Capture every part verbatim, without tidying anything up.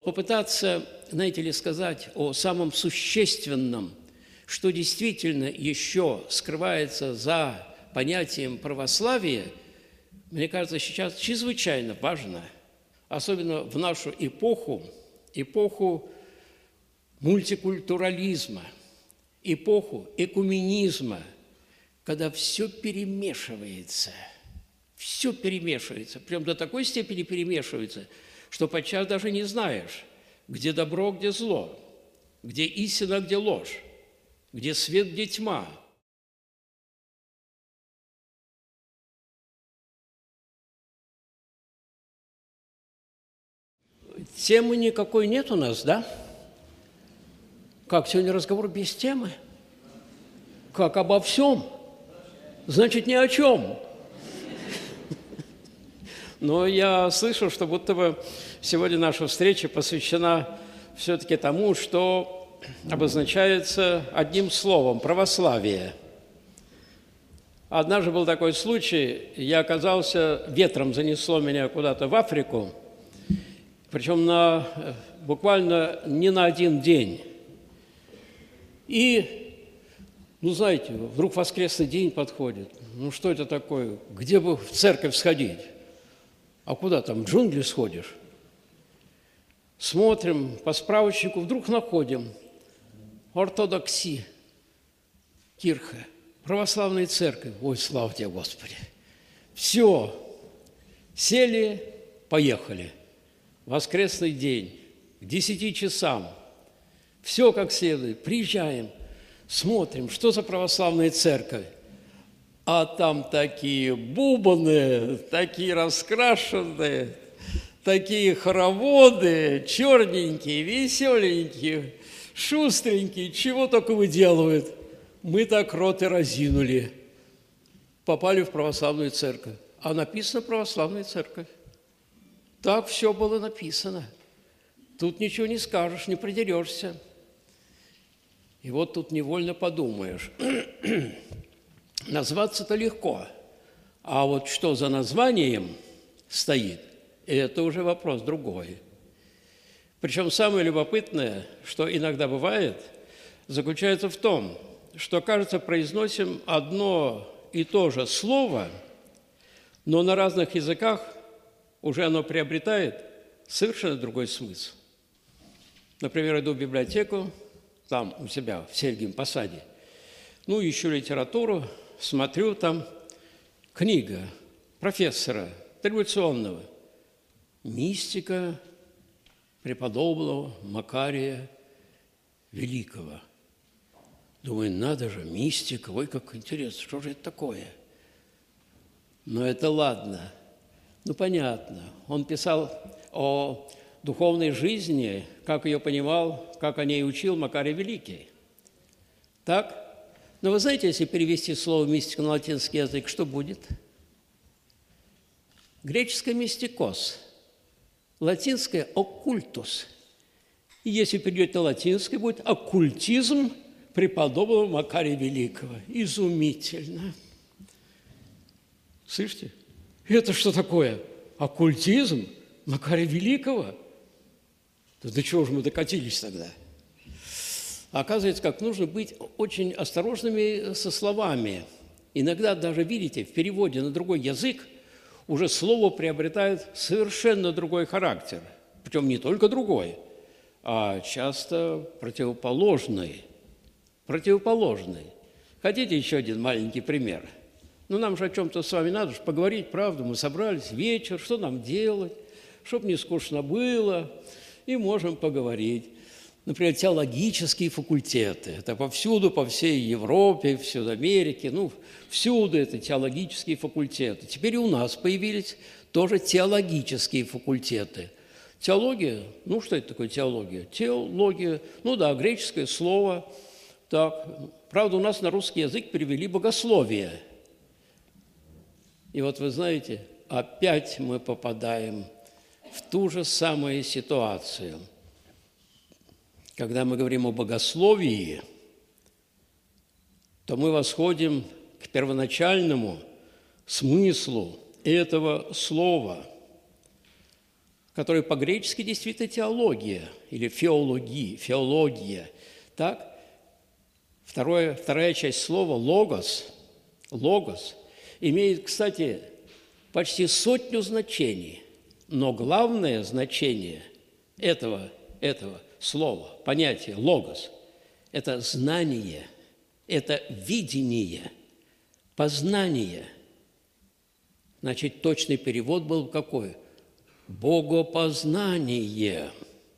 попытаться, знаете ли, сказать о самом существенном, что действительно еще скрывается за понятием православия, мне кажется, сейчас чрезвычайно важно, особенно в нашу эпоху, эпоху мультикультурализма, эпоху экуменизма, когда все перемешивается, все перемешивается, прям до такой степени перемешивается, что подчас даже не знаешь, где добро, где зло, где истина, где ложь, где свет, где тьма. Темы никакой нет у нас, да? Как, сегодня разговор без темы? Как, обо всем? Значит, ни о чем. Но я слышу, что будто бы сегодня наша встреча посвящена все-таки тому, что обозначается одним словом – православие. Однажды был такой случай, я оказался, ветром занесло меня куда-то в Африку, причем на, буквально не на один день. И, ну, знаете, вдруг воскресный день подходит. Ну, что это такое? Где бы в церковь сходить? А куда там, в джунгли сходишь? Смотрим по справочнику, вдруг находим ортодокси, кирха, православная церковь. Ой, слава тебе, Господи! Все, сели, поехали. Воскресный день, к десяти часам. Все как следует. Приезжаем, смотрим, что за православная церковь. А там такие бубаны, такие раскрашенные, такие хороводы, черненькие, веселенькие, шустренькие, чего только выделывают. Мы так рот и разинули. Попали в православную церковь. А написано «православная церковь». Так все было написано. Тут ничего не скажешь, не придерешься. И вот тут невольно подумаешь. Назваться-то легко, а вот что за названием стоит, это уже вопрос другой. Причем самое любопытное, что иногда бывает, заключается в том, что, кажется, произносим одно и то же слово, но на разных языках уже оно приобретает совершенно другой смысл. Например, иду в библиотеку, там у себя в Сельгиевом посаде, ну, ищу литературу, смотрю, там книга профессора революционного, «Мистика преподобного Макария Великого». Думаю, надо же, мистика, ой, как интересно, что же это такое? Но это ладно. Ну, понятно. Он писал о духовной жизни, как ее понимал, как о ней учил Макарий Великий. Так? Но вы знаете, если перевести слово «мистика» на латинский язык, что будет? Греческое «мистикос», латинское «оккультус». И если перейдете на латинское, будет «оккультизм преподобного Макария Великого». Изумительно. Слышите? Это что такое? Оккультизм Макария Великого? Да до чего же мы докатились тогда? Оказывается, как нужно быть очень осторожными со словами. Иногда даже, видите, в переводе на другой язык уже слово приобретает совершенно другой характер. Причем не только другой, а часто противоположный. Противоположный. Хотите еще один маленький пример? Ну, нам же о чем-то с вами надо же поговорить, правда? Мы собрались, вечер, что нам делать, чтобы не скучно было, и можем поговорить. Например, теологические факультеты. Это повсюду, по всей Европе, всюду Америке, ну, всюду это теологические факультеты. Теперь и у нас появились тоже теологические факультеты. Теология, ну, что это такое теология? Теология, ну да, греческое слово. Так, правда, у нас на русский язык перевели богословие. И вот вы знаете, опять мы попадаем в ту же самую ситуацию. Когда мы говорим о богословии, то мы восходим к первоначальному смыслу этого слова, который по-гречески действительно теология или феология, феология. Так? Второе, вторая часть слова «логос», «логос» имеет, кстати, почти сотню значений, но главное значение этого, этого слова, понятия «логос» – это знание, это видение, познание. Значит, точный перевод был какой? Богопознание.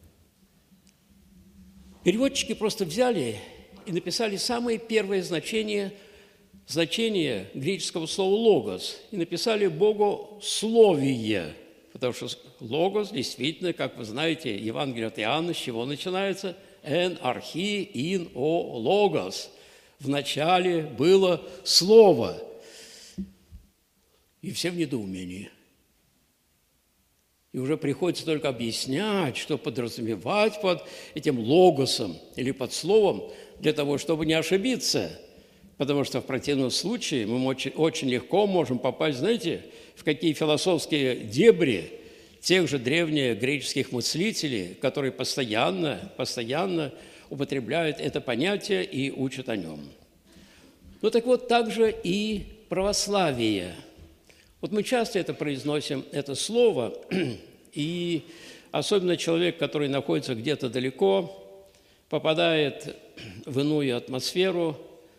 Переводчики просто взяли и написали самое первое значение, значение греческого слова «логос» и написали «богословие», потому что «логос» действительно, как вы знаете, Евангелие от Иоанна, с чего начинается? «Эн архи ин о логос». В начале было Слово. И все в недоумении. И уже приходится только объяснять, что подразумевать под этим логосом или под словом, для того, чтобы не ошибиться. Потому что в противном случае мы очень, очень легко можем попасть, знаете, в какие философские дебри тех же древних греческих мыслителей, которые постоянно, постоянно употребляют это понятие и учат о нем. Ну так вот, также и православие. Вот мы часто это произносим, это слово, и особенно человек, который находится где-то далеко, попадает в иную атмосферу,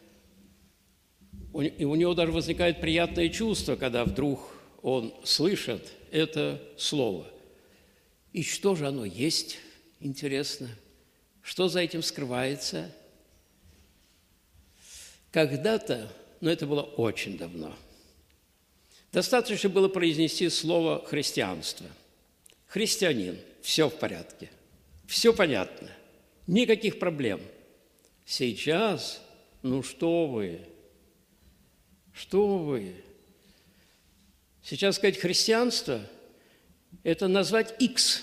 и у него даже возникает приятное чувство, когда вдруг он слышит это слово. И что же оно есть, интересно? Что за этим скрывается? Когда-то, но это было очень давно, достаточно было произнести слово «христианство». Христианин, все в порядке, все понятно, никаких проблем. Сейчас, ну что вы, что вы? Сейчас сказать «христианство» – это назвать X.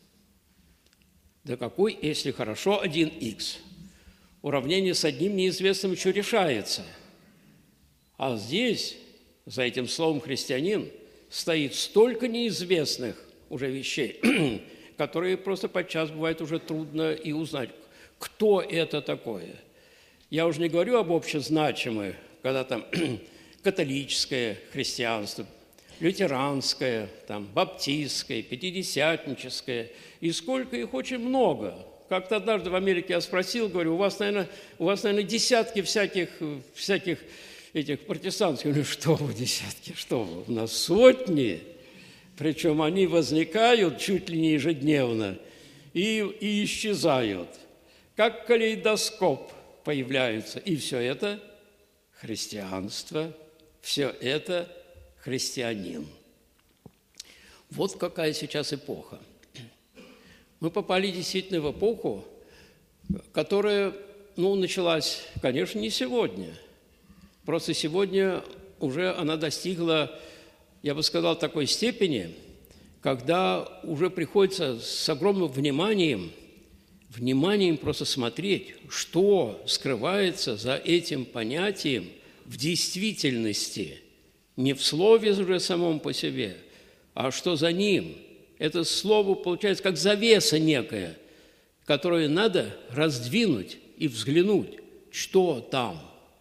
Да какой, если хорошо, один X? Уравнение с одним неизвестным еще решается. А здесь, за этим словом «христианин», стоит столько неизвестных уже вещей, которые просто подчас бывает уже трудно и узнать, кто это такое. Я уже не говорю об общезначимых, когда там католическое христианство, лютеранское, там, баптистское, пятидесятническое, и сколько их очень много. Как-то однажды в Америке я спросил, говорю, у вас, наверное, у вас, наверное, десятки всяких, всяких этих протестантов. Я говорю, что вы десятки, что вы, у нас сотни. Причем они возникают чуть ли не ежедневно и, и исчезают. Как калейдоскоп появляются. И все это христианство, все это христианин. Вот какая сейчас эпоха. Мы попали действительно в эпоху, которая, ну, началась, конечно, не сегодня. Просто сегодня уже она достигла, я бы сказал, такой степени, когда уже приходится с огромным вниманием, вниманием просто смотреть, что скрывается за этим понятием в действительности, не в слове уже самом по себе, а что за ним. Это слово получается как завеса некая, которую надо раздвинуть и взглянуть, что там.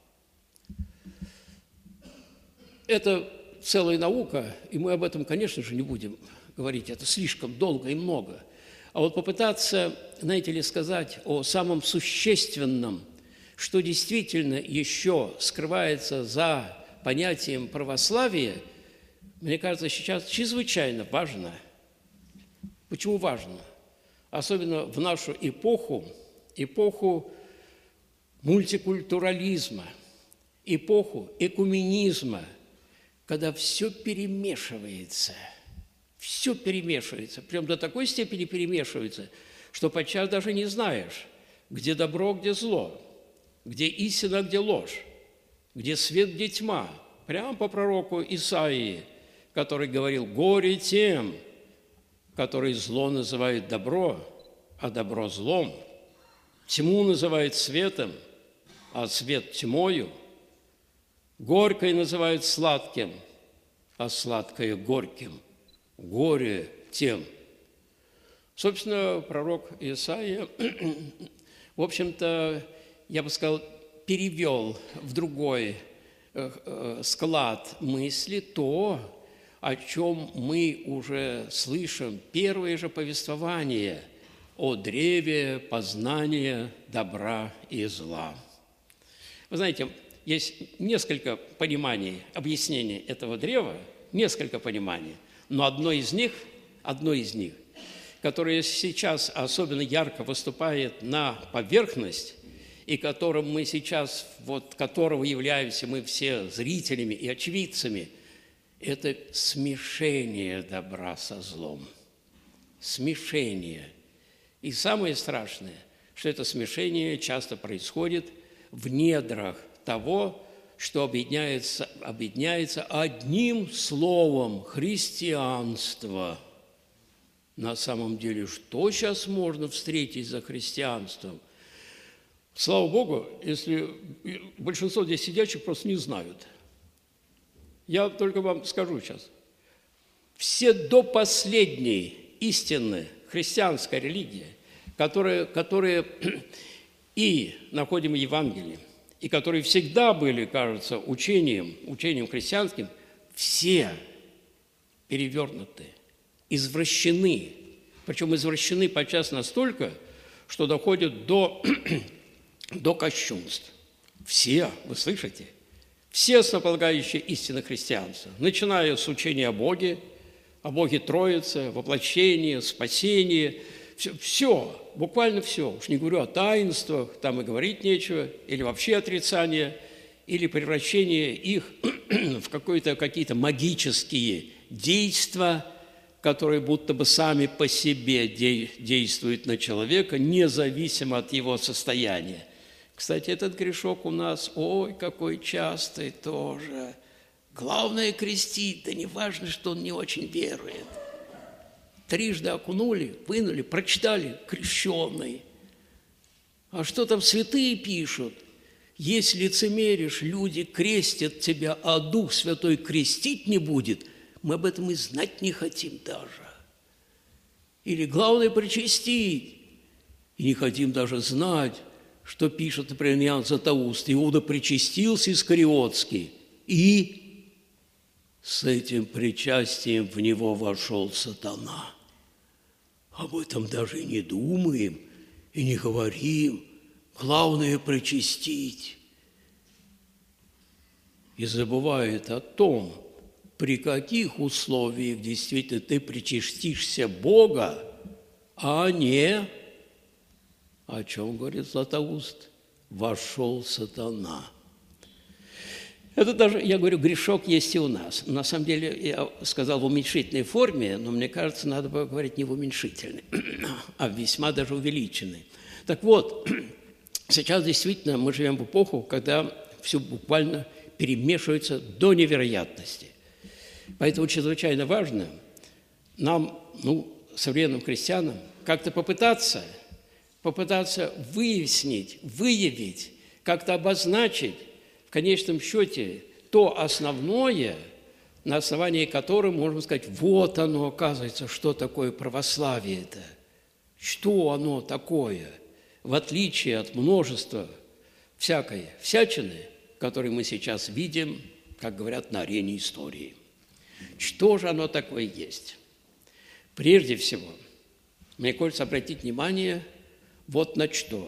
Это целая наука, и мы об этом, конечно же, не будем говорить, это слишком долго и много. А вот попытаться, знаете ли, сказать о самом существенном, что действительно еще скрывается за понятием православия, мне кажется, сейчас чрезвычайно важно. Почему важно? Особенно в нашу эпоху, эпоху мультикультурализма, эпоху экуменизма, когда все перемешивается, все перемешивается, прям до такой степени перемешивается, что подчас даже не знаешь, где добро, где зло, где истина, где ложь, где свет, где тьма. Прямо по пророку Исаии, который говорил: «Горе тем, которые зло называют добро, а добро злом, тьму называют светом, а свет тьмою, горькое называют сладким, а сладкое горьким. Горе тем, Собственно, пророк Исаия, в общем-то, я бы сказал, перевел в другой склад мысли то, о чем мы уже слышим, первые же повествования о древе познания добра и зла. Вы знаете, есть несколько пониманий, объяснений этого древа, несколько пониманий, но одно из них, одно из них, которое сейчас особенно ярко выступает на поверхность, и которым мы сейчас, вот которого являемся мы все зрителями и очевидцами, это смешение добра со злом. Смешение. И самое страшное, что это смешение часто происходит в недрах того, что объединяется, объединяется одним словом – христианство. На самом деле, что сейчас можно встретить за христианством? Слава Богу, если большинство здесь сидящих просто не знают. Я только вам скажу сейчас. Все до последней истинной христианской религии, которые, которые и находим в Евангелии, и которые всегда были, кажется, учением, учением христианским, все перевернуты, извращены. Причем извращены подчас настолько, что доходят до, до кощунств. Все, вы слышите? Все основополагающие истины христианства, начиная с учения о Боге, о Боге Троице, воплощении, спасении, все, все, буквально все. Уж не говорю о таинствах, там и говорить нечего, или вообще отрицание, или превращение их в какое-то, какие-то магические действия, которые будто бы сами по себе действуют на человека, независимо от его состояния. Кстати, этот грешок у нас, ой, какой частый тоже. Главное крестить, да не важно, что он не очень верует. Трижды окунули, вынули, прочитали, крещеный. А что там святые пишут? Если лицемеришь, люди крестят тебя, а Дух Святой крестить не будет, мы об этом и знать не хотим даже. Или главное причастить, и не хотим даже знать, что пишет, например, Иоанн Златоуст. Иуда причастился Искариотский, и с этим причастием в него вошел сатана. Об этом даже и не думаем, и не говорим. Главное причастить. И забывает о том, при каких условиях действительно ты причастишься Бога, а не... О чем говорит Златоуст? Вошел сатана. Это даже, я говорю, грешок есть и у нас. На самом деле, я сказал в уменьшительной форме, но мне кажется, надо было говорить не в уменьшительной, а в весьма даже увеличенной. Так вот, сейчас действительно мы живем в эпоху, когда все буквально перемешивается до невероятности. Поэтому чрезвычайно важно нам, ну, современным христианам, как-то попытаться... попытаться выяснить, выявить, как-то обозначить в конечном счете то основное, на основании которого можно сказать, вот оно, оказывается, что такое православие-то, что оно такое, в отличие от множества всякой всячины, которые мы сейчас видим, как говорят, на арене истории. Что же оно такое есть? Прежде всего, мне хочется обратить внимание вот на что.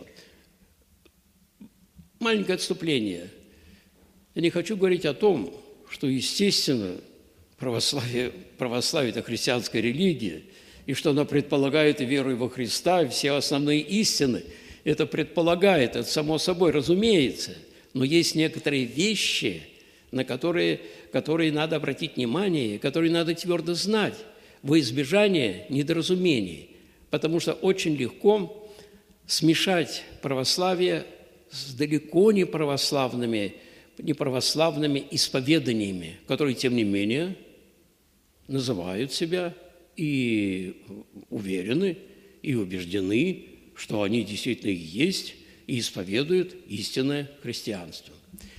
Маленькое отступление. Я не хочу говорить о том, что, естественно, православие, православие – это христианская религия, и что она предполагает и веру во Христа, и все основные истины. Это предполагает, это само собой, разумеется. Но есть некоторые вещи, на которые, которые надо обратить внимание, которые надо твердо знать во избежание недоразумений, потому что очень легко смешать православие с далеко не православными, неправославными исповеданиями, которые, тем не менее, называют себя и уверены, и убеждены, что они действительно и есть, и исповедуют истинное христианство.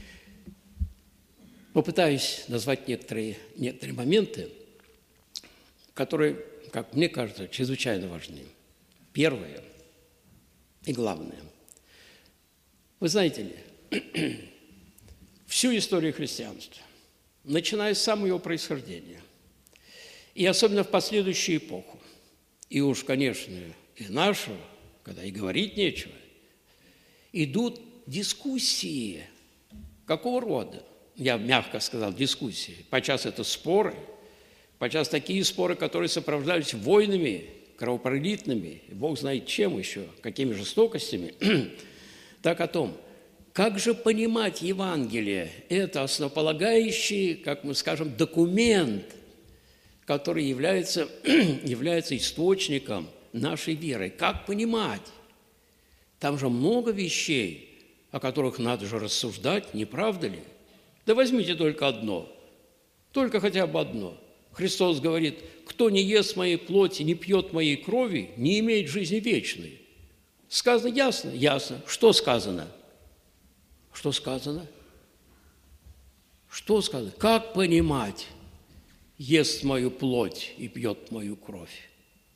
Попытаюсь назвать некоторые, некоторые моменты, которые, как мне кажется, чрезвычайно важны. Первое и главное. Вы знаете ли, всю историю христианства, начиная с самого его происхождения, и особенно в последующую эпоху, и уж, конечно, и нашу, когда и говорить нечего, идут дискуссии. Какого рода? Я мягко сказал, дискуссии. Подчас это споры, подчас такие споры, которые сопровождались войнами, кровопролитными, Бог знает чем еще, какими жестокостями. Так о том, как же понимать Евангелие? Это основополагающий, как мы скажем, документ, который является, является источником нашей веры. Как понимать? Там же много вещей, о которых надо же рассуждать, не правда ли? Да возьмите только одно, только хотя бы одно. Христос говорит, кто не ест моей плоти, не пьет моей крови, не имеет жизни вечной. Сказано ясно? Ясно. Что сказано? Что сказано? Что сказано? Как понимать, ест мою плоть и пьет мою кровь?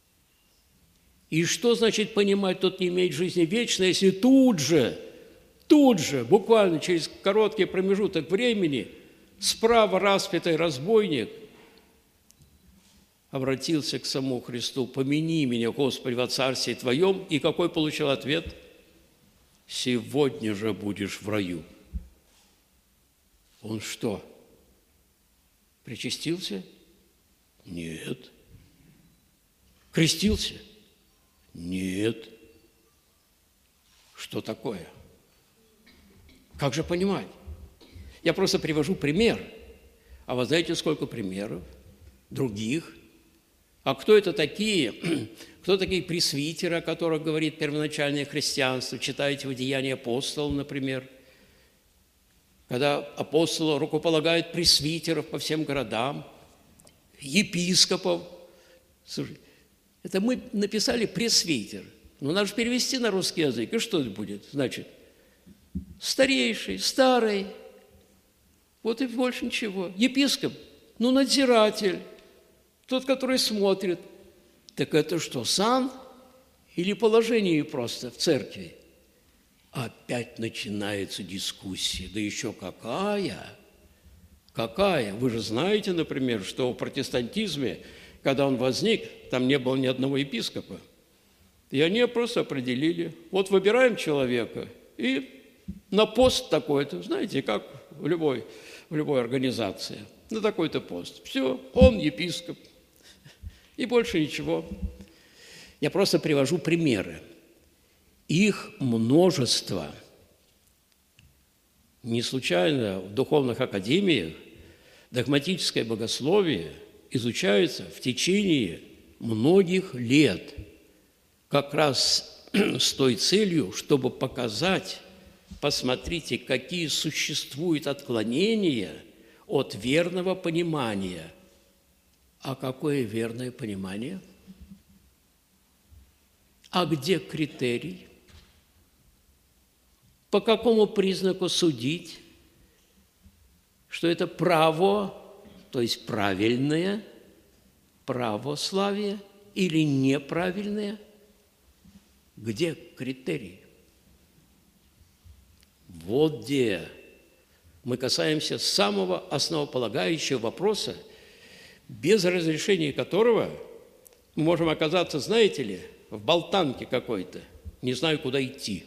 И что значит понимать, тот не имеет жизни вечной, если тут же, тут же, буквально через короткий промежуток времени, справа распятый разбойник обратился к самому Христу: «Помяни меня, Господи, во Царстве Твоем». И какой получил ответ? «Сегодня же будешь в раю». Он что, причастился? Нет. Крестился? Нет. Что такое? Как же понимать? Я просто привожу пример. А вы знаете, сколько примеров других? А кто это такие? Кто такие пресвитеры, о которых говорит первоначальное христианство? Читаете в «Деяния апостолов», например, когда апостолы рукополагают пресвитеров по всем городам, епископов. Слушай, это мы написали пресвитер. Но надо же перевести на русский язык. И что это будет? Значит, старейший, старый. Вот и больше ничего. Епископ, ну, надзиратель. Тот, который смотрит. Так это что, сан или положение просто в церкви? Опять начинается дискуссия. Да еще какая? Какая? Вы же знаете, например, что в протестантизме, когда он возник, там не было ни одного епископа. И они просто определили. Вот выбираем человека, и на пост такой-то, знаете, как в любой, в любой организации, на такой-то пост. Все, он епископ. И больше ничего. Я просто привожу примеры. Их множество. Не случайно в духовных академиях догматическое богословие изучается в течение многих лет, как раз с той целью, чтобы показать, посмотрите, какие существуют отклонения от верного понимания. А какое верное понимание? А где критерий? По какому признаку судить, что это право, то есть правильное православие или неправильное? Где критерий? Вот где мы касаемся самого основополагающего вопроса, без разрешения которого мы можем оказаться, знаете ли, в болтанке какой-то, не знаю, куда идти.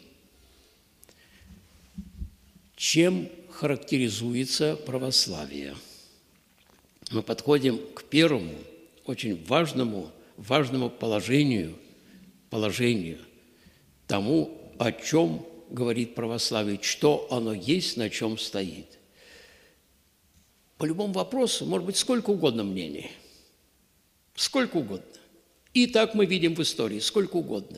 Чем характеризуется православие? Мы подходим к первому, очень важному, важному положению, положению, тому, о чем говорит православие, что оно есть, на чем стоит. По любому вопросу может быть сколько угодно мнений, сколько угодно. И так мы видим в истории, сколько угодно.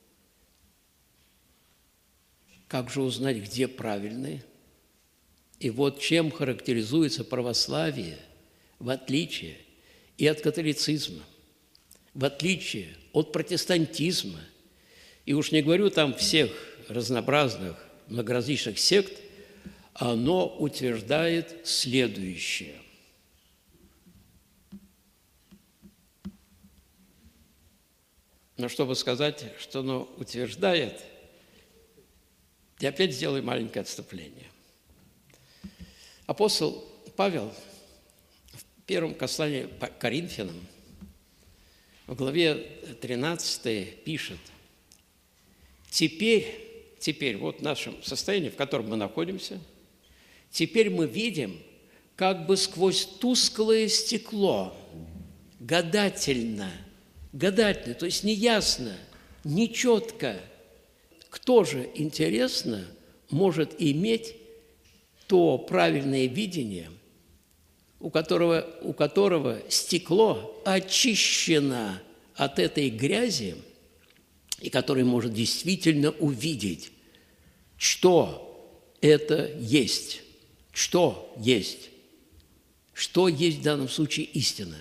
Как же узнать, где правильные? И вот чем характеризуется православие, в отличие и от католицизма, в отличие от протестантизма, и уж не говорю там всех разнообразных многоразличных сект, оно утверждает следующее. Но чтобы сказать, что оно утверждает, я опять сделаю маленькое отступление. Апостол Павел в первом послании к Коринфянам в главе тринадцатой пишет: «Теперь, теперь, вот в нашем состоянии, в котором мы находимся, теперь мы видим как бы сквозь тусклое стекло, гадательно, гадательно, то есть неясно, нечетко, кто же, интересно, может иметь то правильное видение, у которого, у которого стекло очищено от этой грязи, и который может действительно увидеть, что это есть, что есть, что есть в данном случае истина».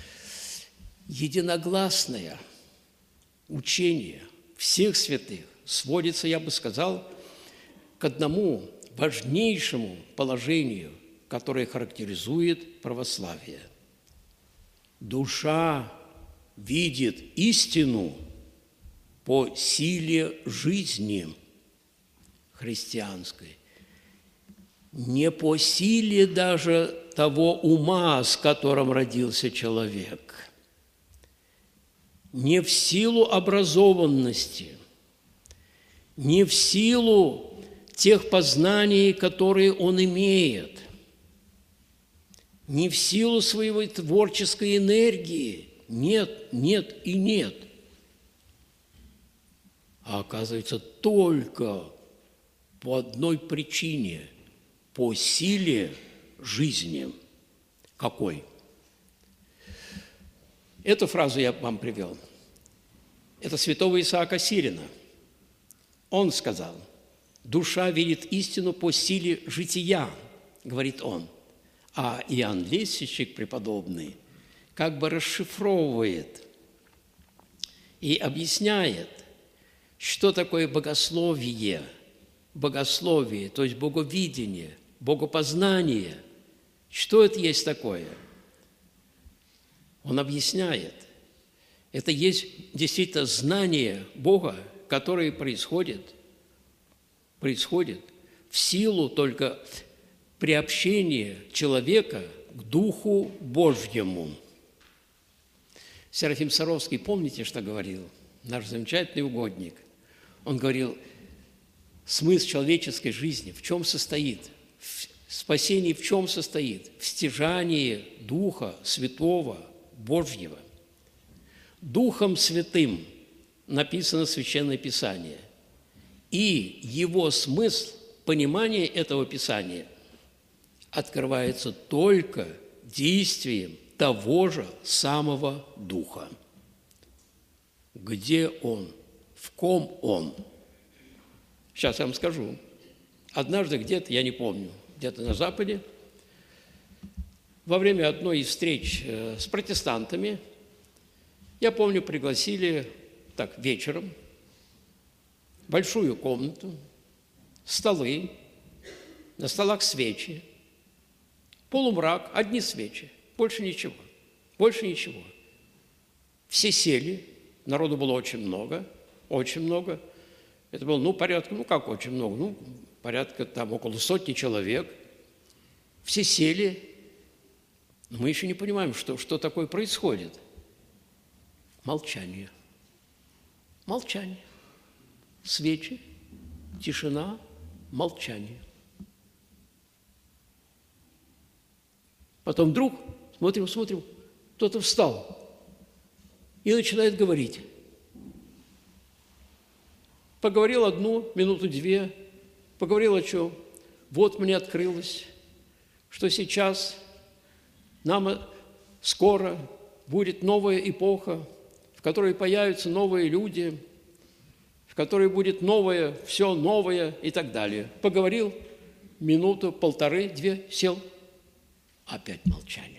Единогласное учение всех святых сводится, я бы сказал, к одному важнейшему положению, которое характеризует православие. Душа видит истину по силе жизни христианской, не по силе даже того ума, с которым родился человек, не в силу образованности, не в силу тех познаний, которые он имеет, не в силу своей творческой энергии. Нет, нет и нет. А оказывается, только по одной причине – по силе жизни. Какой? Эту фразу я вам привел. Это святого Исаака Сирина. Он сказал: «Душа видит истину по силе жития», говорит он. А Иоанн Лесичик, преподобный, как бы расшифровывает и объясняет, что такое богословие, богословие, то есть боговидение, богопознание. Что это есть такое? Он объясняет. Это есть действительно знание Бога, которое происходит, происходит в силу только приобщения человека к Духу Божьему. Серафим Саровский, помните, что говорил? Наш замечательный угодник. Он говорил: смысл человеческой жизни в чем состоит? В спасении в чем состоит? В стяжании Духа Святого Божьего. Духом Святым написано Священное Писание. И его смысл, понимание этого Писания открывается только действием того же самого Духа. Где Он? В ком Он? Сейчас я вам скажу. Однажды где-то, я не помню, где-то на Западе, во время одной из встреч с протестантами, я помню, пригласили так вечером в большую комнату, столы, на столах свечи, полумрак, одни свечи, больше ничего, больше ничего. Все сели, народу было очень много, очень много. Это было, ну, порядка, ну, как очень много, ну, порядка там около сотни человек. Все сели, но мы еще не понимаем, что, что такое происходит. Молчание. Молчание. Свечи, тишина, молчание. Потом вдруг, смотрим, смотрим, кто-то встал и начинает говорить. Поговорил одну, минуту-две, поговорил о чем? Вот мне открылось, что сейчас нам скоро будет новая эпоха, в которой появятся новые люди, в которой будет новое, все новое и так далее. Поговорил минуту, полторы, две, сел, опять молчание.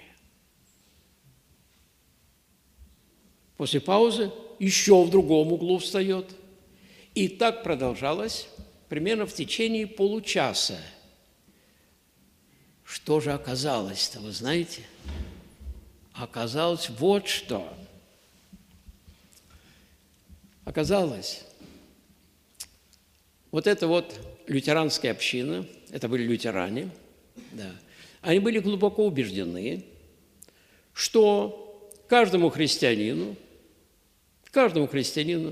После паузы еще в другом углу встает. И так продолжалось примерно в течение получаса. Что же оказалось-то, вы знаете? Оказалось вот что. Оказалось, вот эта вот лютеранская община, это были лютеране, да, они были глубоко убеждены, что каждому христианину, каждому христианину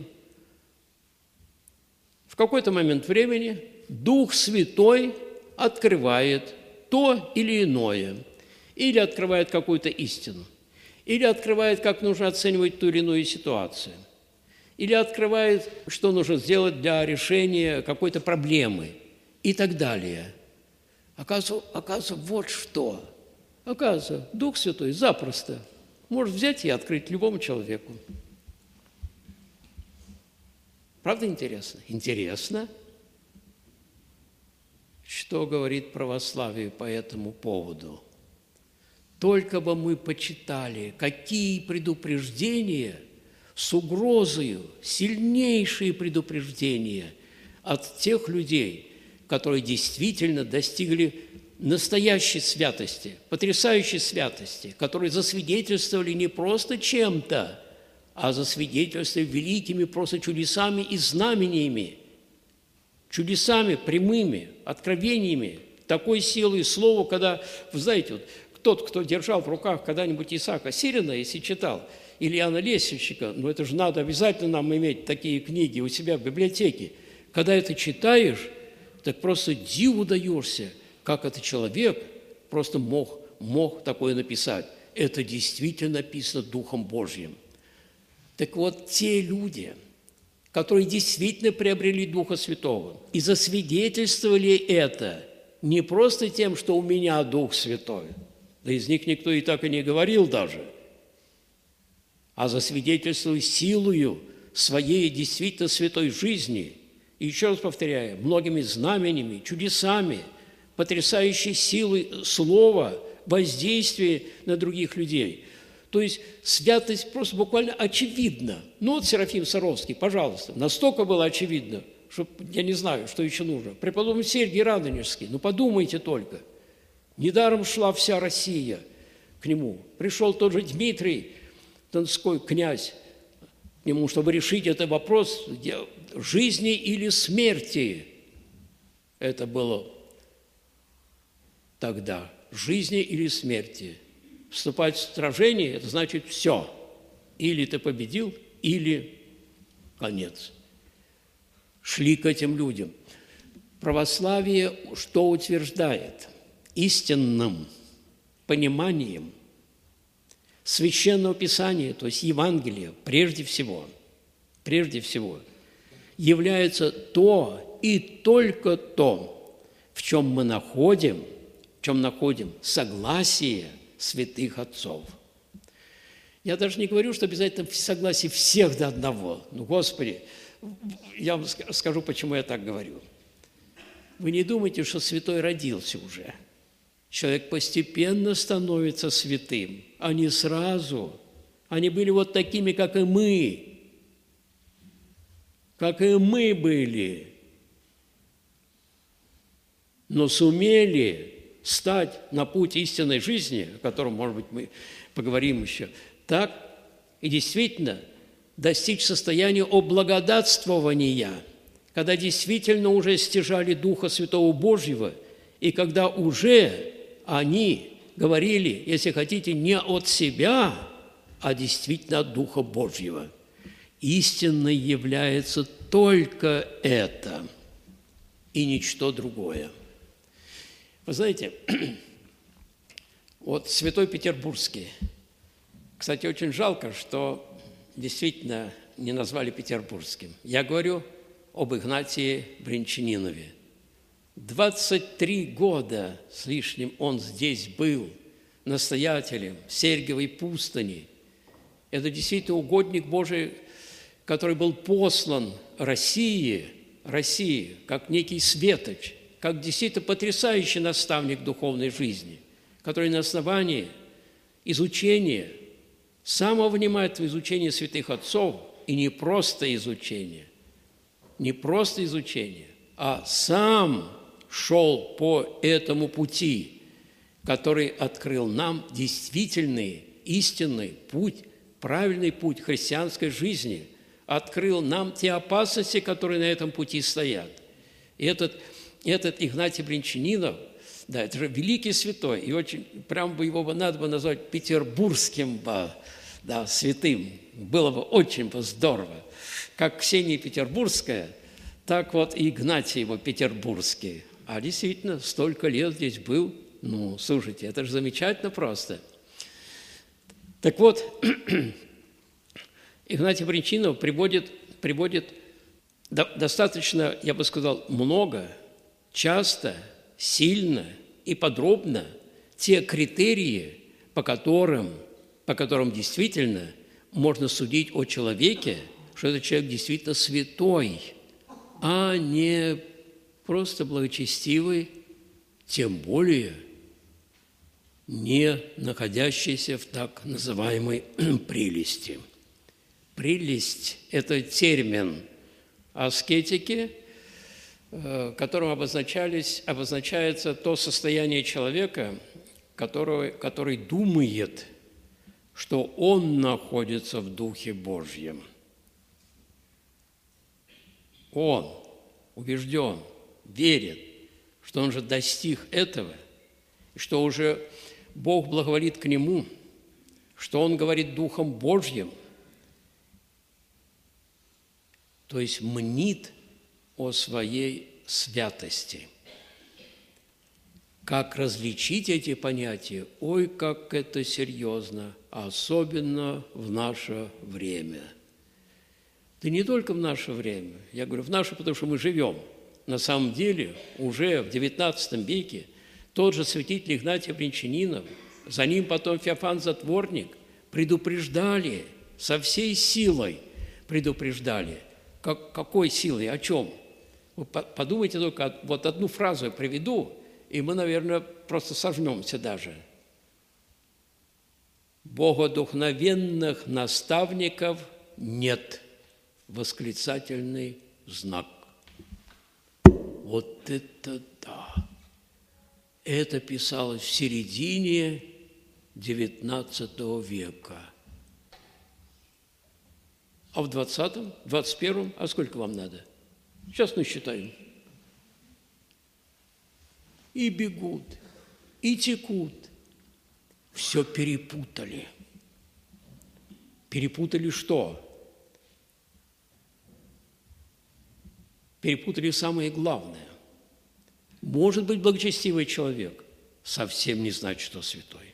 в какой-то момент времени Дух Святой открывает то или иное, или открывает какую-то истину, или открывает, как нужно оценивать ту или иную ситуацию, или открывает, что нужно сделать для решения какой-то проблемы и так далее. Оказывается, оказывается, вот что. Оказывается, Дух Святой запросто может взять и открыть любому человеку. Правда интересно? Интересно. Что говорит православие по этому поводу? Только бы мы почитали, какие предупреждения с угрозою, сильнейшие предупреждения от тех людей, которые действительно достигли настоящей святости, потрясающей святости, которые засвидетельствовали не просто чем-то, а засвидетельствовали великими просто чудесами и знамениями, чудесами прямыми, откровениями, такой силой слова, когда, вы знаете, вот, тот, кто держал в руках когда-нибудь Исаака Сирина, если читал, или Иоанна Лесвичника, ну это же надо обязательно нам иметь такие книги у себя в библиотеке. Когда это читаешь, так просто диву даешься, как этот человек просто мог, мог такое написать. Это действительно написано Духом Божьим. Так вот, те люди, которые действительно приобрели Духа Святого и засвидетельствовали это не просто тем, что у меня Дух Святой, да из них никто и так и не говорил даже, а засвидетельствовали силою своей действительно святой жизни. И еще раз повторяю, многими знамениями, чудесами, потрясающей силой слова, воздействия на других людей. То есть святость просто буквально очевидна. Ну вот Серафим Саровский, пожалуйста, настолько было очевидно, что я не знаю, что еще нужно. Преподобный Сергий Радонежский, ну подумайте только. Недаром шла вся Россия к нему. Пришел тот же Дмитрий, Донской князь, к нему, чтобы решить этот вопрос жизни или смерти. Это было тогда. Жизни или смерти. Вступать в сражение – это значит все. Или ты победил, или конец. Шли к этим людям. Православие что утверждает? Истинным пониманием Священного Писания, то есть Евангелия, прежде всего, прежде всего, является то и только то, в чем мы находим, в чем находим согласие святых отцов. Я даже не говорю, что обязательно согласие всех до одного. Ну, Господи, я вам скажу, почему я так говорю. Вы не думайте, что святой родился уже. Человек постепенно становится святым, а не сразу. Они были вот такими, как и мы. Как и мы были. Но сумели стать на путь истинной жизни, о котором, может быть, мы поговорим еще, так и действительно достичь состояния облагодатствования, когда действительно уже стяжали Духа Святого Божьего, и когда уже они говорили, если хотите, не от себя, а действительно от Духа Божьего. Истинной является только это и ничто другое. Вы знаете, вот Святой Петербургский. Кстати, очень жалко, что действительно не назвали петербургским. Я говорю об Игнатии Брянчанинове. двадцать три года с лишним он здесь был настоятелем Сергиевой пустыни. Это действительно угодник Божий, который был послан России, России, как некий светоч, как действительно потрясающий наставник духовной жизни, который на основании изучения, самого внимательного изучения святых отцов, и не просто изучения, не просто изучения, а сам шел по этому пути, который открыл нам действительный, истинный путь, правильный путь христианской жизни, открыл нам те опасности, которые на этом пути стоят. И этот, этот Игнатий Брянчанинов, да, это же великий святой, и очень, прям бы его бы надо бы назвать петербургским, да, святым. Было бы очень бы здорово. Как Ксения Петербургская, так вот и Игнатий его петербургский. А действительно, столько лет здесь был. Ну, слушайте, это же замечательно просто. Так вот, Игнатий Брянчанинов приводит, приводит достаточно, я бы сказал, много, часто, сильно и подробно те критерии, по которым, по которым действительно можно судить о человеке, что этот человек действительно святой, а не просто благочестивый, тем более не находящийся в так называемой прелести. Прелесть – это термин аскетики, которым обозначались, обозначается то состояние человека, который, который думает, что он находится в Духе Божьем. Он убежден, верит, что он же достиг этого, и что уже Бог благоволит к нему, что он говорит Духом Божьим, то есть мнит о своей святости. Как различить эти понятия? Ой, как это серьезно, особенно в наше время. Да не только в наше время, я говорю в наше, потому что мы живем. На самом деле уже в девятнадцатом веке тот же святитель Игнатий Брянчанинов, за ним потом Феофан Затворник предупреждали, со всей силой предупреждали. Как, какой силой, о чем? Вы подумайте только, вот одну фразу я приведу, и мы, наверное, просто сожмемся даже. Богодухновенных наставников нет. Восклицательный знак. Вот это да! Это писалось в середине девятнадцатого века. А в двадцатом, двадцать первом, а сколько вам надо? Сейчас насчитаем. И бегут, и текут. Все перепутали. Перепутали что? Перепутали самое главное. Может быть благочестивый человек, совсем не значит, что святой.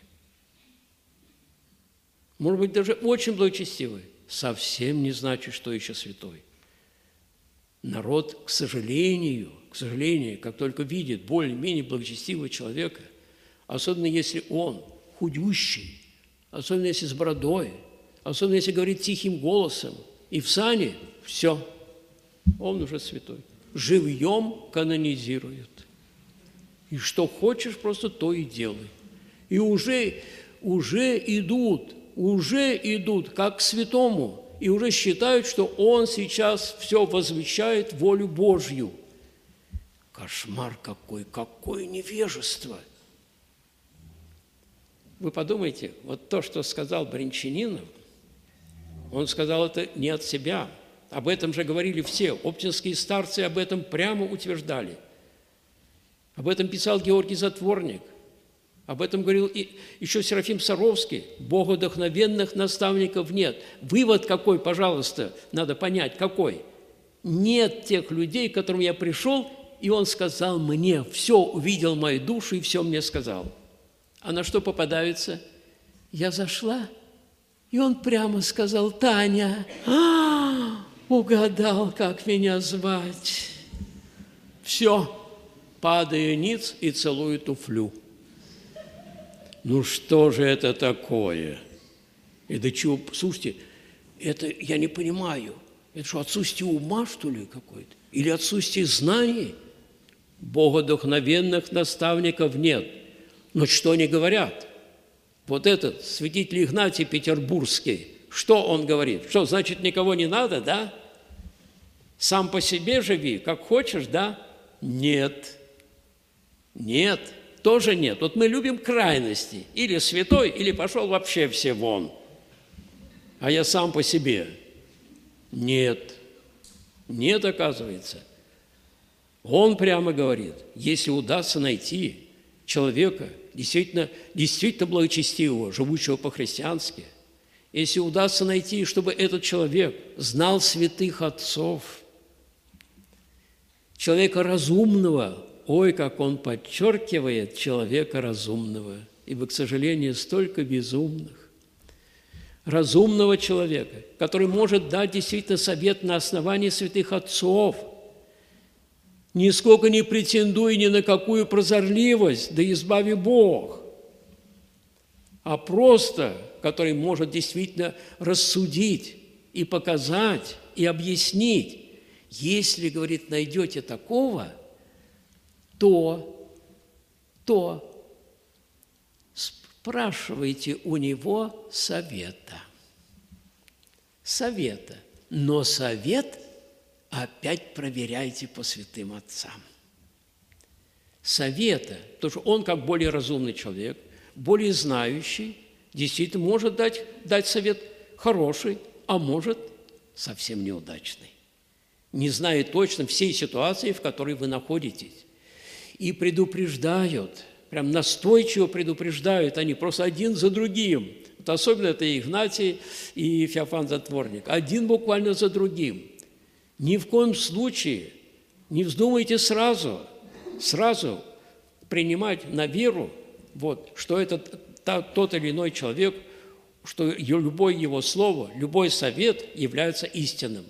Может быть даже очень благочестивый, совсем не значит, что еще святой. Народ, к сожалению, к сожалению, как только видит более-менее благочестивого человека, особенно если он худющий, особенно если с бородой, особенно если говорит тихим голосом и в сане, все, он уже святой. Живьем канонизируют. И что хочешь, просто то и делай. И уже, уже идут, уже идут как к святому, и уже считают, что он сейчас все возвещает волю Божью. Кошмар какой, какое невежество! Вы подумайте, вот то, что сказал Брянчанинов, он сказал это не от себя. Об этом же говорили все. Оптинские старцы об этом прямо утверждали. Об этом писал Георгий Затворник. Об этом говорил и еще Серафим Саровский. Богодухновенных наставников нет. Вывод какой, пожалуйста, надо понять, какой? Нет тех людей, к которым я пришел, и он сказал мне, все увидел мою душу и все мне сказал. А на что попадаются? Я зашла, и он прямо сказал: Таня, а, угадал, как меня звать. Все, падаю ниц и целую туфлю. Ну что же это такое? И до чего, слушайте, это я не понимаю. Это что, отсутствие ума, что ли, какое-то? Или отсутствие знаний? Богодухновенных наставников нет. Но что они говорят? Вот этот святитель Игнатий Петербургский, что он говорит? Что, значит, никого не надо, да? Сам по себе живи, как хочешь, да? Нет. Нет, тоже нет. Вот мы любим крайности. Или святой, или пошел вообще все вон. А я сам по себе. Нет, нет, оказывается. Он прямо говорит, если удастся найти человека, действительно, действительно благочестивого, живущего по-христиански, если удастся найти, чтобы этот человек знал святых отцов, человека разумного, ой, как он подчеркивает человека разумного, ибо, к сожалению, столько безумных, разумного человека, который может дать действительно совет на основании святых отцов, нисколько не претендуя ни на какую прозорливость, да избави Бог, а просто, который может действительно рассудить и показать, и объяснить. Если, говорит, найдете такого, то, то спрашивайте у него совета. Совета. Но совет опять проверяйте по святым отцам. Совета, потому что он, как более разумный человек, более знающий, действительно может дать, дать совет хороший, а может совсем неудачный, не зная точно всей ситуации, в которой вы находитесь. И предупреждают, прям настойчиво предупреждают они просто один за другим. Вот особенно это Игнатий и Феофан Затворник. Один буквально за другим. Ни в коем случае не вздумайте сразу, сразу принимать на веру, вот, что этот тот или иной человек, что любое его слово, любой совет является истинным.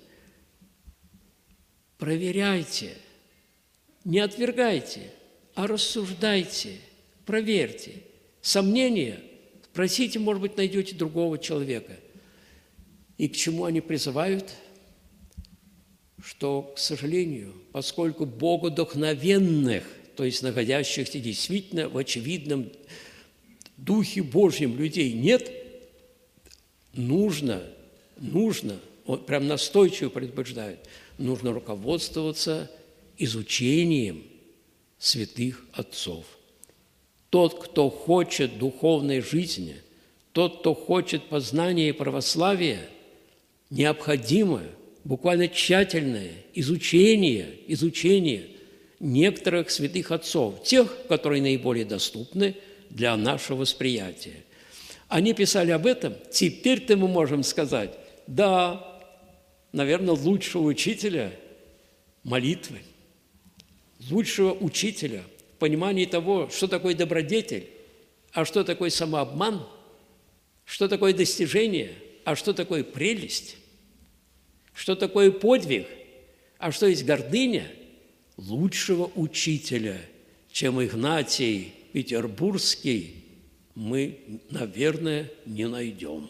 Проверяйте, не отвергайте, а рассуждайте, проверьте. Сомнения, спросите, может быть, найдете другого человека. И к чему они призывают? Что, к сожалению, поскольку богодухновенных, то есть находящихся действительно в очевидном Духе Божьем людей нет, нужно, нужно, он прям настойчиво предупреждает, нужно руководствоваться изучением святых отцов. Тот, кто хочет духовной жизни, тот, кто хочет познания и православия, необходимо буквально тщательное изучение, изучение некоторых святых отцов, тех, которые наиболее доступны для нашего восприятия. Они писали об этом. Теперь-то мы можем сказать, да, наверное, лучшего учителя молитвы, лучшего учителя в понимании того, что такое добродетель, а что такое самообман, что такое достижение, а что такое прелесть, что такое подвиг, а что есть гордыня, лучшего учителя, чем Игнатий Петербургский, мы, наверное, не найдем.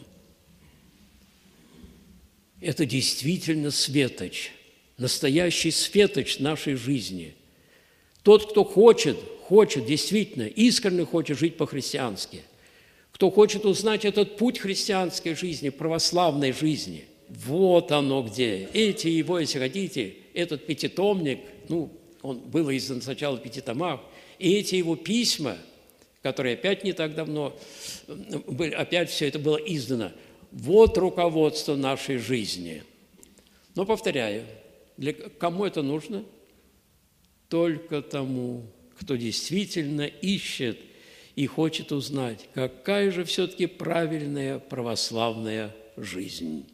Это действительно светоч, настоящий светоч нашей жизни. Тот, кто хочет, хочет действительно, искренне хочет жить по-христиански, кто хочет узнать этот путь христианской жизни, православной жизни, вот оно где. Эти его, если хотите, этот пятитомник, ну, он был издан сначала в пяти томах, и эти его письма, которые опять не так давно, были, опять все это было издано, вот руководство нашей жизни. Но, повторяю, для кому это нужно? Только тому, кто действительно ищет и хочет узнать, какая же все-таки правильная православная жизнь.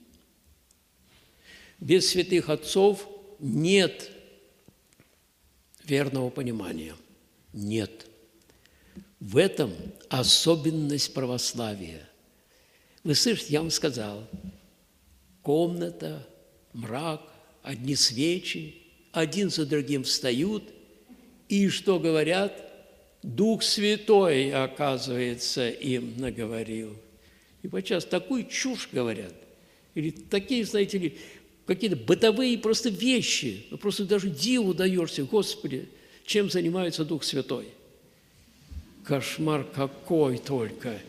Без святых отцов нет верного понимания. Нет. В этом особенность православия. Вы слышите, я вам сказал, комната, мрак, одни свечи, один за другим встают, и что говорят? Дух Святой, оказывается, им наговорил. И подчас такую чушь говорят, или такие, знаете ли, какие-то бытовые просто вещи, ну, просто даже диву даешься, Господи, чем занимается Дух Святой. Кошмар какой только.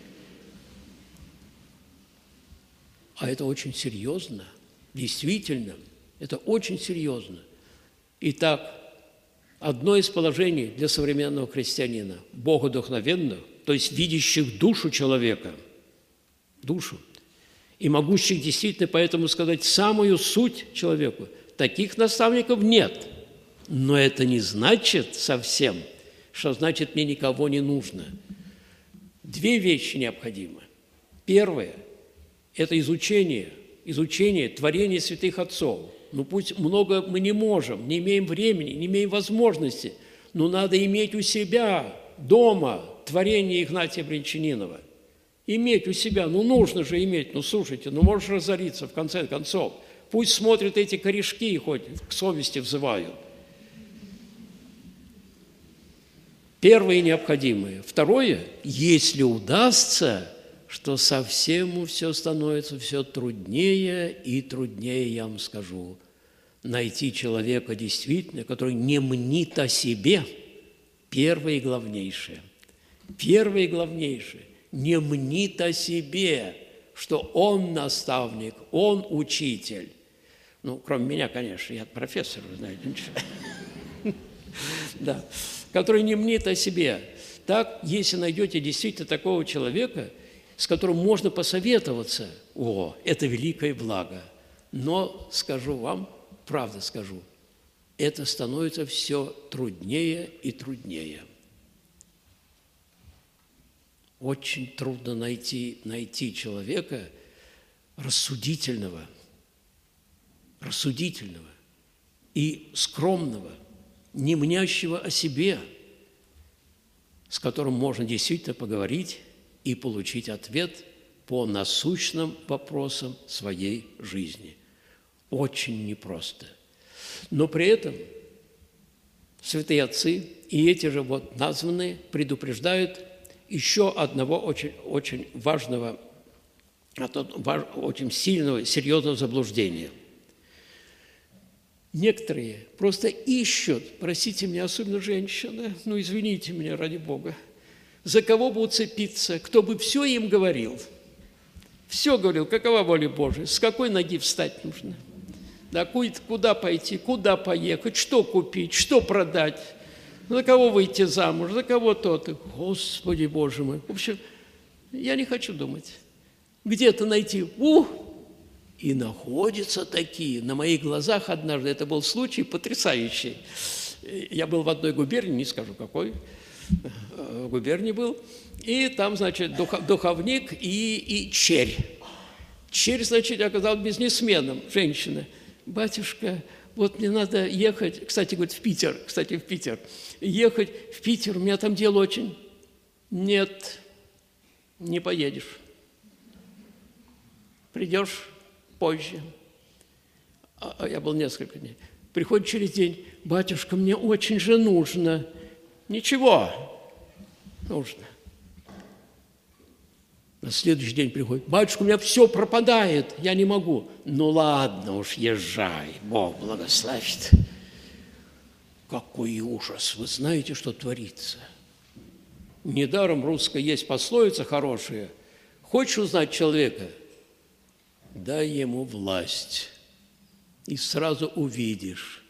А это очень серьезно, действительно, это очень серьезно. Итак, одно из положений для современного христианина, богодухновенных, то есть видящих душу человека, душу, и могущих действительно поэтому сказать самую суть человеку. Таких наставников нет. Но это не значит совсем, что значит мне никого не нужно. Две вещи необходимы. Первое – это изучение, изучение творения святых отцов. Ну, пусть много мы не можем, не имеем времени, не имеем возможности, но надо иметь у себя дома творение Игнатия Брянчанинова. Иметь у себя, ну нужно же иметь, ну слушайте, ну можешь разориться в конце концов. Пусть смотрят эти корешки и хоть к совести взывают. Первое необходимое. Второе, если удастся, что совсем все становится все труднее и труднее, я вам скажу, найти человека действительно, который не мнит о себе, первое и главнейшее. Первое и главнейшее. Не мнит о себе, что он наставник, он учитель. Ну, кроме меня, конечно, я профессор, вы знаете, ничего. Да. Который не мнит о себе. Так, если найдете действительно такого человека, с которым можно посоветоваться, о, это великое благо. Но скажу вам, правда скажу, это становится все труднее и труднее. Очень трудно найти, найти человека рассудительного, рассудительного и скромного, не мнящего о себе, с которым можно действительно поговорить и получить ответ по насущным вопросам своей жизни. Очень непросто. Но при этом святые отцы и эти же вот названные предупреждают еще одного очень, очень важного, очень сильного, серьезного заблуждения. Некоторые просто ищут, простите меня, особенно женщины, ну, извините меня, ради Бога, за кого бы уцепиться, кто бы все им говорил. Все говорил, какова воля Божия, с какой ноги встать нужно, да, куда пойти, куда поехать, что купить, что продать, за кого выйти замуж, за кого то-то. Господи Боже мой! В общем, я не хочу думать. Где-то найти, ух, и находятся такие. На моих глазах однажды, это был случай потрясающий. Я был в одной губернии, не скажу какой, в губернии был, и там, значит, духовник и, и черь. Черь, значит, оказалась бизнесменом, женщина. Батюшка, вот мне надо ехать, кстати, говорит, в Питер, кстати, в Питер, ехать в Питер, у меня там дело очень. Нет, не поедешь. Придешь позже. А я был несколько дней. Приходит через день, батюшка, мне очень же нужно. Ничего, нужно. На следующий день приходит, батюшка, у меня все пропадает, я не могу. Ну ладно уж, езжай, Бог благословит. Какой ужас! Вы знаете, что творится? Недаром русская есть пословица хорошая. Хочешь узнать человека? Дай ему власть, и сразу увидишь.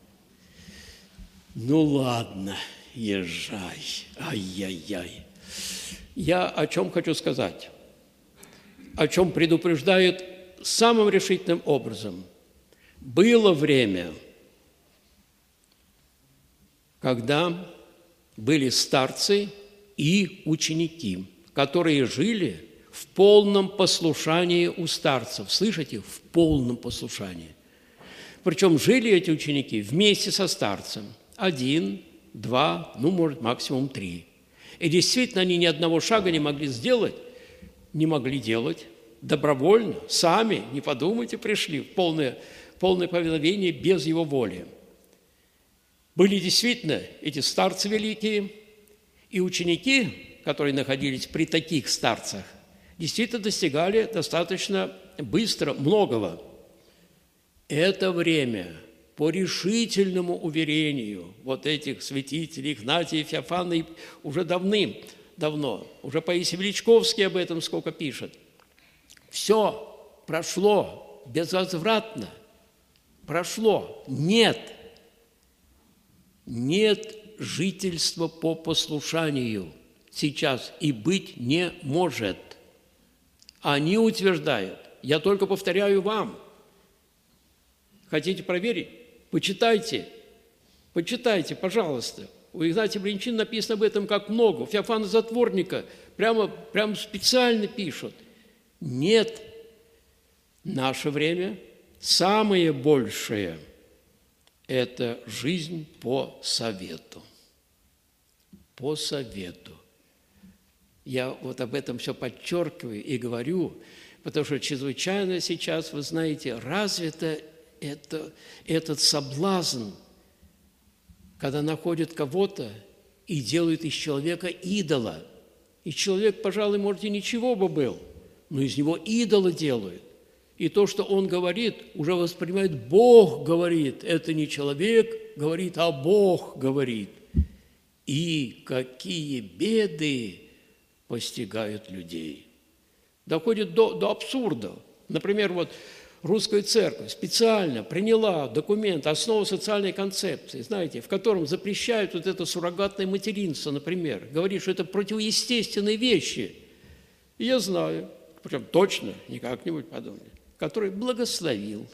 Ну ладно, езжай, ай-яй-яй. Я о чем хочу сказать, о чем предупреждают самым решительным образом. Было время, когда были старцы и ученики, которые жили в полном послушании у старцев. Слышите? В полном послушании. Причем жили эти ученики вместе со старцем. Один, два, ну, может, максимум три. И действительно, они ни одного шага не могли сделать, не могли делать добровольно, сами, не подумайте, пришли в полное, полное повиновение без его воли. Были действительно эти старцы великие, и ученики, которые находились при таких старцах, действительно достигали достаточно быстро многого. Это время по решительному уверению вот этих святителей Игнатия, Феофана уже давным-давно, уже Паисий Величковский об этом сколько пишет. Все прошло безвозвратно, прошло. Нет, нет жительства по послушанию сейчас и быть не может. Они утверждают, Я только повторяю вам. Хотите проверить? Почитайте. Почитайте, пожалуйста. У Игнатия Бринчина написано об этом как много. У Феофана Затворника прямо, прямо специально пишут. Нет. Наше время самое большее – это жизнь по совету. По совету. Я вот об этом все подчеркиваю и говорю, потому что чрезвычайно сейчас, вы знаете, развито это, этот соблазн, когда находят кого-то и делают из человека идола. И человек, пожалуй, может, и ничего бы был, но из него идола делают. И то, что он говорит, уже воспринимает Бог говорит. Это не человек говорит, а Бог говорит. И какие беды постигают людей. Доходит до, до абсурда. Например, вот Русская Церковь специально приняла документ «Основа социальной концепции», знаете, в котором запрещают вот это суррогатное материнство, например. Говорит, что это противоестественные вещи. И я знаю, причем точно, не как-нибудь подобное, который благословил.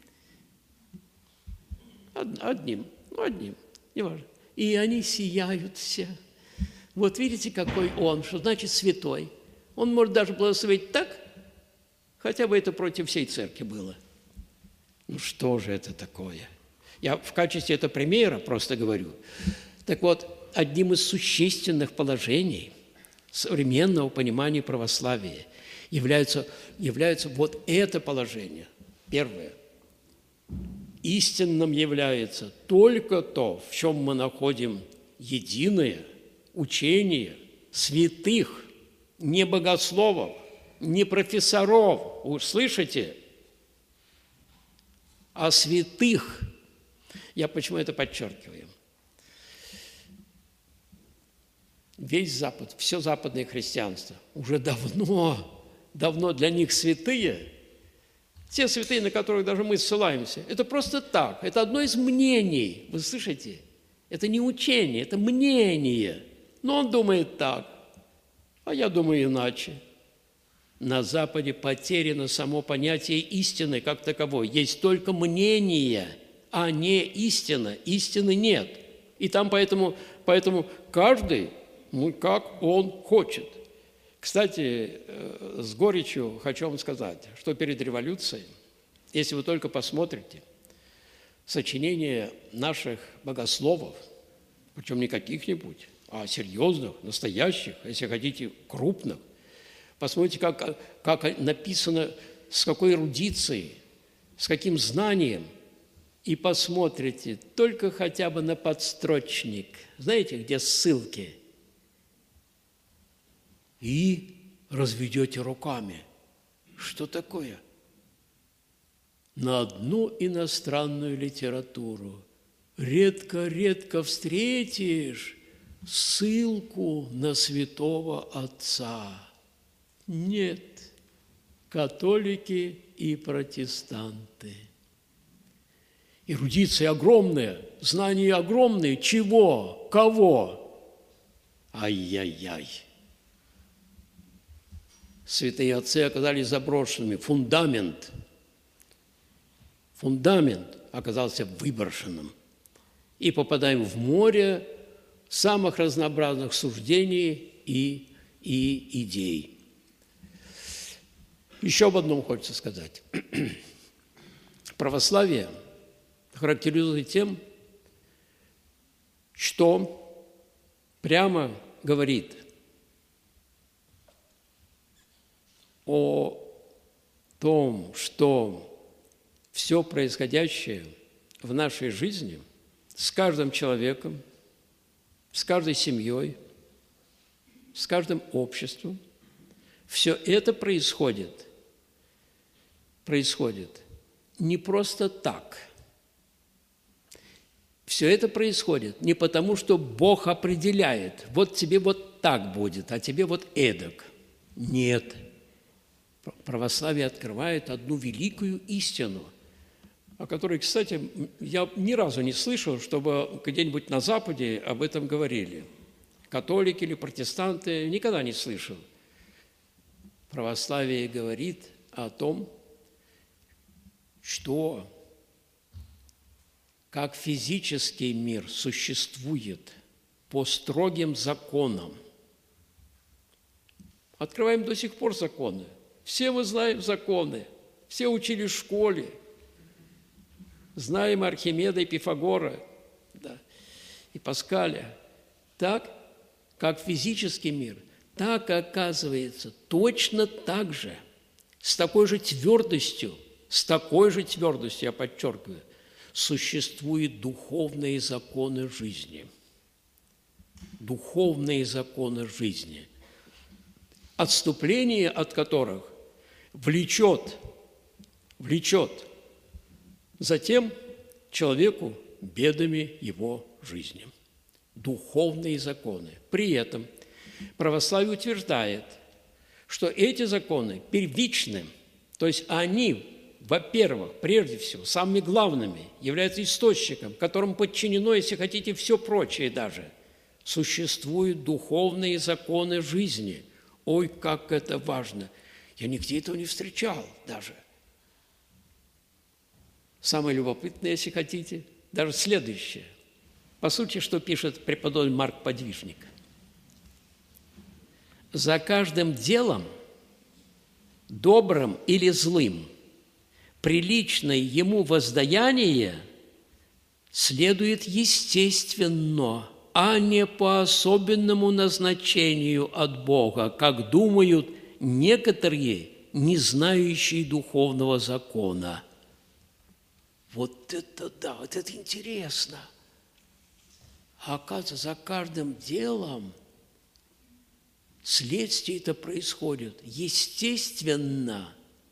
Одним, ну, одним, неважно. И они сияют все. Вот видите, какой он, что значит святой. Он может даже благословить так, хотя бы это против всей церкви было. Ну что же это такое? Я в качестве этого примера просто говорю. Так вот, одним из существенных положений современного понимания православия является, является вот это положение. Первое. Истинным является только то, в чем мы находим единое учение святых, не богословов, не профессоров, вы слышите, а святых. Я почему это подчеркиваю? Весь Запад, все западное христианство уже давно, давно для них святые. Те святые, на которых даже мы ссылаемся, это просто так, это одно из мнений, вы слышите? Это не учение, это мнение. Но он думает так, а я думаю иначе. На Западе потеряно само понятие истины как таковой. Есть только мнение, а не истина. Истины нет. И там поэтому, поэтому каждый, ну, как он хочет. Кстати, с горечью хочу вам сказать, что перед революцией, если вы только посмотрите сочинения наших богословов, причем не каких-нибудь, а серьезных, настоящих, если хотите, крупных, посмотрите, как, как написано, с какой эрудицией, с каким знанием, и посмотрите только хотя бы на подстрочник. Знаете, где ссылки? И разведете руками. Что такое? На одну иностранную литературу редко-редко встретишь ссылку на святого Отца. Нет, католики и протестанты. Эрудиция огромная, знания огромные. Чего? Кого? Ай-яй-яй. Святые отцы оказались заброшенными. Фундамент, фундамент оказался выброшенным. И попадаем в море самых разнообразных суждений и, и идей. Еще об одном хочется сказать. Православие характеризует тем, что прямо говорит о том, что все происходящее в нашей жизни с каждым человеком, с каждой семьей, с каждым обществом, все это происходит, происходит не просто так. Все это происходит не потому, что Бог определяет, вот тебе вот так будет, а тебе вот эдак. Нет. Православие открывает одну великую истину, о которой, кстати, я ни разу не слышал, чтобы где-нибудь на Западе об этом говорили. Католики или протестанты, никогда не слышал. Православие говорит о том, что как физический мир существует по строгим законам. Открываем до сих пор законы. Все мы знаем законы, все учились в школе, знаем Архимеда и Пифагора, да, и Паскаля. Так, как физический мир, так, оказывается, точно так же, с такой же твердостью, с такой же твердостью, я подчеркиваю, существуют духовные законы жизни. Духовные законы жизни, отступление от которых влечет, влечет затем человеку бедами его жизни. Духовные законы. При этом православие утверждает, что эти законы первичны, то есть они, во-первых, прежде всего, самыми главными, являются источником, которому подчинено, если хотите, все прочее даже. Существуют духовные законы жизни. Ой, как это важно! Я нигде этого не встречал даже. Самое любопытное, если хотите, даже следующее. По сути, что пишет преподобный Марк Подвижник. За каждым делом, добрым или злым, приличное ему воздаяние следует естественно, а не по особенному назначению от Бога, как думают некоторые, не знающие духовного закона. Вот это да, вот это интересно. А оказывается, за каждым делом следствие это происходит естественно.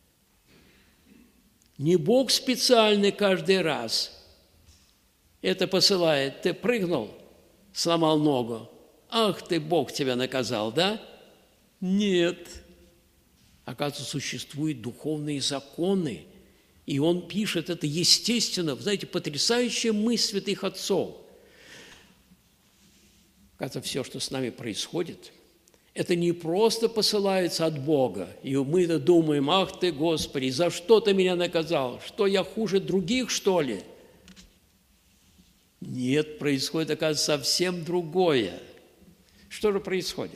Не Бог специально каждый раз это посылает. Ты прыгнул, сломал ногу. Ах ты, Бог тебя наказал, да? Нет. Оказывается, существуют духовные законы. И он пишет это естественно. Вы знаете, потрясающая мысль святых отцов. Оказывается, все, что с нами происходит, это не просто посылается от Бога. И мы думаем, ах ты, Господи, за что ты меня наказал? Что я хуже других, что ли? Нет, происходит, оказывается, совсем другое. Что же происходит?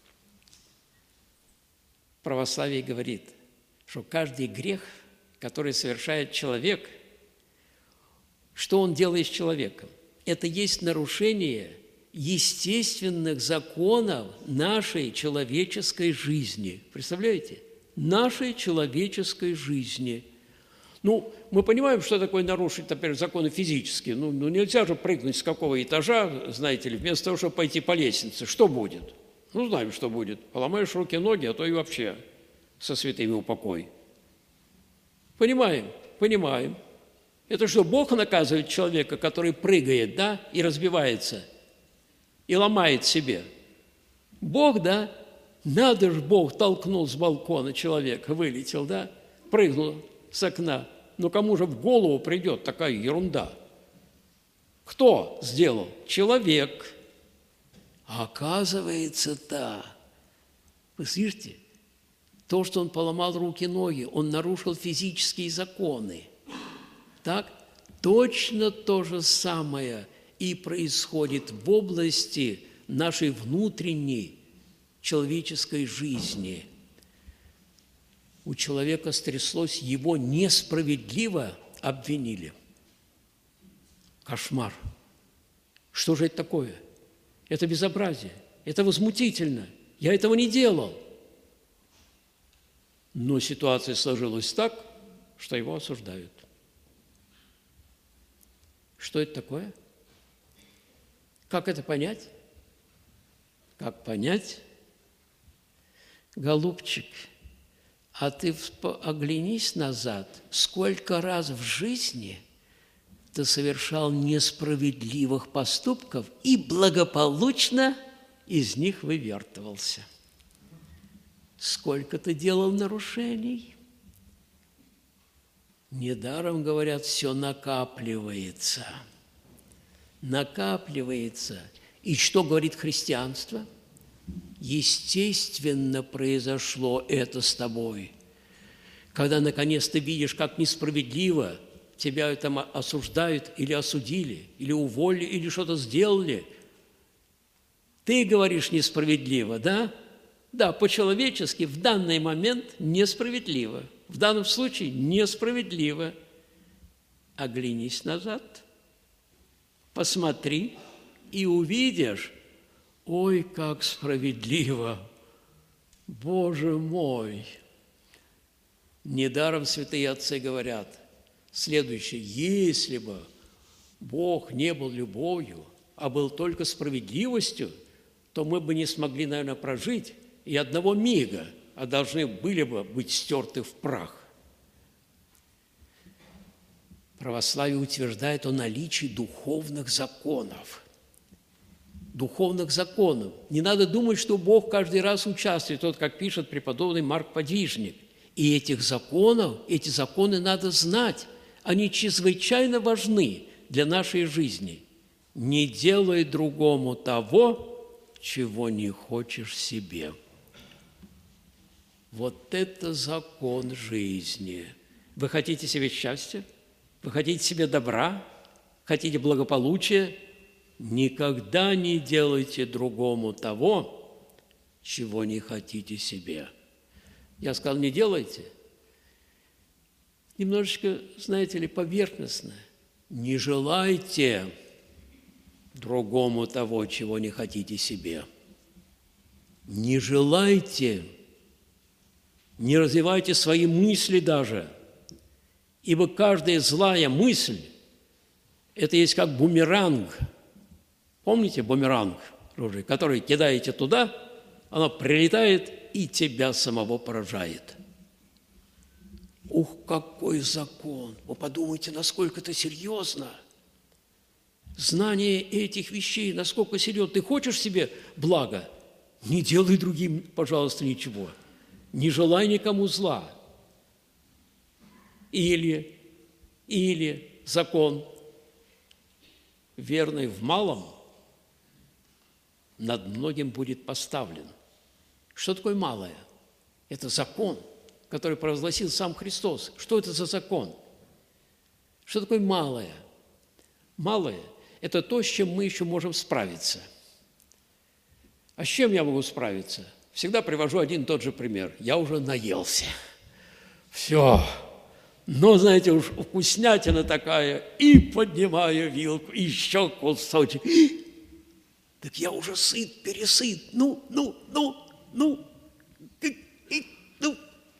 Православие говорит, что каждый грех, который совершает человек, что он делает с человеком? Это есть нарушение естественных законов нашей человеческой жизни. Представляете? Нашей человеческой жизни. Ну, мы понимаем, что такое нарушить, например, законы физические. Ну, ну, нельзя же прыгнуть с какого этажа, знаете ли, вместо того, чтобы пойти по лестнице. Что будет? Ну, знаем, что будет. Поломаешь руки, ноги, а то и вообще со святыми упокой. Понимаем? Понимаем. Это что, Бог наказывает человека, который прыгает, да, и разбивается, и ломает себе? Бог, да? Надо же, Бог толкнул с балкона человека, вылетел, да, прыгнул с окна. Но кому же в голову придет такая ерунда? Кто сделал? Человек. А оказывается, да. Вы слышите? То, что он поломал руки и ноги, он нарушил физические законы. Так? Точно то же самое и происходит в области нашей внутренней человеческой жизни. У человека стряслось, его несправедливо обвинили. Кошмар. Что же это такое? Это безобразие, это возмутительно. Я этого не делал. Но ситуация сложилась так, что его осуждают. Что это такое? Как это понять? Как понять? Голубчик, а ты оглянись назад, сколько раз в жизни ты совершал несправедливых поступков и благополучно из них вывертывался. Сколько ты делал нарушений? Недаром, говорят, все накапливается. Накапливается. И что говорит христианство? Естественно произошло это с тобой. когда наконец ты видишь, как несправедливо тебя там осуждают или осудили, или уволили, или что-то сделали, ты говоришь несправедливо, да? Да, по-человечески в данный момент несправедливо. В данном случае несправедливо. Оглянись назад, посмотри и увидишь, ой, как справедливо, Боже мой! Недаром святые отцы говорят следующее: если бы Бог не был любовью, а был только справедливостью, то мы бы не смогли, наверное, прожить и одного мига, а должны были бы быть стерты в прах. Православие утверждает о наличии духовных законов. Духовных законов. Не надо думать, что Бог каждый раз участвует, вот как пишет преподобный Марк Подвижник. И этих законов, эти законы надо знать. Они чрезвычайно важны для нашей жизни. Не делай другому того, чего не хочешь себе. Вот это закон жизни. Вы хотите себе счастья? Вы хотите себе добра? Хотите благополучия? Никогда не делайте другому того, чего не хотите себе. Я сказал, не делайте. Немножечко, знаете ли, поверхностно. Не желайте другому того, чего не хотите себе. Не желайте, не развивайте свои мысли даже. Ибо каждая злая мысль – это есть как бумеранг. Помните бумеранг, который кидаете туда, оно прилетает и тебя самого поражает. Ух, какой закон! Вы подумайте, насколько это серьезно. Знание этих вещей, насколько серьезно. Ты хочешь себе блага? Не делай другим, пожалуйста, ничего. Не желай никому зла. Или, или закон, верный в малом, над многим будет поставлен. Что такое малое? Это закон, который провозгласил сам Христос. Что это за закон? Что такое малое? Малое – это то, с чем мы еще можем справиться. А с чем я могу справиться? Всегда привожу один и тот же пример. Я уже наелся. Все. Но, знаете, уж вкуснятина такая, и поднимаю вилку, и еще кусочек. Так я уже сыт, пересыт. Ну, ну, ну, ну, ну.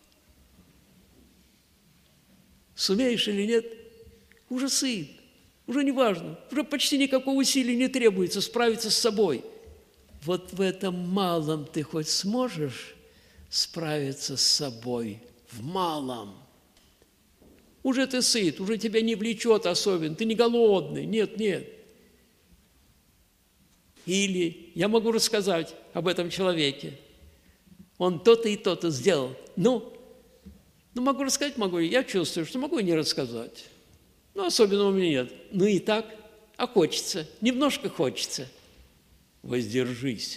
Сумеешь или нет, уже сыт, уже не важно, уже почти никакого усилия не требуется справиться с собой. Вот в этом малом ты хоть сможешь справиться с собой, в малом. Уже ты сыт, уже тебя не влечет особенно, ты не голодный, нет, нет. Или я могу рассказать об этом человеке. Он то-то и то-то сделал. Ну, ну, могу рассказать, могу. Я чувствую, что могу и не рассказать. Ну, особенно у меня нет. Ну и так, а хочется, немножко хочется. Воздержись.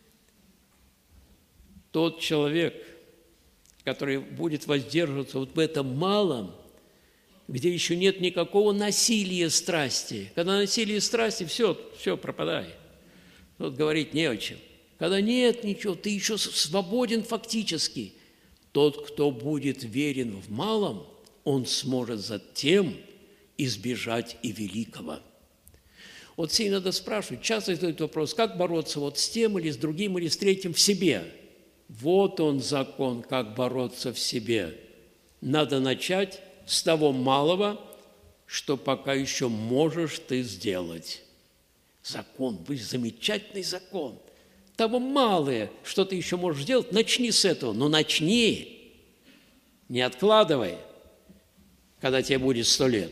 Тот человек, который будет воздерживаться вот в этом малом, где еще нет никакого насилия страсти. Когда насилие страсти, все, все, пропадай. Тут говорить не о чем. Когда нет ничего, ты еще свободен фактически. Тот, кто будет верен в малом, он сможет затем избежать и великого. Вот все надо спрашивать, часто задают вопрос, как бороться вот с тем или с другим или с третьим в себе. Вот он закон, как бороться в себе. Надо начать с того малого, что пока еще можешь ты сделать. Закон, вы замечательный закон. Того малое, что ты еще можешь сделать, начни с этого. Но начни, не откладывай, когда тебе будет сто лет.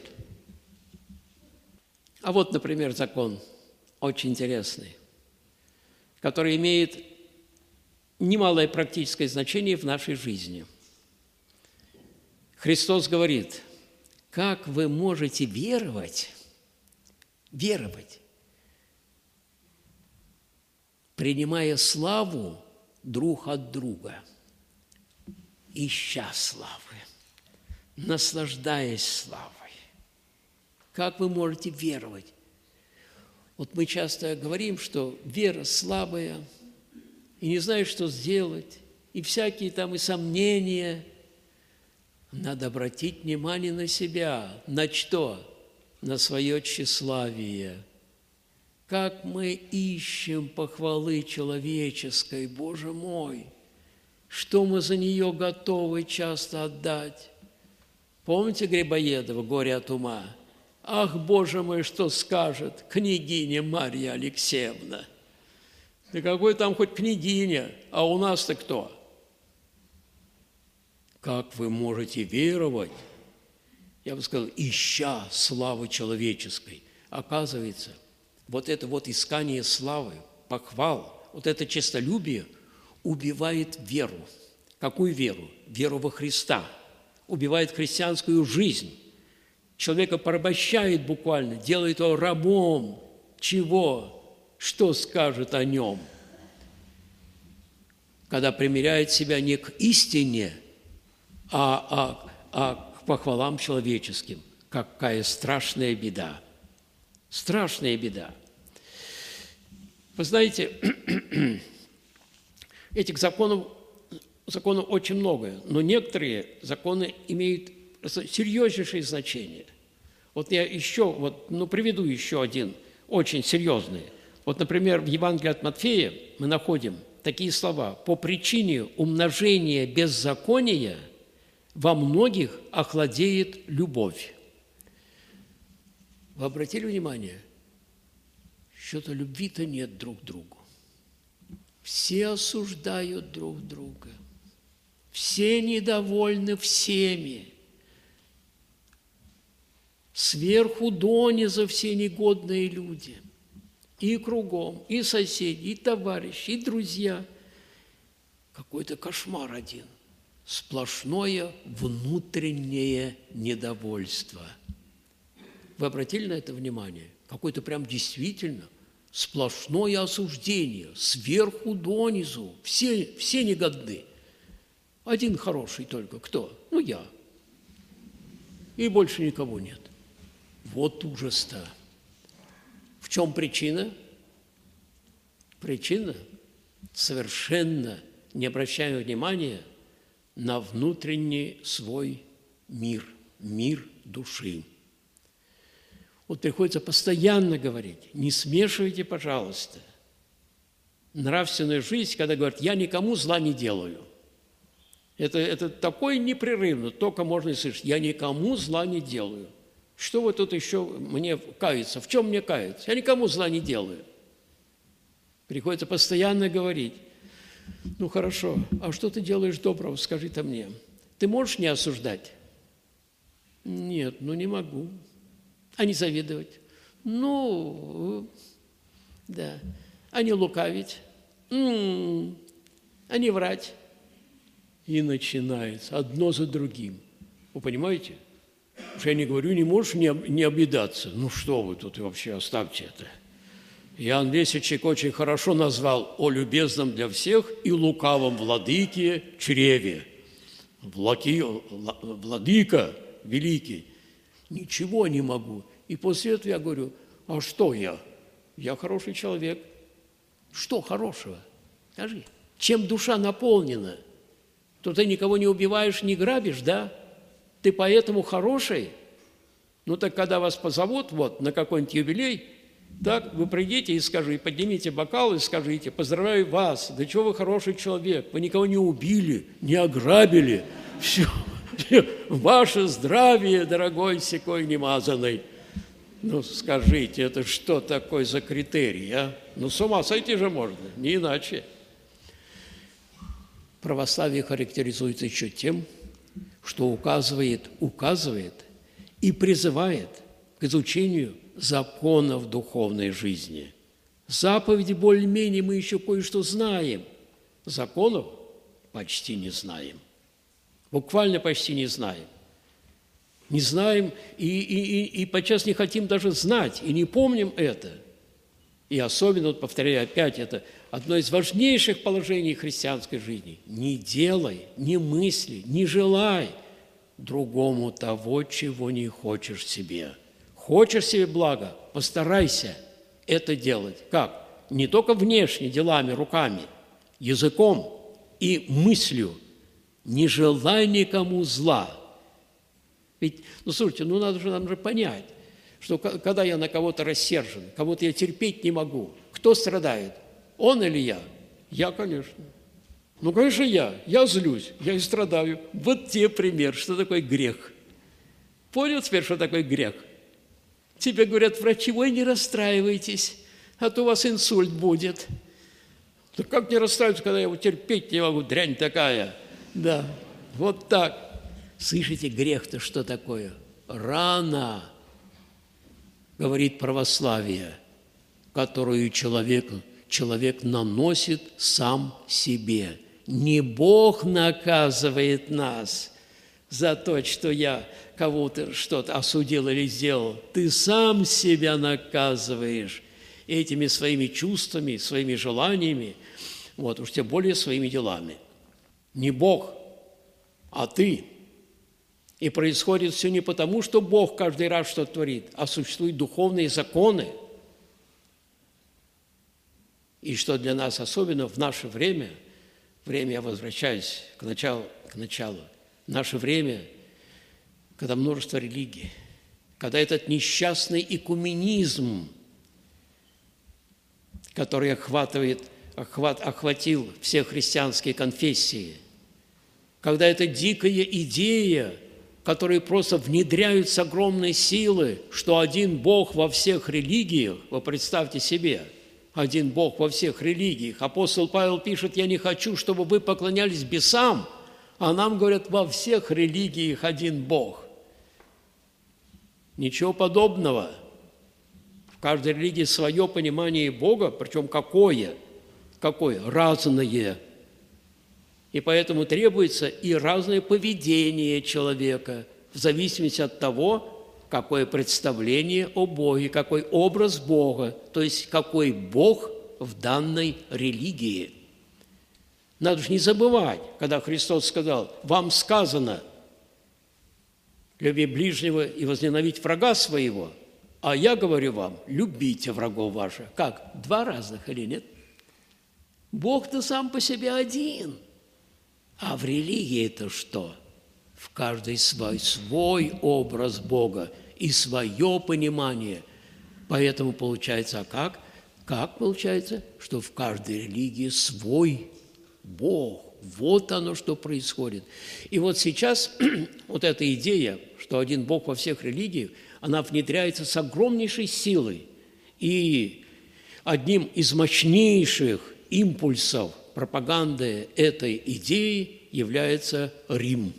А вот, например, закон очень интересный, который имеет немалое практическое значение в нашей жизни. Христос говорит, как вы можете веровать, веровать, принимая славу друг от друга, ища славы. наслаждаясь славой. Как вы можете веровать? Вот мы часто говорим, что вера слабая, и не знает, что сделать, и всякие там и сомнения. Надо обратить внимание на себя. На что? На свое тщеславие. Как мы ищем похвалы человеческой, Боже мой! Что мы за нее готовы часто отдать? Помните Грибоедова «Горе от ума»? Ах, Боже мой, что скажет княгиня Марья Алексеевна? Да какой там хоть княгиня, а у нас-то кто? Как вы можете веровать, я бы сказал, ища славы человеческой? Оказывается, вот это вот искание славы, похвал, вот это честолюбие убивает веру. Какую веру? Веру во Христа. Убивает христианскую жизнь. Человека порабощает буквально, делает его рабом. Чего? Что скажет о нем? Когда примиряет себя не к истине, а, а, а к похвалам человеческим. Какая страшная беда! Страшная беда! Вы знаете, этих законов, законов очень много, но некоторые законы имеют серьезнейшее значение. Вот я еще, вот, ну, приведу еще один, очень серьезный. Вот, например, в Евангелии от Матфея мы находим такие слова: «По причине умножения беззакония во многих охладеет любовь». Вы обратили внимание? Что-то любви-то нет друг к другу. Все осуждают друг друга. Все недовольны всеми. Сверху донизу все негодные люди. И кругом, и соседи, и товарищи, и друзья. Какой-то кошмар один. Сплошное внутреннее недовольство. Вы обратили на это внимание? Какое-то прям действительно сплошное осуждение. Сверху донизу. Все, все негодны. Один хороший только. Кто? Ну, я. И больше никого нет. Вот ужас-то. В чем причина? Причина – совершенно не обращая внимания на внутренний свой мир, мир души. Вот приходится постоянно говорить: не смешивайте, пожалуйста, нравственную жизнь, когда говорят: я никому зла не делаю. Это, это такое непрерывно, только можно и слышать: я никому зла не делаю. Что вы тут еще мне каяться? В чем мне каяться? Я никому зла не делаю. Приходится постоянно говорить: ну хорошо, а что ты делаешь доброго, скажи-то мне. Ты можешь не осуждать? Нет, ну не могу. А не завидовать? Ну, да. А не лукавить? М-м-м. А не врать? И начинается одно за другим. Вы понимаете? Что я не говорю, не можешь не, не обидаться. Ну что вы тут вообще, оставьте это. Иоанн Лесичек очень хорошо назвал: «О любезном для всех и лукавом владыке чреве». Влади, владыка великий. Ничего не могу. И после этого я говорю: а что я? Я хороший человек. Что хорошего? Скажи. Чем душа наполнена? То ты никого не убиваешь, не грабишь, да? Ты поэтому хороший? Ну так когда вас позовут вот на какой-нибудь юбилей, так вы придите и скажите, поднимите бокал и скажите: поздравляю вас, да чего вы хороший человек, вы никого не убили, не ограбили, все, ваше здравие, дорогой секой немазанный. Ну скажите, это что такое за критерий, а? Ну с ума сойти же можно, не иначе. Православие характеризуется еще тем, что указывает, указывает и призывает к изучению законов духовной жизни. Заповеди более-менее мы еще кое-что знаем. Законов почти не знаем. Буквально почти не знаем. Не знаем и, и, и, и подчас не хотим даже знать, и не помним это. И особенно, вот повторяю опять, это одно из важнейших положений христианской жизни. Не делай, не мысли, не желай другому того, чего не хочешь себе. Хочешь себе блага, постарайся это делать. Как? Не только внешне, делами, руками, языком и мыслью. Не желай никому зла. Ведь, ну, слушайте, ну, надо же нам же понять, что когда я на кого-то рассержен, кого-то я терпеть не могу, кто страдает? Он или я? Я, конечно. Ну, конечно, я. Я злюсь, я и страдаю. Вот тебе пример, что такое грех. Понял теперь, что такое грех? Тебе говорят врачи: ой, не расстраивайтесь, а то у вас инсульт будет. Да как не расстраиваться, когда я его терпеть не могу, дрянь такая. Да, вот так. Слышите, грех-то что такое? Рана, говорит православие, которую человек, человек наносит сам себе. Не Бог наказывает нас за то, что я кого-то что-то осудил или сделал. Ты сам себя наказываешь этими своими чувствами, своими желаниями, вот, уж тем более своими делами. Не Бог, а ты. И происходит все не потому, что Бог каждый раз что-то творит, а существуют духовные законы. И что для нас особенно в наше время, время, я возвращаюсь к началу, к началу, в наше время, когда множество религий, когда этот несчастный экуменизм, который охватывает, охват, охватил все христианские конфессии, когда эта дикая идея, которые просто внедряют с огромной силы, что один Бог во всех религиях, вы представьте себе, один Бог во всех религиях. Апостол Павел пишет: я не хочу, чтобы вы поклонялись бесам, а нам говорят: во всех религиях один Бог. Ничего подобного. В каждой религии свое понимание Бога, причем какое? Какое? Разное. И поэтому требуется и разное поведение человека в зависимости от того, какое представление о Боге, какой образ Бога, то есть какой Бог в данной религии. Надо же не забывать, когда Христос сказал: вам сказано, люби ближнего и возненавидь врага своего, а я говорю вам, любите врагов ваших. Как? Два разных или нет? Бог-то сам по себе один. А в религии это что? В каждой свой, свой образ Бога и свое понимание. Поэтому получается, а как? Как получается, что в каждой религии свой Бог? Вот оно, что происходит. И вот сейчас вот эта идея, что один Бог во всех религиях, она внедряется с огромнейшей силой. И одним из мощнейших импульсов пропаганды этой идеи является Рим.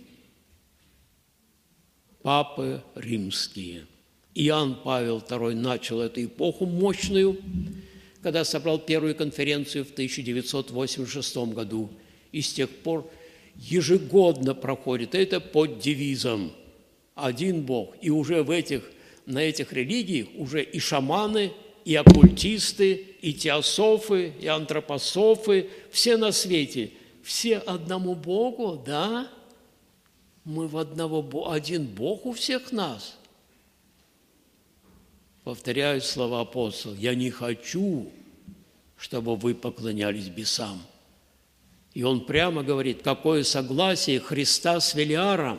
Папы римские. Иоанн Павел второй начал эту эпоху мощную, когда собрал первую конференцию в тысяча девятьсот восемьдесят шестом году. И с тех пор ежегодно проходит это под девизом «Один Бог». И уже в этих, на этих религиях уже и шаманы, и оккультисты, и теософы, и антропософы, все на свете, все одному Богу, да? Мы в одного, один Бог у всех нас. Повторяю слова апостола: я не хочу, чтобы вы поклонялись бесам. И он прямо говорит, какое согласие Христа с Велиаром.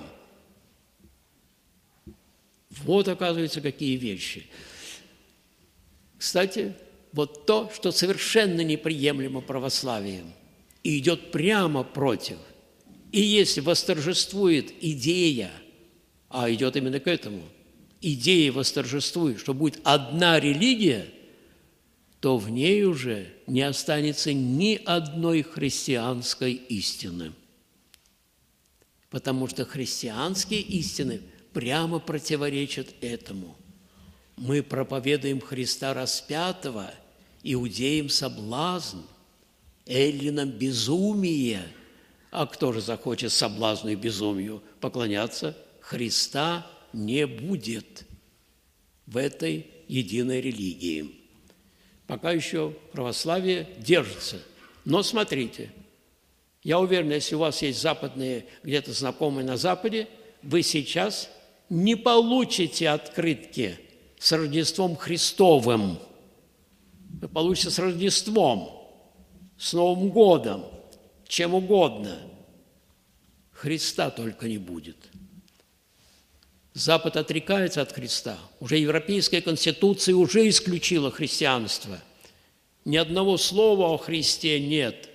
Вот, оказывается, какие вещи. Кстати, вот то, что совершенно неприемлемо православием и идет прямо против. И если восторжествует идея, а идет именно к этому, идея восторжествует, что будет одна религия, то в ней уже не останется ни одной христианской истины. Потому что христианские истины прямо противоречат этому. Мы проповедуем Христа распятого, иудеям соблазн, эллинам безумие. А кто же захочет соблазну и безумию поклоняться? Христа не будет в этой единой религии. Пока еще православие держится. Но смотрите, я уверен, если у вас есть западные, где-то знакомые на Западе, вы сейчас не получите открытки с Рождеством Христовым. Вы получите с Рождеством, с Новым годом, чем угодно. Христа только не будет. Запад отрекается от Христа. Уже Европейская конституция уже исключила христианство. Ни одного слова о Христе нет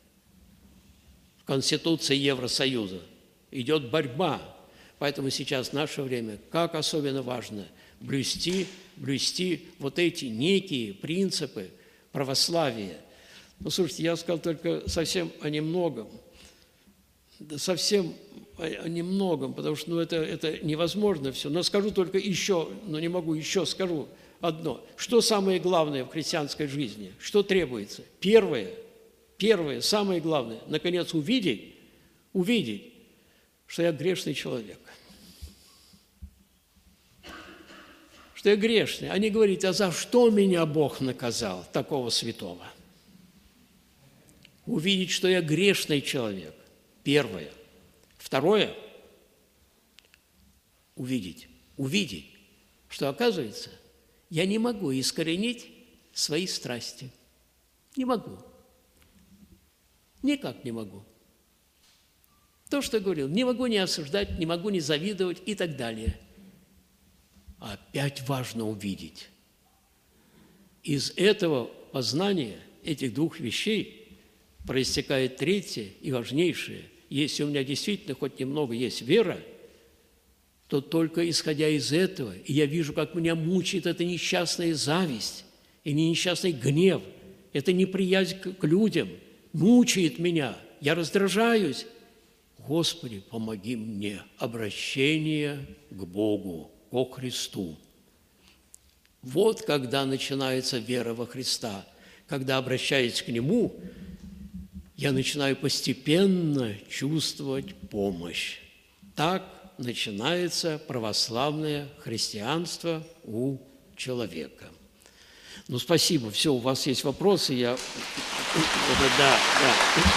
в Конституции Евросоюза. Идет борьба. Поэтому сейчас в наше время, как особенно важно, блюсти, блюсти вот эти некие принципы православия. Ну, слушайте, я сказал только совсем о немногом. Да совсем о немногом, потому что ну, это, это невозможно все. Но скажу только еще, но не могу, еще скажу одно. Что самое главное в христианской жизни? Что требуется? Первое, первое, самое главное, наконец увидеть, увидеть, что я грешный человек. Что я грешный. А не говорить, а за что меня Бог наказал, такого святого? Увидеть, что я грешный человек. Первое. Второе – увидеть, увидеть, что, оказывается, я не могу искоренить свои страсти. Не могу. Никак не могу. То, что я говорил, не могу не осуждать, не могу не завидовать и так далее. А опять важно увидеть. Из этого познания этих двух вещей проистекает третье и важнейшее. Если у меня действительно хоть немного есть вера, то только исходя из этого, и я вижу, как меня мучает эта несчастная зависть и несчастный гнев, эта неприязнь к людям, мучает меня, я раздражаюсь. Господи, помоги мне, обращение к Богу, ко Христу. Вот когда начинается вера во Христа, когда, обращаясь к Нему, я начинаю постепенно чувствовать помощь. Так начинается православное христианство у человека. Ну, спасибо. Все, у вас есть вопросы. Я... Да, да.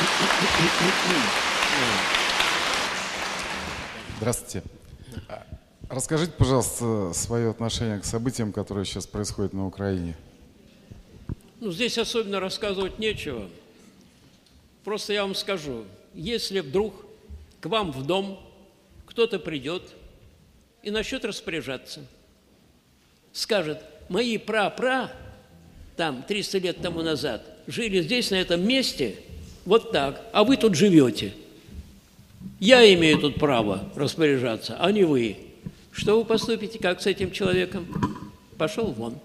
Здравствуйте. Расскажите, пожалуйста, свое отношение к событиям, которые сейчас происходят на Украине. Ну, здесь особенно рассказывать нечего. Просто я вам скажу, если вдруг к вам в дом кто-то придет и начнет распоряжаться, скажет, мои пра-пра, там, триста лет тому назад, жили здесь, на этом месте, вот так, а вы тут живете. Я имею тут право распоряжаться, а не вы. Что вы поступите, как с этим человеком? Пошел вон.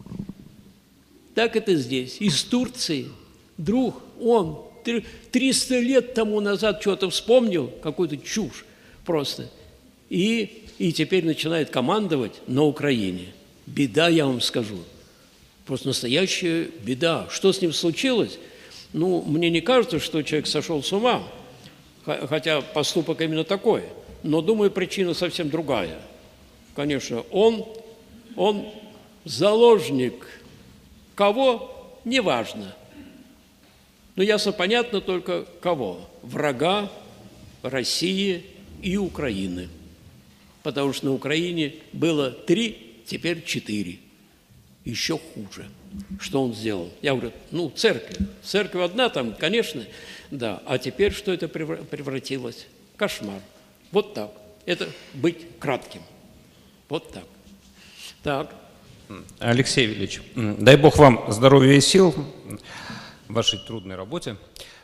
Так это здесь. Из Турции друг, он триста лет тому назад что-то вспомнил, какую-то чушь просто, и, и теперь начинает командовать на Украине. Беда, я вам скажу. Просто настоящая беда. Что с ним случилось? Ну, мне не кажется, что человек сошел с ума, хотя поступок именно такой, но, думаю, причина совсем другая. Конечно, он, он заложник. Кого? Неважно. Но ясно, понятно только кого? Врага России и Украины. Потому что на Украине было три, теперь четыре. Еще хуже. Что он сделал? Я говорю, ну, церковь. Церковь одна там, конечно, да. А теперь что это превратилось? Кошмар. Вот так. Это быть кратким. Вот так. Так. Алексей Ильич, дай Бог вам здоровья и сил в вашей трудной работе.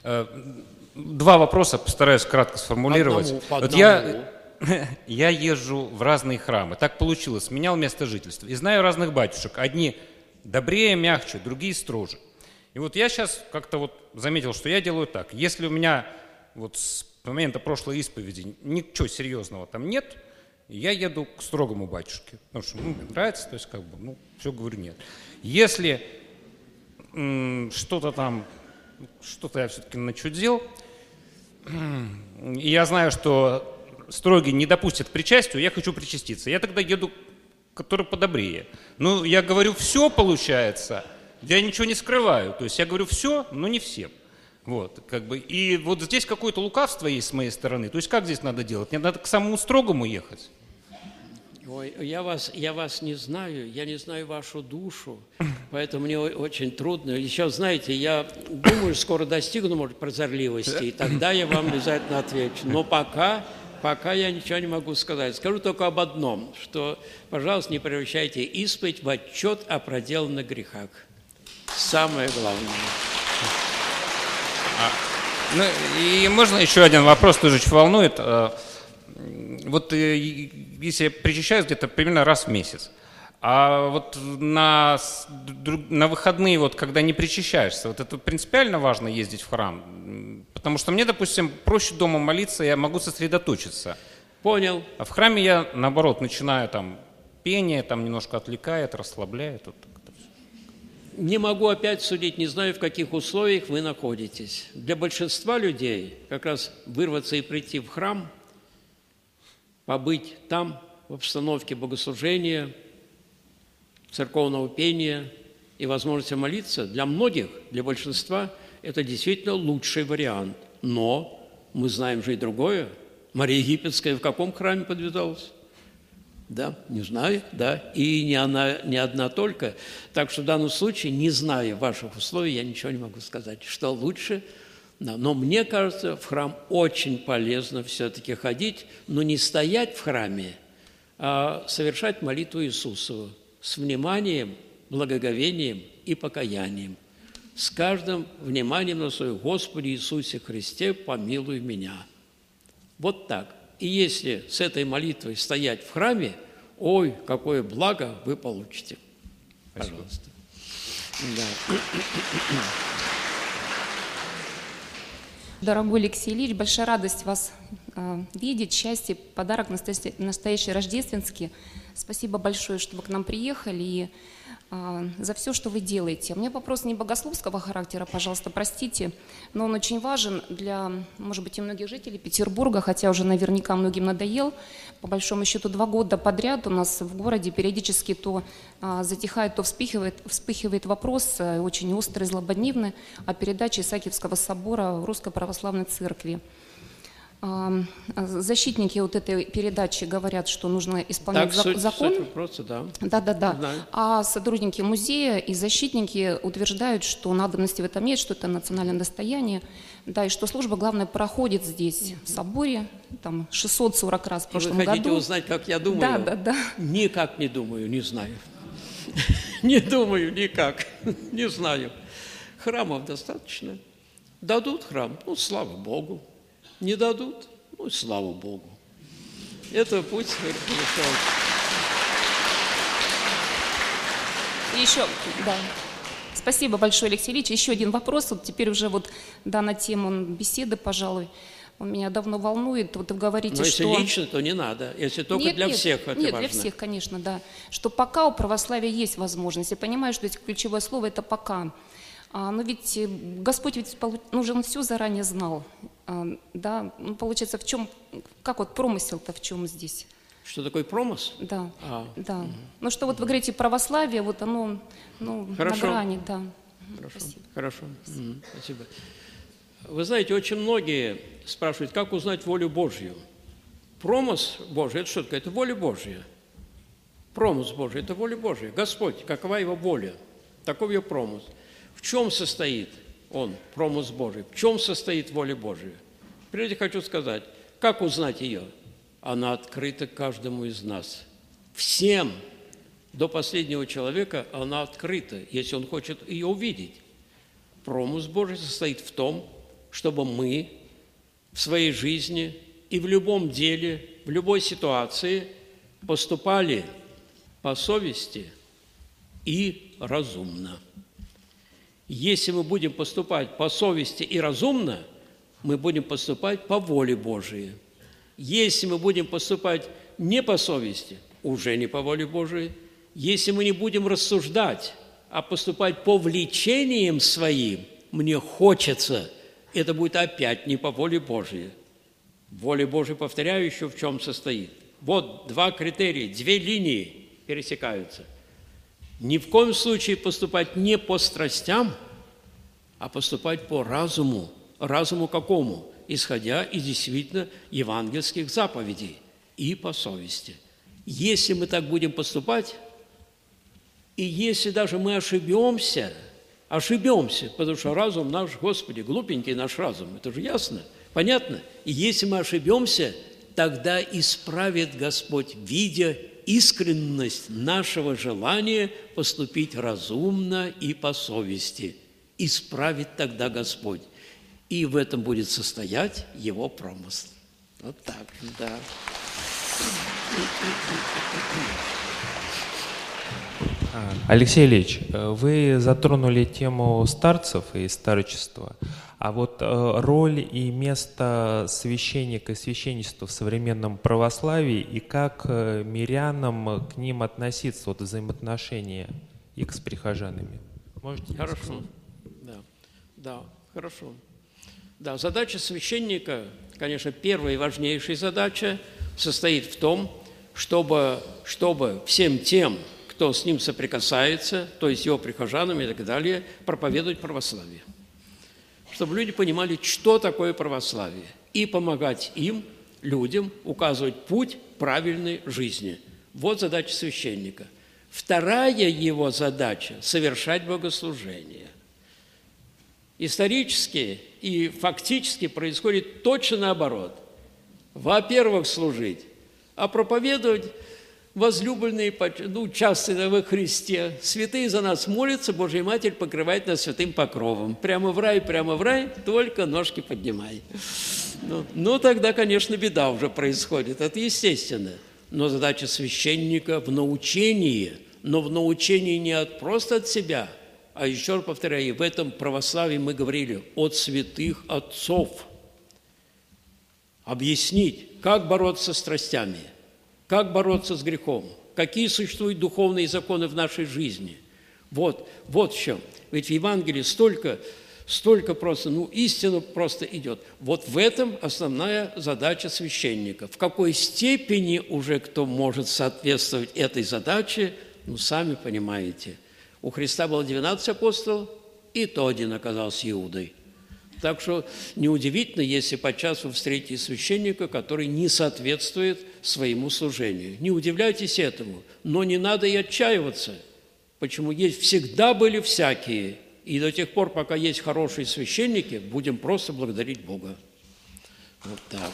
Два вопроса, постараюсь кратко сформулировать. Одному, по вот я, я езжу в разные храмы. Так получилось, менял место жительства. И знаю разных батюшек. Одни добрее, мягче, другие строже. И вот я сейчас как-то вот заметил, что я делаю так. Если у меня вот с момента прошлой исповеди ничего серьезного там нет, я еду к строгому батюшке. Потому что ну, мне нравится, то есть как бы, ну, все говорю нет. Если м- что-то там, что-то я все-таки начудил, и я знаю, что строгий не допустит к причастию, я хочу причаститься. Я тогда еду, который подобрее. Ну, я говорю все, получается, я ничего не скрываю. То есть я говорю все, но не всем. Вот, как бы, и вот здесь какое-то лукавство есть с моей стороны. То есть как здесь надо делать? Мне надо к самому строгому ехать? Ой, я вас, я вас не знаю, я не знаю вашу душу, поэтому мне очень трудно. Еще, знаете, я думаю, скоро достигну, может, прозорливости, и тогда я вам обязательно отвечу. Но пока, пока я ничего не могу сказать. Скажу только об одном, что, пожалуйста, не превращайте исповедь в отчет о проделанных грехах. Самое главное. А, ну, и можно еще один вопрос, тоже очень волнует. Вот если я причащаюсь где-то примерно раз в месяц, а вот на, на выходные, вот, когда не причащаешься, вот это принципиально важно ездить в храм? Потому что мне, допустим, проще дома молиться, я могу сосредоточиться. Понял. А в храме я, наоборот, начинаю там пение, там немножко отвлекает, расслабляет. Вот. Не могу опять судить, не знаю, в каких условиях вы находитесь. Для большинства людей как раз вырваться и прийти в храм, побыть там в обстановке богослужения, церковного пения и возможности молиться, для многих, для большинства, это действительно лучший вариант. Но мы знаем же и другое. Мария Египетская в каком храме подвязалась? Да, не знаю, да, и не она, не одна только. Так что в данном случае, не зная ваших условий, я ничего не могу сказать, что лучше. Да. Но мне кажется, в храм очень полезно все-таки ходить, но не стоять в храме, а совершать молитву Иисусову с вниманием, благоговением и покаянием. С каждым вниманием на свой Господи Иисусе Христе, помилуй меня. Вот так. И если с этой молитвой стоять в храме, ой, какое благо вы получите. Спасибо. Пожалуйста. Да. Дорогой Алексей Ильич, большая радость вас э, видеть, счастье, подарок настоящий, настоящий рождественский. Спасибо большое, что вы к нам приехали и э, за все, что вы делаете. У меня вопрос не богословского характера, пожалуйста, простите, но он очень важен для, может быть, и многих жителей Петербурга, хотя уже наверняка многим надоел. По большому счету, два года подряд у нас в городе периодически то э, затихает, то вспыхивает, вспыхивает вопрос, э, очень острый, злободневный, о передаче Исаакиевского собора Русской Православной Церкви. Защитники вот этой передачи говорят, что нужно исполнять так, за, суть, закон. Суть вопроса, да. Да, да, да. Знаю. А сотрудники музея и защитники утверждают, что надобности в этом нет, что это национальное достояние, да, и что служба, главное, проходит здесь, в соборе, там шестьсот сорок раз в прошлом году. Вы хотите году. узнать, как я думаю? Да, да, да. Никак не думаю, не знаю. Не думаю никак, не знаю. Храмов достаточно. Дадут храм, ну, слава Богу. Не дадут, ну, слава Богу. Это путь решает. Еще, да. Спасибо большое, Алексей Ильич. Еще один вопрос. Вот теперь уже вот, да, на тему беседы, пожалуй, он меня давно волнует. Вот вы говорите, но если что... лично, то не надо. Если только нет, для нет, всех это нет, важно. для всех, конечно, да. Что пока у православия есть возможность. Я понимаю, что здесь ключевое слово – это «пока». А, но ведь Господь ведь ну, же Он все заранее знал. А, да, ну, получается, в чем, как вот промысел-то в чем здесь? Что такое промысел? Да, а, да. Угу. Ну что вот вы говорите, православие, вот оно ну, на грани, да. Хорошо, Спасибо. хорошо. Угу. Спасибо. Вы знаете, очень многие спрашивают, как узнать волю Божью. Промысл Божий – это что такое? Это воля Божья. Промысл Божий – это воля Божья. Господь, какова Его воля? Таков Его промысл. В чем состоит он, промысл Божий? В чем состоит воля Божия? Прежде хочу сказать, как узнать ее? Она открыта каждому из нас. Всем, до последнего человека, она открыта, если он хочет ее увидеть. Промысл Божий состоит в том, чтобы мы в своей жизни и в любом деле, в любой ситуации поступали по совести и разумно. Если мы будем поступать по совести и разумно, мы будем поступать по воле Божией. Если мы будем поступать не по совести, уже не по воле Божией. Если мы не будем рассуждать, а поступать по влечениям своим, мне хочется, это будет опять не по воле Божией. Воля Божия, повторяю, еще в чем состоит. Вот два критерия, две линии пересекаются. Ни в коем случае поступать не по страстям, а поступать по разуму, Разуму какому? Исходя из действительно евангельских заповедей и по совести. Если мы так будем поступать, и если даже мы ошибемся, ошибемся, потому что разум наш, Господи, глупенький наш разум, это же ясно, понятно? И если мы ошибемся, тогда исправит Господь, видя искренность нашего желания поступить разумно и по совести. Исправит тогда Господь. И в этом будет состоять Его промысл. Вот так, да. Алексей Ильич, вы затронули тему старцев и старчества. А вот роль и место священника и священничества в современном православии и как мирянам к ним относиться, вот взаимоотношения их с прихожанами? Можете? Хорошо. Да, да, хорошо. Да, задача священника, конечно, первая и важнейшая задача состоит в том, чтобы, чтобы всем тем, кто с ним соприкасается, то есть его прихожанами и так далее, проповедовать православие. Чтобы люди понимали, что такое православие, и помогать им, людям, указывать путь правильной жизни. Вот задача священника. Вторая его задача – совершать богослужение. Исторически и фактически происходит точно наоборот. Во-первых, служить, а проповедовать возлюбленные, ну, часто во Христе. Святые за нас молятся, Божья Матерь покрывает нас святым покровом. Прямо в рай, прямо в рай, только ножки поднимай. Ну, ну, тогда, конечно, беда уже происходит, это естественно. Но задача священника в научении, но в научении не от, просто от себя, а еще раз повторяю, в этом православии мы говорили от святых отцов. Объяснить, как бороться с страстями, как бороться с грехом, какие существуют духовные законы в нашей жизни. Вот, вот в чем. Ведь в Евангелии столько, столько просто, ну, истина просто идет. Вот в этом основная задача священника. В какой степени уже кто может соответствовать этой задаче, ну, сами понимаете. У Христа было двенадцать апостолов, и то один оказался Иудой. Так что неудивительно, если подчас вы встретите священника, который не соответствует своему служению. Не удивляйтесь этому, но не надо и отчаиваться. Почему? Есть, всегда были всякие, и до тех пор, пока есть хорошие священники, будем просто благодарить Бога. Вот так.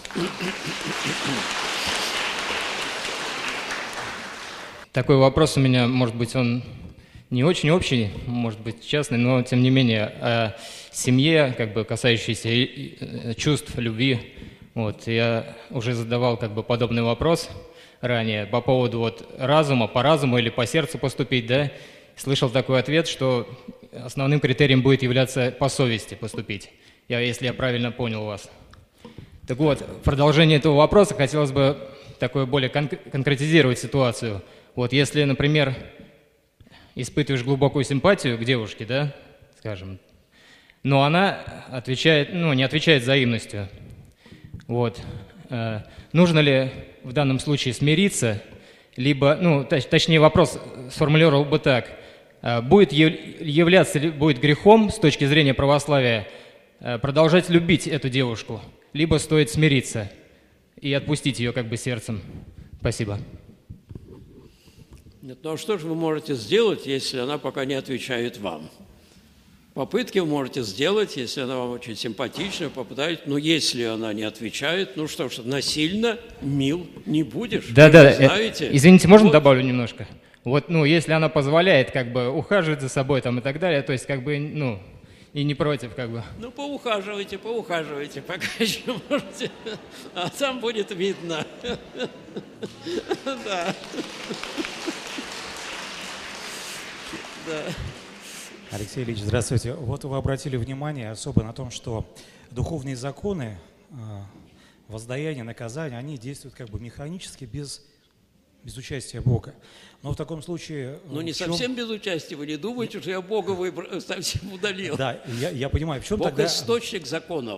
Такой вопрос у меня, может быть, он не очень общий, может быть, частный, но тем не менее о семье, как бы касающейся чувств, любви. Вот, я уже задавал как бы подобный вопрос ранее по поводу вот разума, по разуму или по сердцу поступить, да? Слышал такой ответ, что основным критерием будет являться по совести поступить, я, если я правильно понял вас. Так вот, в продолжение этого вопроса хотелось бы такое более кон- конкретизировать ситуацию. Вот если, например, испытываешь глубокую симпатию к девушке, да, скажем, но она отвечает, ну, не отвечает взаимностью. Вот. Э, нужно ли в данном случае смириться, либо, ну, точ, точнее вопрос сформулировал бы так, э, будет являться, будет грехом с точки зрения православия э, продолжать любить эту девушку, либо стоит смириться и отпустить ее как бы сердцем. Спасибо. Нет, ну а что же вы можете сделать, если она пока не отвечает вам? Попытки вы можете сделать, если она вам очень симпатична, попытаетесь, но если она не отвечает, ну что ж, насильно мил не будешь. Да, да, знаете. Извините, можно вот. добавлю немножко? Вот, ну, если она позволяет, как бы, ухаживать за собой там и так далее, то есть, как бы, ну, и не против, как бы. Ну, поухаживайте, поухаживайте, пока еще можете, а там будет видно. Да. Да. Алексей Ильич, здравствуйте. Вот вы обратили внимание особо на том, что духовные законы, воздаяние, наказание, они действуют как бы механически, без, без участия Бога. Но в таком случае... Ну, не чем... совсем без участия. Вы не думаете, что я Бога выбр... совсем удалил. Да, я, я понимаю. В чем Бог тогда... источник законов.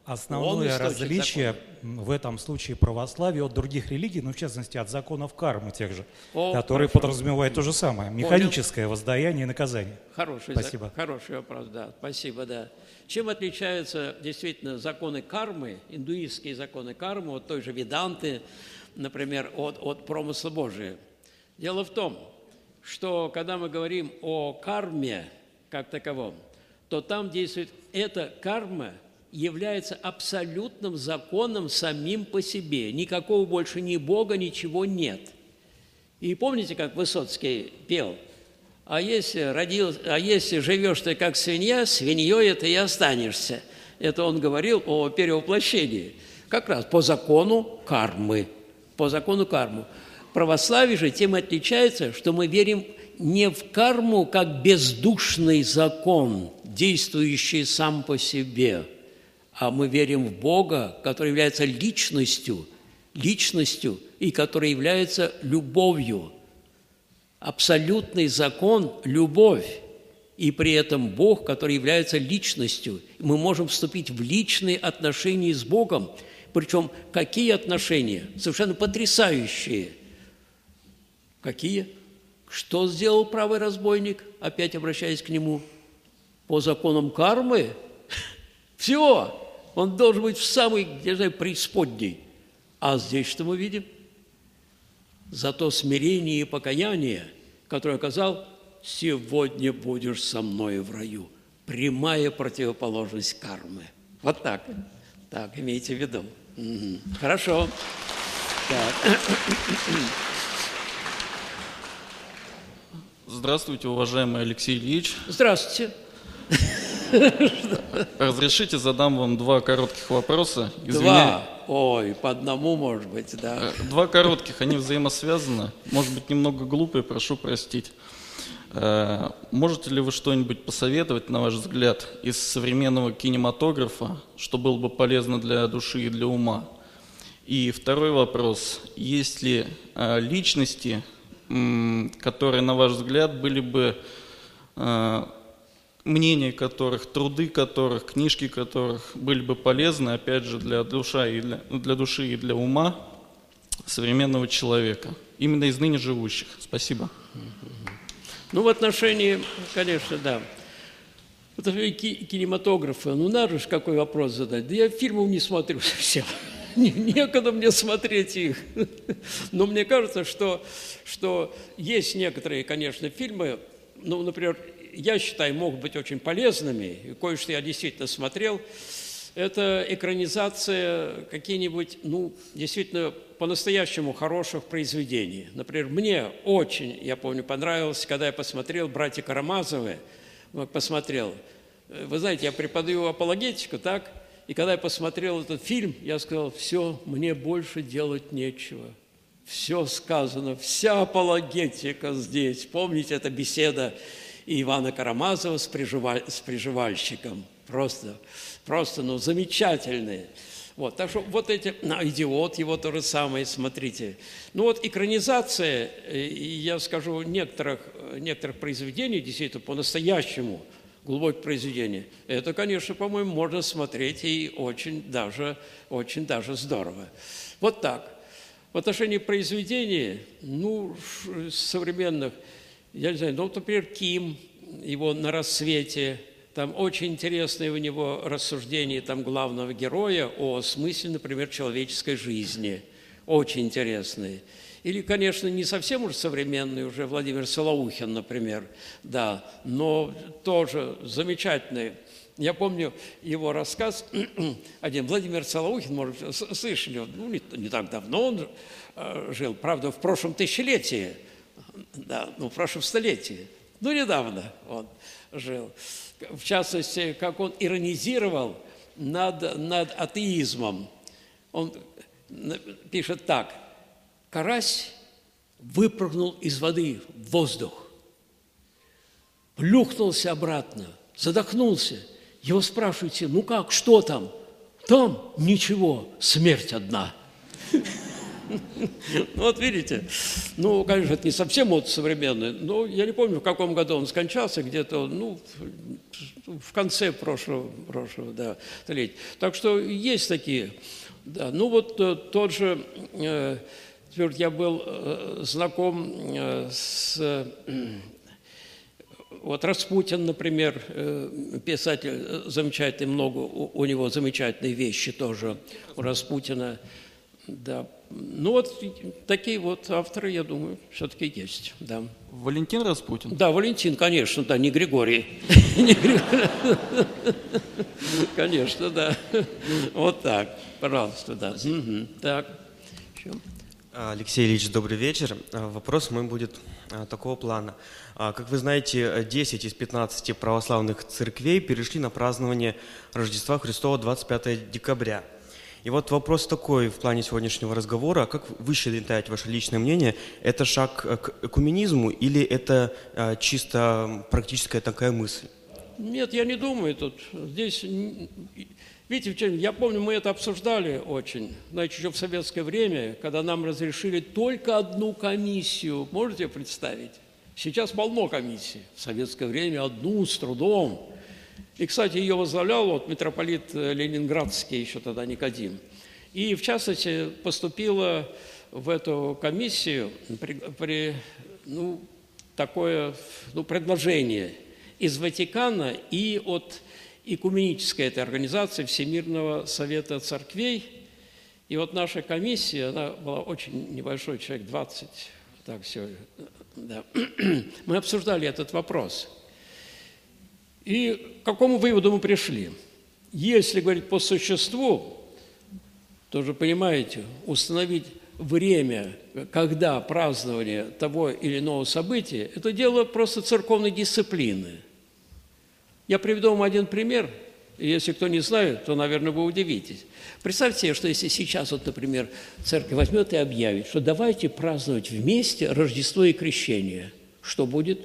основное различие закона в этом случае православия от других религий, ну, в частности, от законов кармы тех же, О, которые хорошо. подразумевают то же самое, механическое Понял. воздаяние и наказание? Хороший, спасибо. За, хороший вопрос, да, спасибо, да. Чем отличаются действительно законы кармы, индуистские законы кармы, от той же Веданты, например, от, от промысла Божия? Дело в том, что когда мы говорим о карме как таковом, то там действует эта карма, является абсолютным законом самим по себе. Никакого больше ни Бога, ничего нет. И помните, как Высоцкий пел? А если, родил, а если живешь ты как свинья, свиньей ты и останешься. Это он говорил о перевоплощении. Как раз по закону кармы. По закону кармы. Православие же тем отличается, что мы верим не в карму как бездушный закон, действующий сам по себе, а мы верим в Бога, который является личностью, личностью и который является любовью. Абсолютный закон – любовь, и при этом Бог, который является личностью. Мы можем вступить в личные отношения с Богом, причем какие отношения? Совершенно потрясающие. Какие? Что сделал правый разбойник, опять обращаясь к нему? По законам кармы? Все! Он должен быть в самой, я знаю, преисподней. А здесь что мы видим? Зато смирение и покаяние, которое оказал, сегодня будешь со мной в раю. Прямая противоположность кармы. Вот так. Так, имейте в виду. Угу. Хорошо. Так. Здравствуйте, уважаемый Алексей Ильич. Здравствуйте. Разрешите, задам вам два коротких вопроса. Извиня... Два? Ой, по одному, может быть, да. Два коротких, они взаимосвязаны. Может быть, немного глупые, прошу простить. Можете ли вы что-нибудь посоветовать, на ваш взгляд, из современного кинематографа, что было бы полезно для души и для ума? И второй вопрос. Есть ли личности, которые, на ваш взгляд, были бы... мнения которых, труды которых, книжки которых были бы полезны, опять же, для, душа и для, для души и для ума современного человека, именно из ныне живущих. Спасибо. Ну, в отношении, конечно, да. В отношении кинематографа, ну, надо же какой вопрос задать. Да я фильмов не смотрю совсем. Некогда мне смотреть их. Но мне кажется, что, что есть некоторые, конечно, фильмы, ну, например, я считаю, могут быть очень полезными, и кое-что я действительно смотрел, это экранизация каких-нибудь, ну, действительно, по-настоящему хороших произведений. Например, мне очень, я помню, понравилось, когда я посмотрел «Братья Карамазовы», посмотрел. Вы знаете, я преподаю апологетику, так? И когда я посмотрел этот фильм, я сказал, все, мне больше делать нечего. Все сказано, вся апологетика здесь. Помните, эта беседа Ивана Карамазова с, приживаль, с приживальщиком. Просто, просто, ну, замечательные. Вот, так что вот эти, а, «Идиот» его то же самое, смотрите. Ну вот экранизация, я скажу, некоторых, некоторых произведений, действительно, по-настоящему глубоких произведений, это, конечно, по-моему, можно смотреть и очень даже, очень даже здорово. Вот так. В отношении произведений, ну, современных, я не знаю, ну, например, Ким, его «На рассвете», там очень интересные у него рассуждения там главного героя о смысле, например, человеческой жизни. Очень интересные. Или, конечно, не совсем уж современный уже Владимир Солоухин, например, да, но тоже замечательный. Я помню его рассказ, один Владимир Солоухин, может быть, слышали, ну, не, не так давно он э, жил, правда, в прошлом тысячелетии, да, ну, в прошлом столетии, ну, недавно он жил. В частности, как он иронизировал над, над атеизмом. Он пишет так. Карась выпрыгнул из воды в воздух, плюхнулся обратно, задохнулся. Его спрашиваете, ну как, что там? Там ничего, смерть одна. Ну вот видите, ну, конечно, это не совсем вот современный, но я не помню, в каком году он скончался, где-то, ну, в конце прошлого, прошлого да, столетия. Так что есть такие. Да. Ну вот тот же, э, я был э, знаком э, с... Вот Распутин, например, писатель замечательный, много у него замечательные вещи тоже у Распутина. Да. Ну вот такие вот авторы, я думаю, все-таки есть. Да. Валентин Распутин? Да, Валентин, конечно, да, не Григорий. Конечно, да. Вот так, пожалуйста, да. Так. Алексей Ильич, добрый вечер. Вопрос мой будет такого плана. Как вы знаете, десять из пятнадцати православных церквей перешли на празднование Рождества Христова двадцать пятого декабря. И вот вопрос такой в плане сегодняшнего разговора. Как вы считаете, ваше личное мнение, это шаг к экуменизму или это чисто практическая такая мысль? Нет, я не думаю. Тут здесь... Видите, я помню, мы это обсуждали очень, значит, еще в советское время, когда нам разрешили только одну комиссию. Можете представить? Сейчас полно комиссий. В советское время одну с трудом. И, кстати, ее возглавлял вот, митрополит Ленинградский, еще тогда Никодим. И, в частности, поступило в эту комиссию при, при, ну, такое ну, предложение из Ватикана и от... Экуменической этой организации Всемирного Совета Церквей. И вот наша комиссия, она была очень небольшой, человек двадцать, так все, да. Мы обсуждали этот вопрос. И к какому выводу мы пришли? Если говорить по существу, тоже понимаете, установить время, когда празднование того или иного события, это дело просто церковной дисциплины. Я приведу вам один пример, и если кто не знает, то, наверное, вы удивитесь. Представьте себе, что если сейчас, вот, например, церковь возьмет и объявит, что давайте праздновать вместе Рождество и Крещение. Что будет?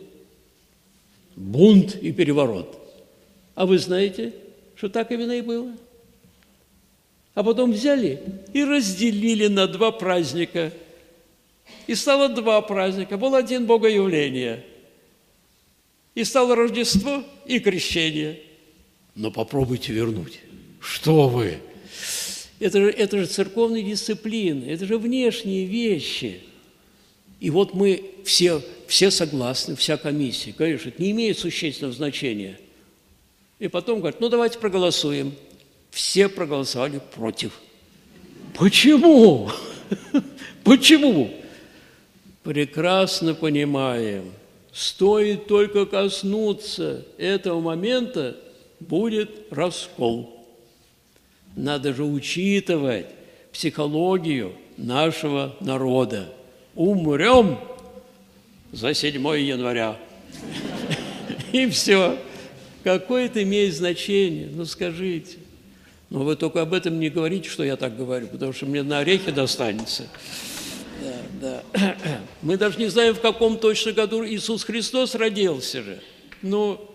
Бунт и переворот. А вы знаете, что так именно и было? А потом взяли и разделили на два праздника. И стало два праздника, был один богоявление. И стало Рождество и Крещение. Но попробуйте вернуть. Что вы? Это же, это же церковные дисциплины, это же внешние вещи. И вот мы все, все согласны, вся комиссия. Конечно, это не имеет существенного значения. И потом говорят, ну давайте проголосуем. Все проголосовали против. Почему? Почему? Прекрасно понимаем. Стоит только коснуться этого момента, будет раскол. Надо же учитывать психологию нашего народа. Умрем за седьмое января. И все. Какое это имеет значение? Ну, скажите. Но вы только об этом не говорите, что я так говорю, потому что мне на орехи достанется. Да, да. Мы даже не знаем, в каком точно году Иисус Христос родился же. Но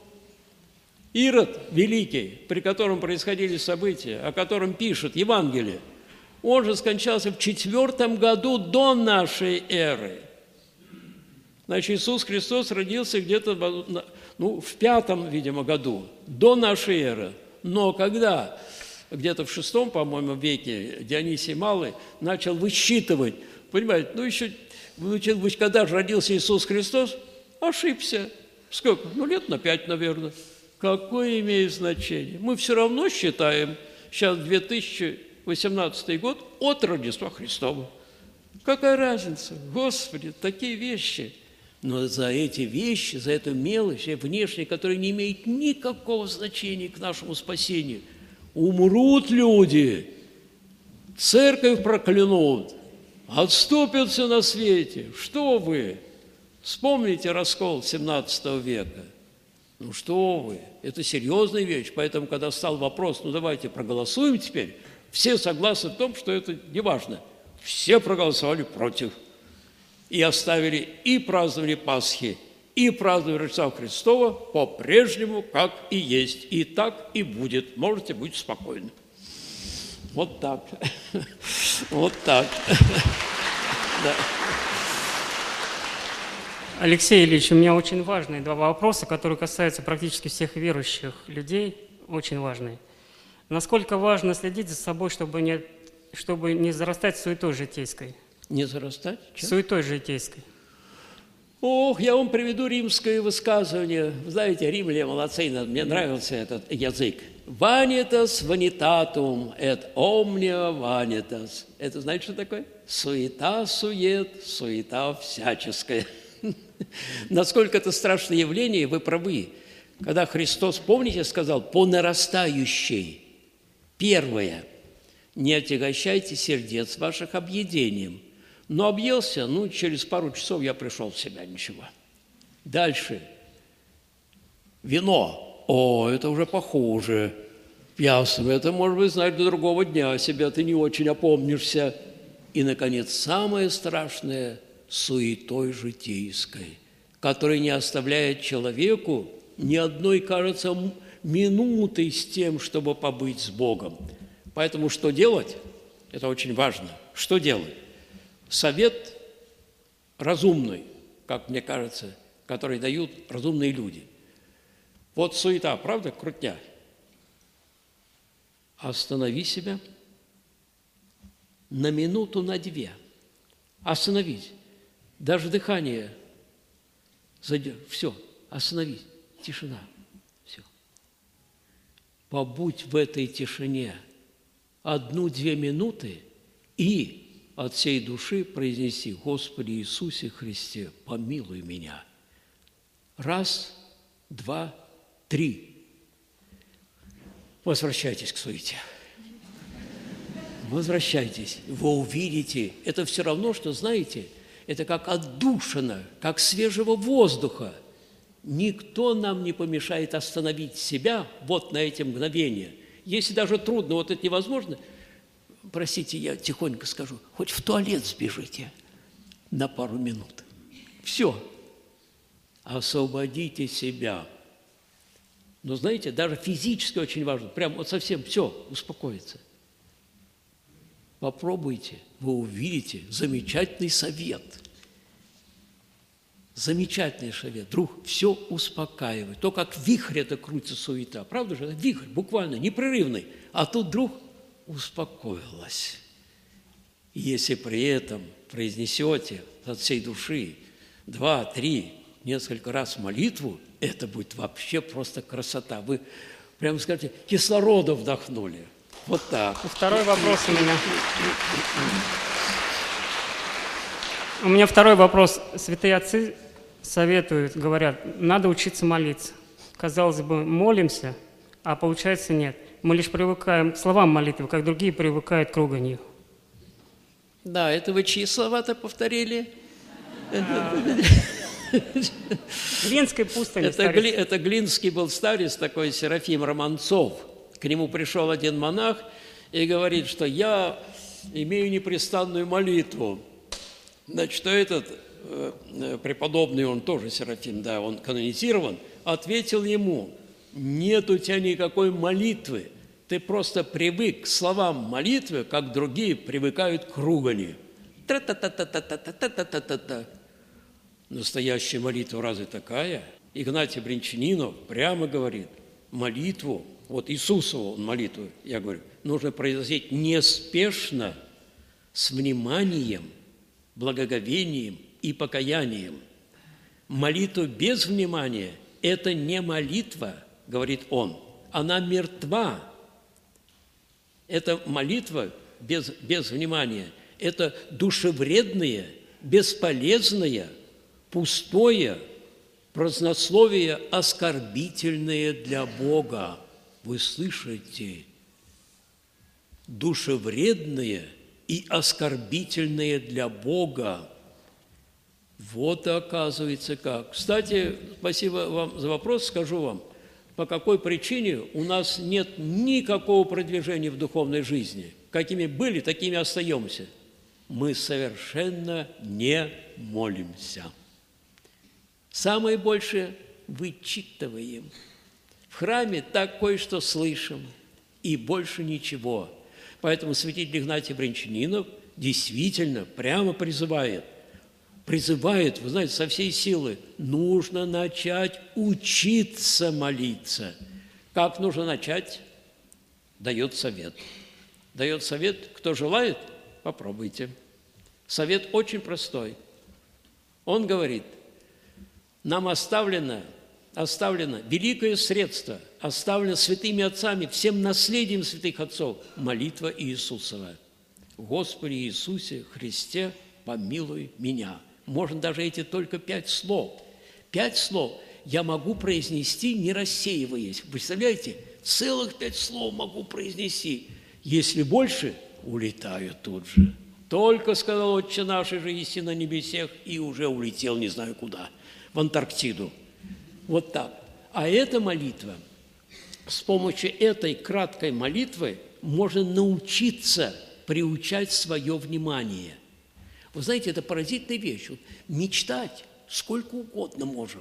Ирод Великий, при котором происходили события, о котором пишет Евангелие, он же скончался в четвертом году до нашей эры. Значит, Иисус Христос родился где-то ну, в пятом, видимо, году, до нашей эры. Но когда где-то в шестом, по-моему, веке Дионисий Малый начал высчитывать, понимаете, ну еще, когда же родился Иисус Христос, ошибся. Сколько? Ну, лет на пять, наверное. Какое имеет значение? Мы все равно считаем сейчас две тысячи восемнадцатый год от Рождества Христова. Какая разница? Господи, такие вещи. Но за эти вещи, за эту мелочь, внешние, которые не имеют никакого значения к нашему спасению, умрут люди, церковь проклянут, отступятся на свете. Что вы? Вспомните раскол семнадцатого века. Ну что вы? Это серьезная вещь. Поэтому, когда стал вопрос, ну давайте проголосуем теперь, все согласны в том, что это не важно. Все проголосовали против. И оставили и празднование Пасхи, и празднование Рождества Христова по-прежнему, как и есть. И так и будет. Можете быть спокойны. Вот так. Вот так. Да. Алексей Ильич, у меня очень важные два вопроса, которые касаются практически всех верующих людей, очень важные. Насколько важно следить за собой, чтобы не, чтобы не зарастать суетой житейской? Не зарастать? Чем? Суетой житейской. Ох, я вам приведу римское высказывание. Вы знаете, римляне молодцы, мне нравился этот язык. Vanitas vanitatum et omnia vanitas. Это знаете, что такое? Суета, сует, суета всяческая. Насколько это страшное явление, вы правы. Когда Христос, помните, сказал, по нарастающей. Первое. Не отягощайте сердец ваших объедением. Но объелся, ну, через пару часов я пришел в себя, ничего. Дальше. Вино. О, это уже похуже. Ясно, это, может быть, знать до другого дня о себе, ты не очень опомнишься. И, наконец, самое страшное – суетой житейской, которая не оставляет человеку ни одной, кажется, минуты с тем, чтобы побыть с Богом. Поэтому что делать? Это очень важно. Что делать? Совет разумный, как мне кажется, который дают разумные люди. Вот суета, правда, крутня? Останови себя на минуту, на две. Остановись. Даже дыхание. Все, остановись. Тишина. Все. Побудь в этой тишине одну-две минуты и от всей души произнеси: Господи Иисусе Христе, помилуй меня. Раз, два, три. Возвращайтесь к суете. Возвращайтесь. Вы увидите. Это все равно, что, знаете, это как отдушина, как свежего воздуха. Никто нам не помешает остановить себя вот на эти мгновения. Если даже трудно, вот это невозможно, простите, я тихонько скажу, хоть в туалет сбежите на пару минут. Все. Освободите себя. Но знаете, даже физически очень важно, прям вот совсем все, успокоиться. Попробуйте, вы увидите замечательный совет. Замечательный совет. Вдруг все успокаивает. То, как вихрь это крутится суета. Правда же? Это вихрь, буквально, непрерывный. А тут вдруг успокоилась. И если при этом произнесете от всей души два, три, несколько раз молитву, это будет вообще просто красота. Вы прямо скажете, кислорода вдохнули. Вот так. И второй вопрос у меня. У меня второй вопрос. Святые отцы советуют, говорят, надо учиться молиться. Казалось бы, молимся, а получается нет. Мы лишь привыкаем к словам молитвы, как другие привыкают к руганью. Да, это вы чьи слова-то повторили? Глинской пустыни. Это, гли, это Глинский был старец такой, Серафим Романцов. К нему пришел один монах и говорит, что я имею непрестанную молитву. Значит, что этот э, преподобный, он тоже Серафим, да, он канонизирован, ответил ему: нет у тебя никакой молитвы, ты просто привык к словам молитвы, как другие привыкают к ругани. Тра-та-та-та-та-та-та-та-та-та-та. Настоящая молитва разве такая? Игнатий Бринчанинов прямо говорит, молитву, вот Иисусову молитву, я говорю, нужно произносить неспешно, с вниманием, благоговением и покаянием. Молитва без внимания – это не молитва, говорит он, она мертва. Это молитва без, без внимания, это душевредное, бесполезное, пустое празднословие, оскорбительное для Бога. Вы слышите? Душевредное и оскорбительное для Бога. Вот и оказывается как. Кстати, спасибо вам за вопрос, скажу вам, по какой причине у нас нет никакого продвижения в духовной жизни. Какими были, такими остаемся. Мы совершенно не молимся. Самое большее вычитываем. В храме так кое-что слышим, и больше ничего. Поэтому святитель Игнатий Бринчанинов действительно прямо призывает: призывает, вы знаете, со всей силы, нужно начать учиться молиться. Как нужно начать? Дает совет. Дает совет, кто желает, попробуйте. Совет очень простой. Он говорит, нам оставлено, оставлено великое средство, оставлено святыми отцами, всем наследием святых отцов, молитва Иисусова. Господи Иисусе Христе, помилуй меня. Можно даже эти только пять слов. Пять слов я могу произнести, не рассеиваясь. Представляете? Целых пять слов могу произнести. Если больше, улетаю тут же. Только сказал Отче наш, же еси на небесех, и уже улетел не знаю куда, в Антарктиду. Вот так. А эта молитва, с помощью этой краткой молитвы можно научиться приучать свое внимание. Вы знаете, это поразительная вещь. Вот мечтать сколько угодно можем.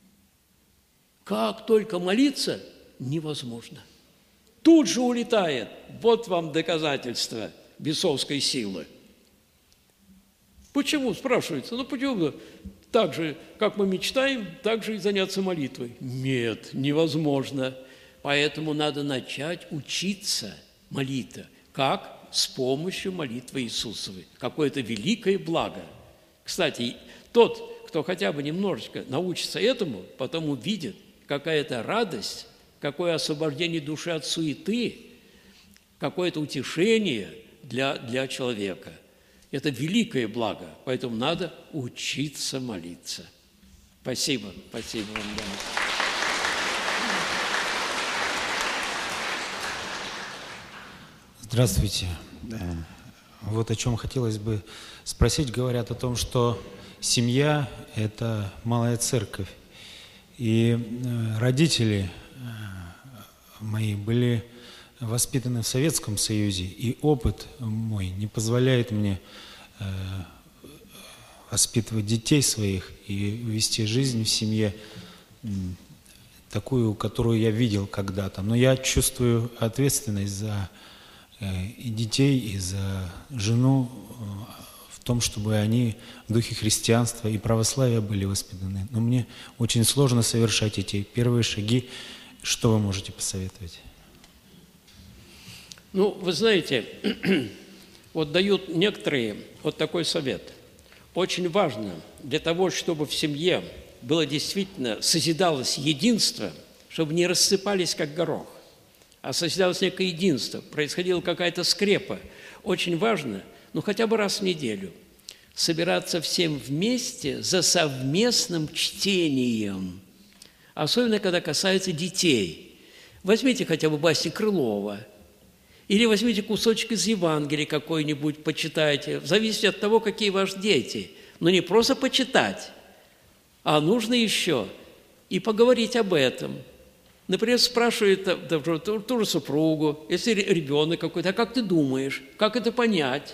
Как только молиться, невозможно. Тут же улетает. Вот вам доказательство бесовской силы. Почему, спрашивается? Ну, почему? Так же, как мы мечтаем, так же и заняться молитвой. Нет, невозможно. Поэтому надо начать учиться молиться. Как? С помощью молитвы Иисусовой. Какое-то великое благо. Кстати, тот, кто хотя бы немножечко научится этому, потом увидит, какая-то радость, какое освобождение души от суеты, какое-то утешение для, для человека. Это великое благо, поэтому надо учиться молиться. Спасибо, спасибо вам. Да. Здравствуйте. Вот о чем хотелось бы спросить. Говорят о том, что семья – это малая церковь. И родители мои были воспитаны в Советском Союзе, и опыт мой не позволяет мне воспитывать детей своих и вести жизнь в семье такую, которую я видел когда-то. Но я чувствую ответственность за и детей, и за жену в том, чтобы они в духе христианства и православия были воспитаны. Но мне очень сложно совершать эти первые шаги. Что вы можете посоветовать? Ну, вы знаете, вот дают некоторые вот такой совет. Очень важно для того, чтобы в семье было действительно, созидалось единство, чтобы не рассыпались, как горох, а созидалось некое единство, происходила какая-то скрепа. Очень важно, ну, хотя бы раз в неделю собираться всем вместе за совместным чтением, особенно когда касается детей. Возьмите хотя бы басни Крылова, или возьмите кусочек из Евангелия какой-нибудь, почитайте, в зависимости от того, какие ваши дети. Но не просто почитать, а нужно еще и поговорить об этом. Например, спрашивает ту, ту же супругу, если ребенок какой-то, а как ты думаешь, как это понять,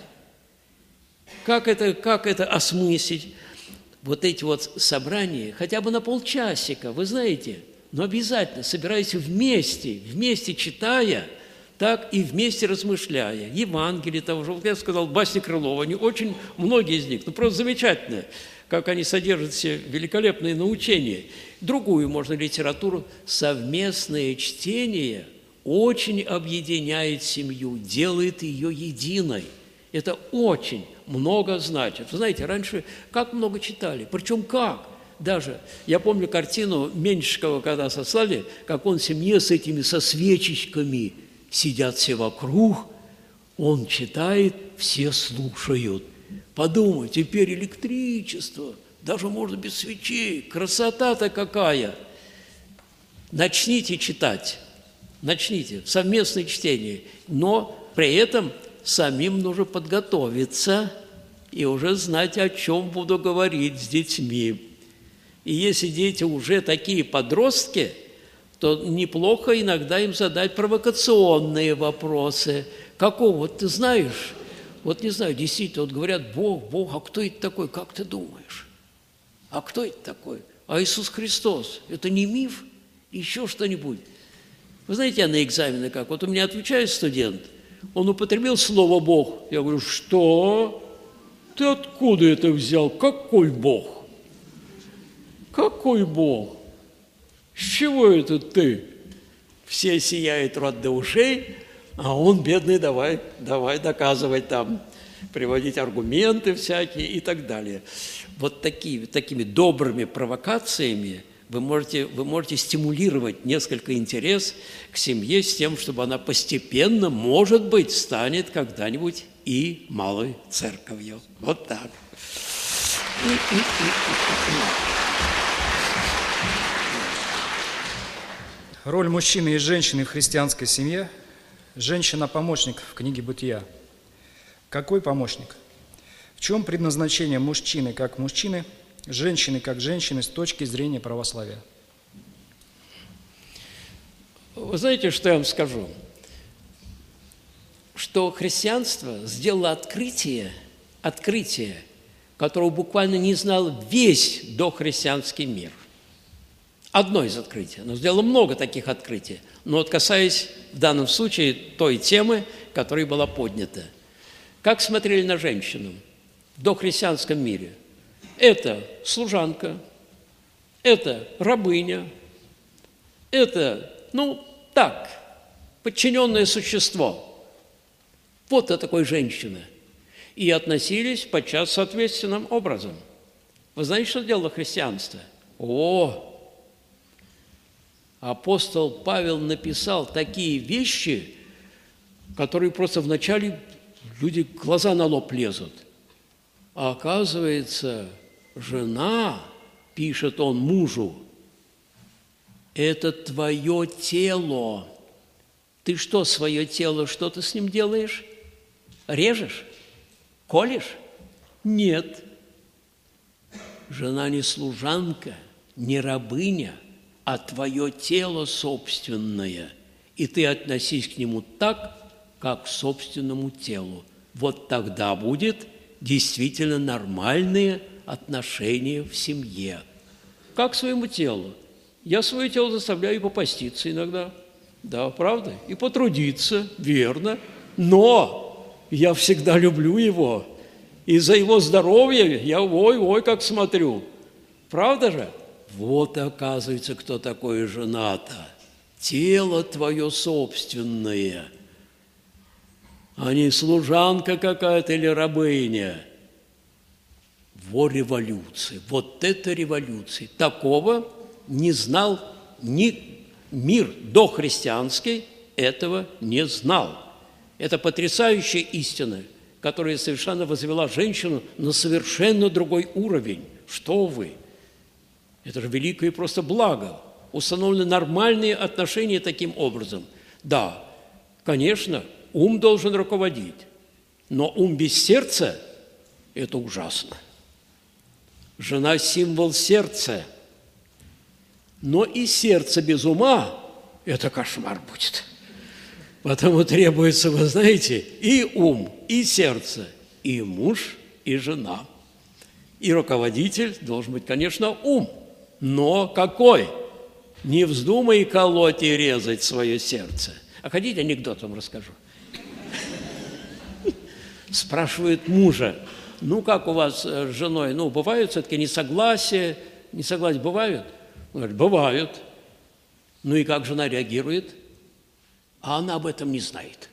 как это, как это осмыслить? Вот эти вот собрания, хотя бы на полчасика, вы знаете, но обязательно собирайтесь вместе, вместе читая, так и вместе размышляя. Евангелие того же, вот я сказал, басни Крылова, они очень, многие из них, ну просто замечательно, как они содержат все великолепные научения. Другую можно литературу. Совместное чтение очень объединяет семью, делает ее единой. Это очень много значит. Вы знаете, раньше как много читали, причем как? Даже, я помню картину Меньшикова, когда сослали, как он в семье с этими, со свечечками, сидят все вокруг, он читает, все слушают. Подумай, теперь электричество, даже можно без свечей, красота-то какая. Начните читать, начните, совместное чтение, но при этом самим нужно подготовиться и уже знать, о чем буду говорить с детьми. И если дети уже такие подростки, то неплохо иногда им задать провокационные вопросы. Какого? Вот ты знаешь, вот не знаю, действительно, вот говорят, Бог, Бог, а кто это такой, как ты думаешь? А кто это такой? А Иисус Христос, это не миф? Еще что-нибудь? Вы знаете, я на экзамены как? Вот у меня отвечает студент, он употребил слово «Бог». Я говорю, что? Ты откуда это взял? Какой Бог? Какой Бог? С чего это ты? Все сияют рот до ушей, а он, бедный, давай, давай доказывать там, приводить аргументы всякие и так далее. Вот такие, такими добрыми провокациями вы можете, вы можете стимулировать несколько интерес к семье с тем, чтобы она постепенно, может быть, станет когда-нибудь и малой церковью. Вот так. Роль мужчины и женщины в христианской семье. Женщина-помощник в книге «Бытия». Какой помощник? В чем предназначение мужчины как мужчины, женщины как женщины с точки зрения православия? Вы знаете, что я вам скажу? Что христианство сделало открытие, открытие, которого буквально не знал весь дохристианский мир. Одно из открытий. Оно сделало много таких открытий. Но вот касаясь в данном случае той темы, которая была поднята. Как смотрели на женщину в дохристианском мире? Это служанка, это рабыня, это, ну, так, подчиненное существо. Вот это такой женщина. И относились подчас соответственным образом. Вы знаете, что делало христианство? О! Апостол Павел написал такие вещи, которые просто вначале люди глаза на лоб лезут. А оказывается, жена, пишет он мужу, это твое тело. Ты что, свое тело, что ты с ним делаешь? Режешь? Колешь? Нет. Жена не служанка, не рабыня, а твое тело собственное. И ты относись к нему так, как к собственному телу. Вот тогда будет действительно нормальные отношения в семье. Как к своему телу. Я свое тело заставляю и попаститься иногда. Да, правда? И потрудиться, верно. Но я всегда люблю его. И за его здоровье я ой-ой как смотрю. Правда же? Вот, оказывается, кто такое жена-то. Тело твое собственное, а не служанка какая-то или рабыня. Во революции. Вот это революция. Такого не знал ни мир дохристианский, этого не знал. Это потрясающая истина, которая совершенно возвела женщину на совершенно другой уровень. Что вы? Это же великое просто благо. Установлены нормальные отношения таким образом. Да, конечно, ум должен руководить, но ум без сердца – это ужасно. Жена – символ сердца, но и сердце без ума – это кошмар будет. Потому требуется, вы знаете, и ум, и сердце, и муж, и жена. И руководитель должен быть, конечно, ум. Но какой? Не вздумай колоть и резать свое сердце. А хотите, анекдот вам расскажу? Спрашивает мужа, ну, как у вас с женой, ну, бывают все-таки несогласия, несогласия бывают? Он говорит, бывают. Ну, и как жена реагирует? А она об этом не знает.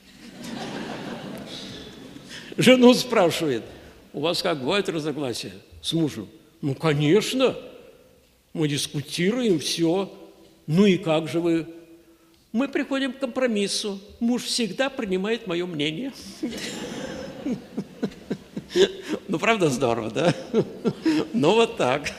Жену спрашивает, у вас как, бывают разногласия с мужем? Ну, конечно. Мы дискутируем, все. Ну и как же вы? Мы приходим к компромиссу. Муж всегда принимает мое мнение. Ну, правда, здорово, да? Ну, вот так.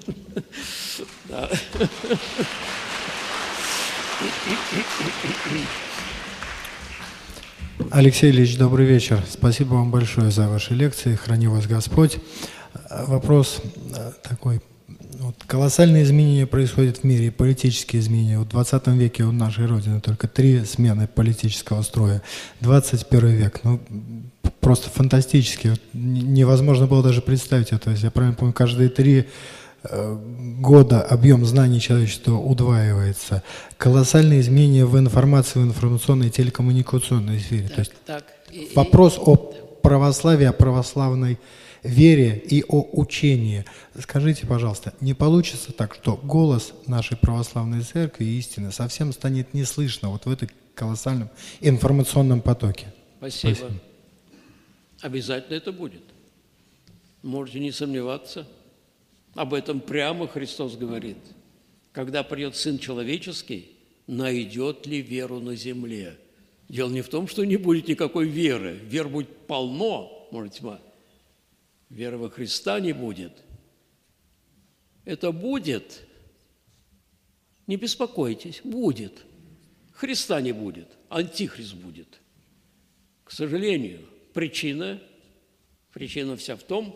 Алексей Ильич, добрый вечер. Спасибо вам большое за ваши лекции. Храни вас Господь. Вопрос такой. Вот колоссальные изменения происходят в мире, политические изменения. В двадцатом веке у нашей Родины только три смены политического строя. двадцать первый век, ну, просто фантастически. Вот невозможно было даже представить это. Я правильно помню, каждые три э, года объем знаний человечества удваивается. Колоссальные изменения в информации, в информационной и телекоммуникационной сфере. Так, То есть так. И, вопрос о православии, о православной вере и о учении. Скажите, пожалуйста, не получится так, что голос нашей православной церкви и истины совсем станет не слышно вот в этом колоссальном информационном потоке? Спасибо. Спасибо. Обязательно это будет. Можете не сомневаться. Об этом прямо Христос говорит. Когда придет Сын Человеческий, найдет ли веру на земле? Дело не в том, что не будет никакой веры. Вер будет полно, может, тьма. Веры во Христа не будет. Это будет. Не беспокойтесь, будет. Христа не будет, антихрист будет. К сожалению, причина, причина вся в том,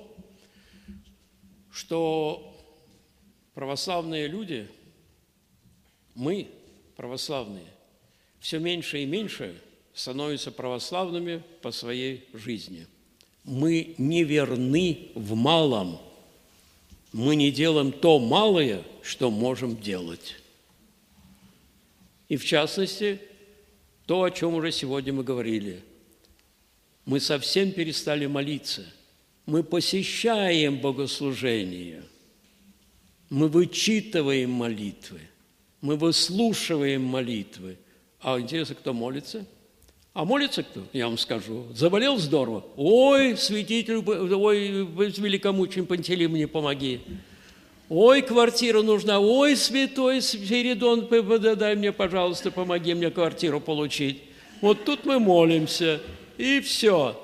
что православные люди, мы, православные, все меньше и меньше становятся православными по своей жизни. Мы не верны в малом. Мы не делаем то малое, что можем делать. И в частности, то, о чем уже сегодня мы говорили. Мы совсем перестали молиться. Мы посещаем богослужение. Мы вычитываем молитвы. Мы выслушиваем молитвы. А интересно, кто молится? А молится кто? Я вам скажу. Заболел здорово? Ой, святитель, ой, великомучим Пантелей, мне помоги. Ой, квартира нужна. Ой, святой Спиридон, дай мне, пожалуйста, помоги мне квартиру получить. Вот тут мы молимся, и все.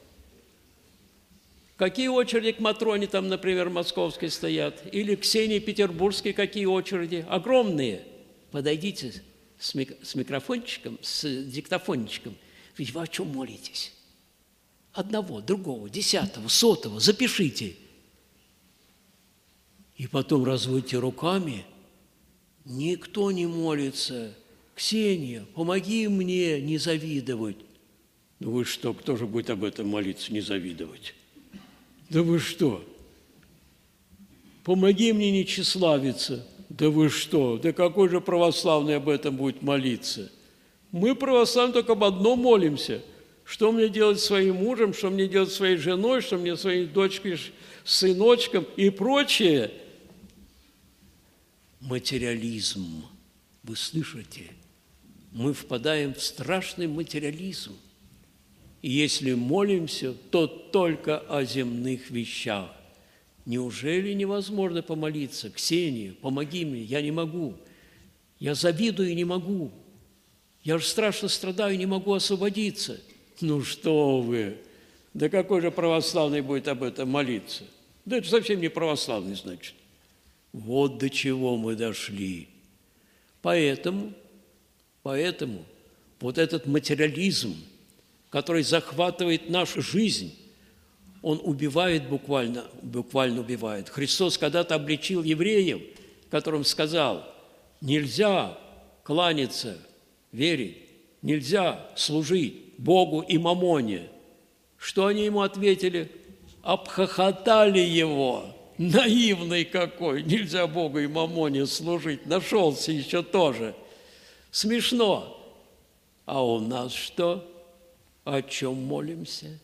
Какие очереди к Матроне там, например, московской стоят? Или к Ксении Петербургской какие очереди? Огромные. Подойдите с, мик- с микрофончиком, с диктофончиком. Ведь вы о чем молитесь? Одного, другого, десятого, сотого запишите. И потом разводите руками. Никто не молится. Ксения, помоги мне не завидовать. Ну вы что, кто же будет об этом молиться, не завидовать? Да вы что? Помоги мне не тщеславиться. Да вы что? Да какой же православный об этом будет молиться? Мы, православные, только об одном молимся. Что мне делать с своим мужем, что мне делать с своей женой, что мне своей дочкой, сыночком и прочее. Материализм. Вы слышите? Мы впадаем в страшный материализм. И если молимся, то только о земных вещах. Неужели невозможно помолиться? Ксения, помоги мне, я не могу. Я завидую и не могу. Я же страшно страдаю и не могу освободиться. Ну что вы? Да какой же православный будет об этом молиться? Да это совсем не православный, значит. Вот до чего мы дошли. Поэтому, поэтому вот этот материализм, который захватывает нашу жизнь, он убивает буквально, буквально убивает. Христос когда-то обличил евреев, которым сказал, нельзя кланяться, верить, нельзя служить Богу и мамоне. Что они ему ответили? Обхохотали его. Наивный какой, нельзя Богу и мамоне служить. Нашелся еще тоже. Смешно. А у нас что? О чем молимся?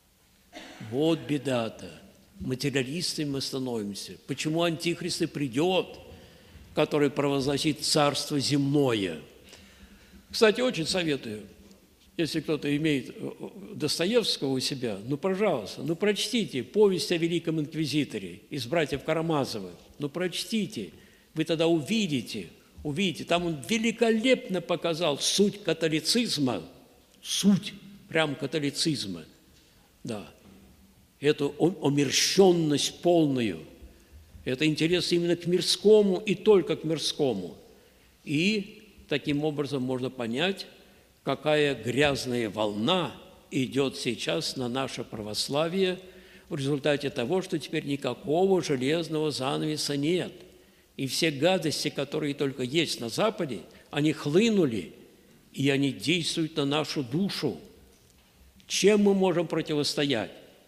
Вот беда-то. Материалистами мы становимся. Почему антихрист и придет, который провозгласит царство земное? Кстати, очень советую, если кто-то имеет Достоевского у себя, ну, пожалуйста, ну, прочтите «Повесть о Великом Инквизиторе» из братьев Карамазовых. Ну, прочтите, вы тогда увидите, увидите. Там он великолепно показал суть католицизма, суть прям католицизма, да, эту омерщенность полную. Это интерес именно к мирскому и только к мирскому. И таким образом можно понять, какая грязная волна идет сейчас на наше православие в результате того, что теперь никакого железного занавеса нет. И все гадости, которые только есть на Западе, они хлынули, и они действуют на нашу душу. Чем мы можем противостоять?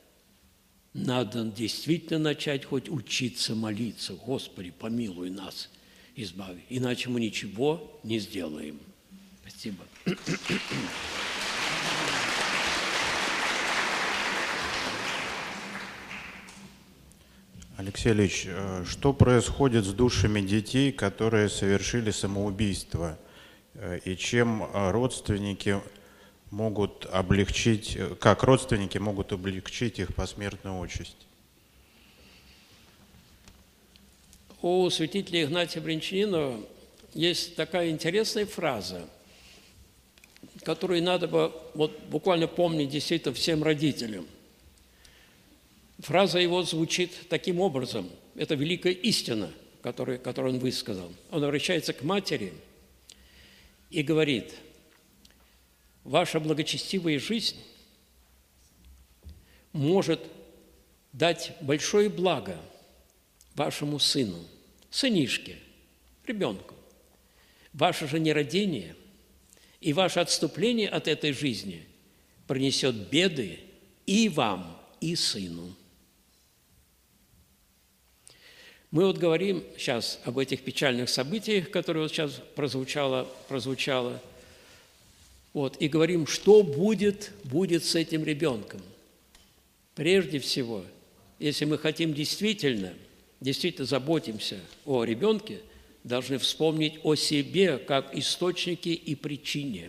Надо действительно начать хоть учиться молиться. Господи, помилуй нас, избави. Иначе мы ничего не сделаем. Спасибо. Алексей Ильич, что происходит с душами детей, которые совершили самоубийство? И чем родственники могут облегчить, как родственники могут облегчить их посмертную участь? У святителя Игнатия Брянчанинова есть такая интересная фраза, которую надо бы вот буквально помнить действительно всем родителям. Фраза его звучит таким образом. Это великая истина, которую, которую он высказал. Он обращается к матери и говорит: ваша благочестивая жизнь может дать большое благо вашему сыну, сынишке, ребенку. Ваше же нерадение и ваше отступление от этой жизни принесет беды и вам, и сыну. Мы вот говорим сейчас об этих печальных событиях, которые вот сейчас прозвучало, прозвучало, вот, и говорим, что будет, будет с этим ребенком. Прежде всего, если мы хотим действительно, действительно заботимся о ребенке, должны вспомнить о себе как источнике и причине.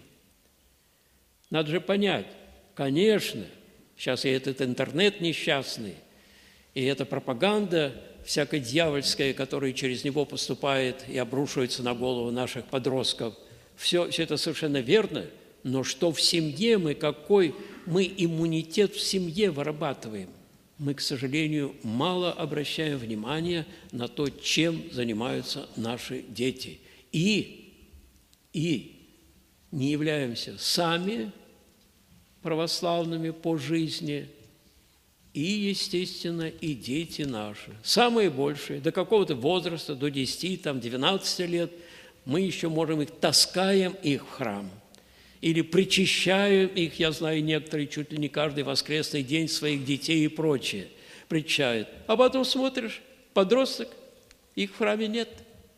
Надо же понять, конечно, сейчас и этот интернет несчастный, и эта пропаганда всякая дьявольская, которая через него поступает и обрушивается на голову наших подростков, все, все это совершенно верно, но что в семье мы, какой мы иммунитет в семье вырабатываем? Мы, к сожалению, мало обращаем внимания на то, чем занимаются наши дети. И, и не являемся сами православными по жизни, и, естественно, и дети наши. Самые большие, до какого-то возраста, до десяти, там, двенадцати лет, мы еще можем их, таскаем их в храм. Или причащаем их, я знаю, некоторые чуть ли не каждый воскресный день своих детей и прочее причащают. А потом смотришь, подросток, их в храме нет.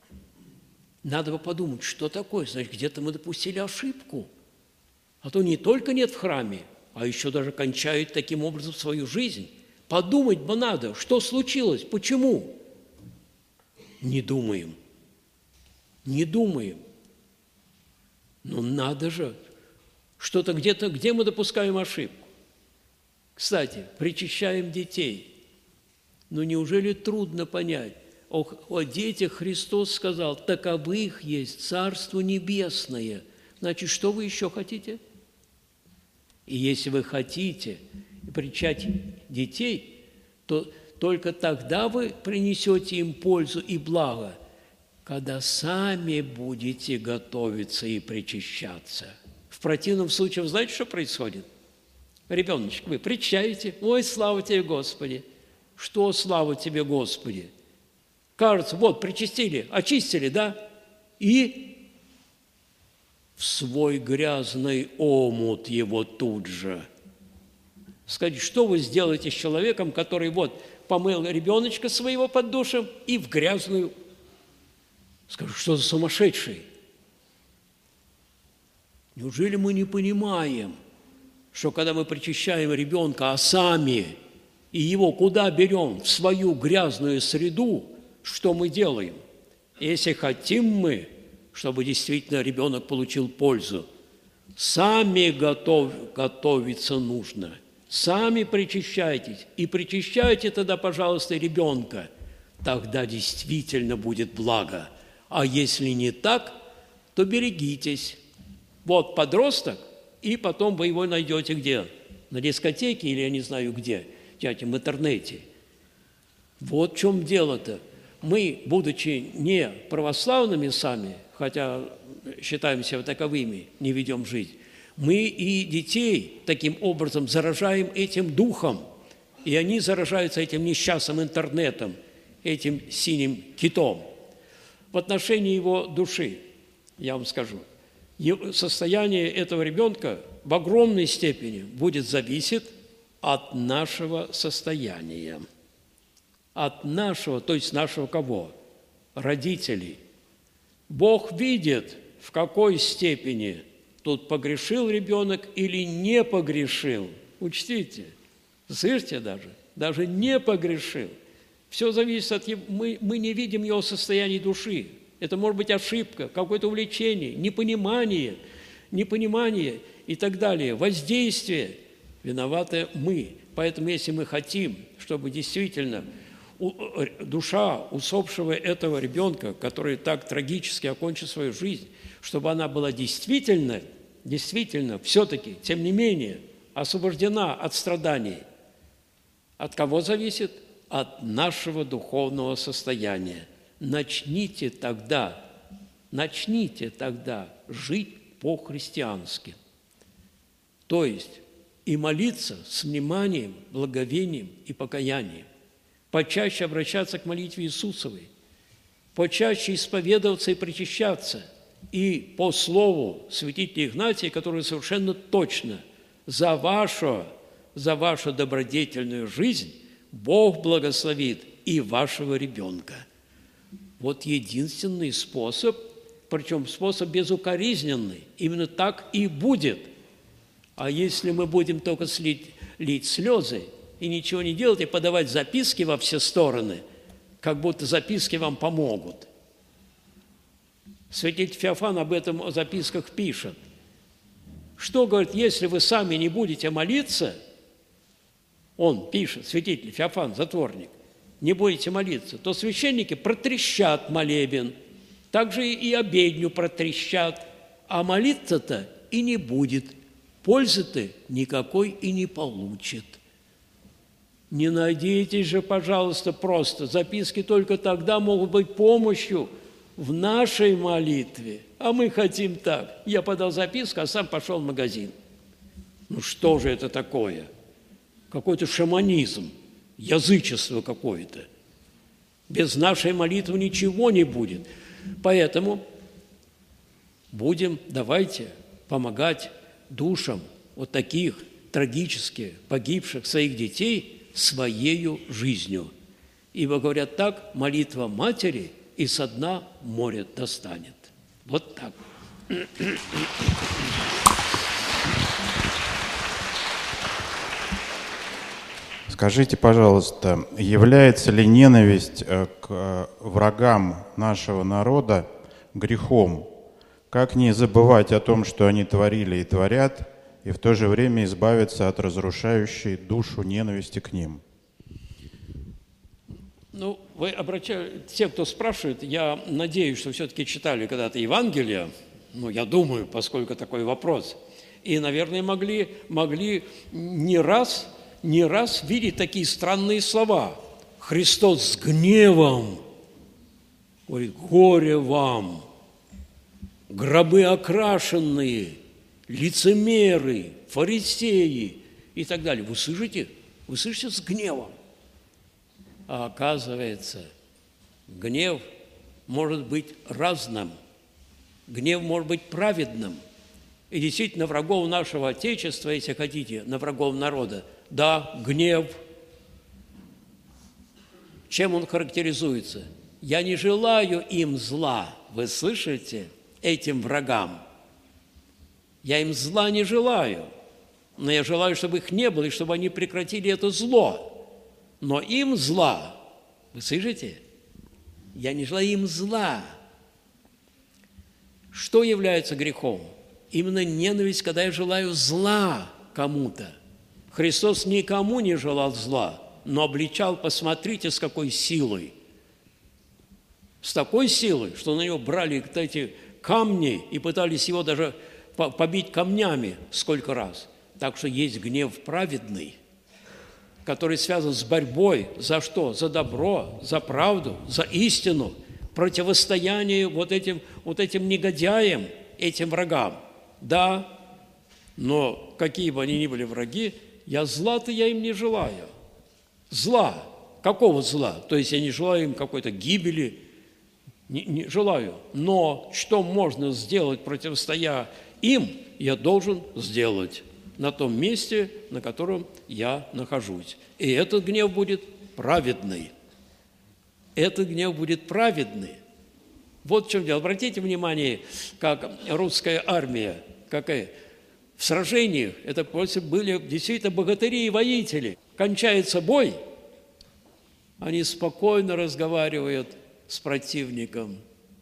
Надо бы подумать, что такое, значит, где-то мы допустили ошибку. А то не только нет в храме, а еще даже кончают таким образом свою жизнь. Подумать бы надо, что случилось, почему? Не думаем. Не думаем. Ну надо же, что-то где-то, где мы допускаем ошибку? Кстати, причащаем детей. Ну неужели трудно понять? О, о детях Христос сказал: таковых есть Царство Небесное. Значит, что вы еще хотите? И если вы хотите причать детей, то только тогда вы принесете им пользу и благо, когда сами будете готовиться и причащаться. В противном случае, вы знаете, что происходит? Ребеночек, вы причащаете, ой, слава тебе, Господи. Что слава тебе, Господи? Кажется, вот, причастили, очистили, да? И в свой грязный омут его тут же. Скажите, что вы сделаете с человеком, который вот помыл ребеночка своего под душем и в грязную... Скажу, что за сумасшедший? Неужели мы не понимаем, что когда мы причащаем ребенка, а сами и его куда берем? В свою грязную среду, что мы делаем? Если хотим мы, чтобы действительно ребенок получил пользу, сами готов, готовиться нужно. Сами причащайтесь. И причащайте тогда, пожалуйста, ребенка. Тогда действительно будет благо. А если не так, то берегитесь. Вот подросток, и потом вы его найдете где? На дискотеке или я не знаю где, дядя, в интернете. Вот в чем дело-то. Мы, будучи не православными сами, хотя считаем себя таковыми, не ведем жизнь, мы и детей таким образом заражаем этим духом, и они заражаются этим несчастным интернетом, этим синим китом. В отношении его души, я вам скажу, состояние этого ребенка в огромной степени будет зависеть от нашего состояния. От нашего, то есть нашего кого? Родителей. Бог видит, в какой степени тут погрешил ребенок или не погрешил. Учтите, слышите даже, даже не погрешил. Все зависит от его... Мы, мы не видим его состояния души. Это может быть ошибка, какое-то увлечение, непонимание, непонимание и так далее, воздействие. Виноваты мы. Поэтому если мы хотим, чтобы действительно душа усопшего этого ребенка, который так трагически окончил свою жизнь, чтобы она была действительно, действительно, все-таки, тем не менее, освобождена от страданий. От кого зависит? От нашего духовного состояния. Начните тогда, начните тогда жить по-христиански. То есть и молиться с вниманием, благовением и покаянием. Почаще обращаться к молитве Иисусовой, почаще исповедоваться и причащаться. И по слову святителя Игнатия, который совершенно точно за вашу, за вашу добродетельную жизнь Бог благословит и вашего ребенка. Вот единственный способ, причем способ безукоризненный, именно так и будет. А если мы будем только слить, лить слезы и ничего не делать, и подавать записки во все стороны, как будто записки вам помогут. Святитель Феофан об этом о записках пишет. Что, говорит, если вы сами не будете молиться, он пишет, святитель Феофан, затворник, не будете молиться, то священники протрещат молебен, также и обедню протрещат, а молиться-то и не будет, пользы-то никакой и не получит. Не надейтесь же, пожалуйста, просто. Записки только тогда могут быть помощью в нашей молитве. А мы хотим так. Я подал записку, а сам пошел в магазин. Ну что же это такое? Какой-то шаманизм, язычество какое-то. Без нашей молитвы ничего не будет. Поэтому будем, давайте помогать душам вот таких трагически погибших своих детей своею жизнью. Ибо, говорят так, молитва матери и со дна моря достанет. Вот так. Скажите, пожалуйста, является ли ненависть к врагам нашего народа грехом? Как не забывать о том, что они творили и творят, и в то же время избавиться от разрушающей душу ненависти к ним? Ну, вы обращаете, те, кто спрашивает, я надеюсь, что все-таки читали когда-то Евангелие, ну, я думаю, поскольку такой вопрос, и, наверное, могли, могли не раз, не раз видеть такие странные слова. Христос с гневом говорит: горе вам, гробы окрашенные, лицемеры, фарисеи и так далее. Вы слышите? Вы слышите с гневом? А оказывается, гнев может быть разным. Гнев может быть праведным. И действительно, врагов нашего Отечества, если хотите, на врагов народа, да, гнев. Чем он характеризуется? Я не желаю им зла. Вы слышите? Этим врагам. Я им зла не желаю, но я желаю, чтобы их не было, и чтобы они прекратили это зло. Но им зла, вы слышите? Я не желаю им зла. Что является грехом? Именно ненависть, когда я желаю зла кому-то. Христос никому не желал зла, но обличал, посмотрите, с какой силой. С такой силой, что на него брали эти камни и пытались его даже побить камнями сколько раз. Так что есть гнев праведный, который связан с борьбой за что? За добро, за правду, за истину, противостояние вот этим, вот этим негодяям, этим врагам. Да, но какие бы они ни были враги, я зла-то я им не желаю. Зла. Какого зла? То есть я не желаю им какой-то гибели, не, не желаю. Но что можно сделать, противостоя им, я должен сделать на том месте, на котором я нахожусь. И этот гнев будет праведный. Этот гнев будет праведный. Вот в чем дело. Обратите внимание, как русская армия, какая в сражениях, это были действительно богатыри и воители. Кончается бой, Они спокойно разговаривают с противником.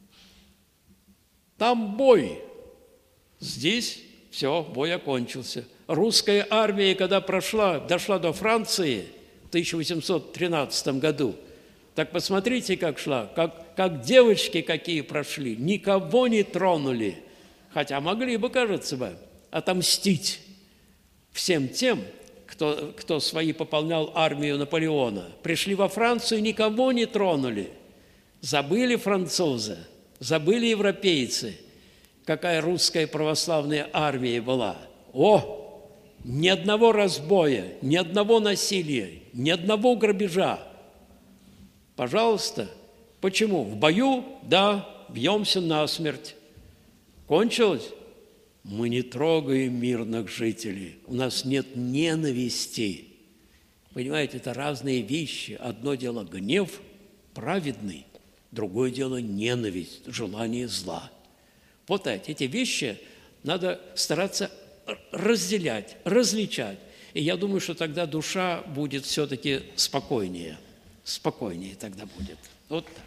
Там бой. Здесь все, бой окончился. Русская армия, когда прошла, дошла до Франции в тысяча восемьсот тринадцатом году, так посмотрите, как шла, как, как девочки какие прошли, никого не тронули, хотя могли бы, кажется бы, отомстить всем тем, кто, кто свои пополнял армию Наполеона. Пришли во Францию, никого не тронули. Забыли французы, забыли европейцы, какая русская православная армия была. О! Ни одного разбоя, ни одного насилия, ни одного грабежа. Пожалуйста, почему? В бою, да, бьемся насмерть. Кончилось? Мы не трогаем мирных жителей. У нас нет ненависти. Понимаете, это разные вещи. Одно дело гнев праведный, другое дело ненависть, желание зла. Вот эти, эти вещи надо стараться разделять, различать. И я думаю, что тогда душа будет все-таки спокойнее. Спокойнее тогда будет. Вот так.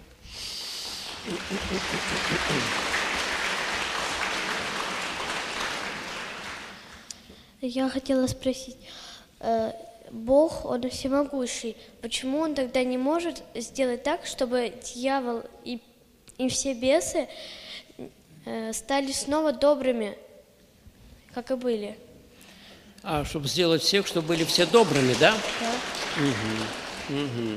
Я хотела спросить, э, Бог, Он всемогущий, почему Он тогда не может сделать так, чтобы дьявол и, и все бесы э, стали снова добрыми, как и были? А, чтобы сделать всех, чтобы были все добрыми, да? Да. Угу. Угу.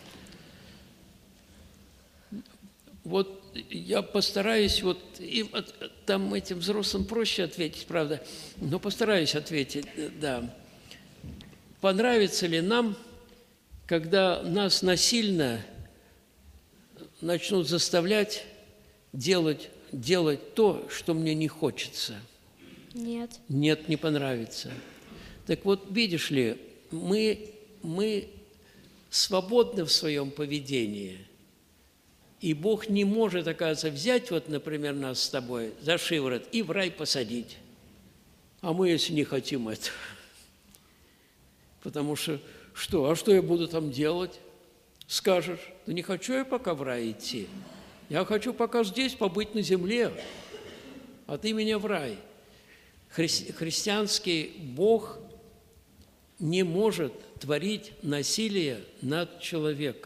Вот я постараюсь, вот им, там этим взрослым проще ответить, правда, но постараюсь ответить, да. Понравится ли нам, когда нас насильно начнут заставлять делать, делать то, что мне не хочется? Нет. Нет, не понравится. Так вот, видишь ли, мы, мы свободны в своем поведении. И Бог не может, оказывается, взять, вот, например, нас с тобой за шиворот и в рай посадить. А мы, если не хотим этого. Потому что, что? А что я буду там делать? Скажешь, да не хочу я пока в рай идти. Я хочу пока здесь побыть на земле, а ты меня в рай. Хри- христианский Бог не может творить насилие над человеком.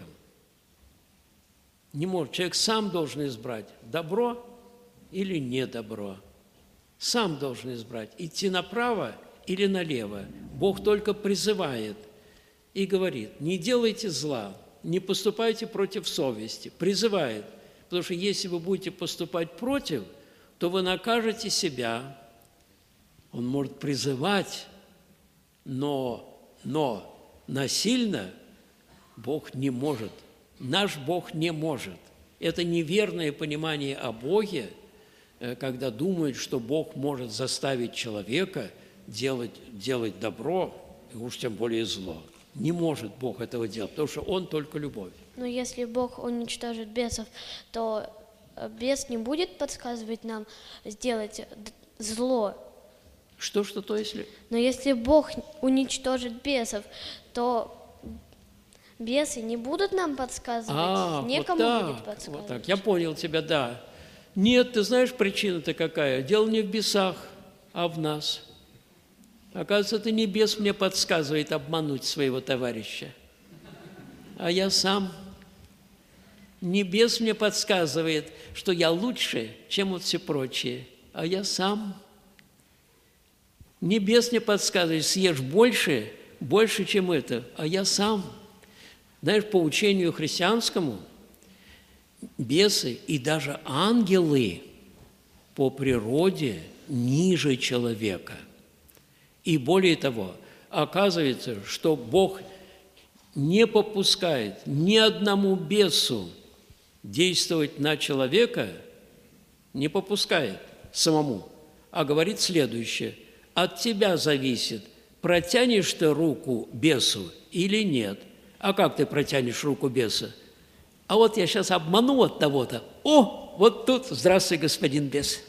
Не может. Человек сам должен избрать, добро или не добро. Сам должен избрать, идти направо или налево. Бог только призывает и говорит, не делайте зла, не поступайте против совести. Призывает, потому что если вы будете поступать против, то вы накажете себя. Он может призывать, но, но насильно Бог не может. Наш Бог не может. Это неверное понимание о Боге, когда думают, что Бог может заставить человека делать, делать добро, и уж тем более зло. Не может Бог этого делать, потому что Он только любовь. Но если Бог уничтожит бесов, то бес не будет подсказывать нам сделать зло. Что, что, то если? Но если Бог уничтожит бесов, то бесы не будут нам подсказывать, а, некому вот так, будет подсказывать. Вот так. Я понял тебя, да. Нет, ты знаешь, причина-то какая? Дело не в бесах, а в нас. Оказывается, это не бес мне подсказывает обмануть своего товарища, а я сам. Не бес мне подсказывает, что я лучше, чем вот все прочие, а я сам. Не бес мне подсказывает, съешь больше, больше, чем это, а я сам. Знаешь, по учению христианскому, бесы и даже ангелы по природе ниже человека. И более того, оказывается, что Бог не попускает ни одному бесу действовать на человека, не попускает самому, а говорит следующее: от тебя зависит, протянешь ты руку бесу или нет. А как ты протянешь руку беса? А вот я сейчас обману от того-то. О, вот тут, здравствуй, господин бес.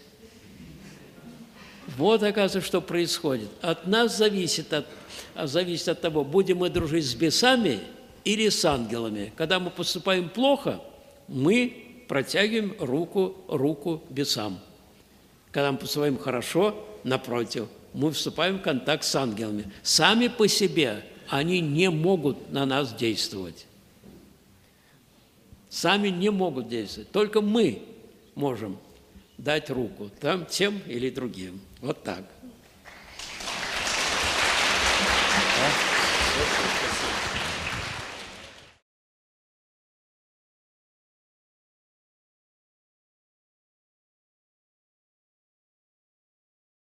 Вот, оказывается, что происходит. От нас зависит, от, зависит от того, будем мы дружить с бесами или с ангелами. Когда мы поступаем плохо, мы протягиваем руку, руку бесам. Когда мы поступаем хорошо, напротив, мы вступаем в контакт с ангелами. Сами по себе они не могут на нас действовать. Сами не могут действовать. Только мы можем дать руку там, тем или другим. Вот так.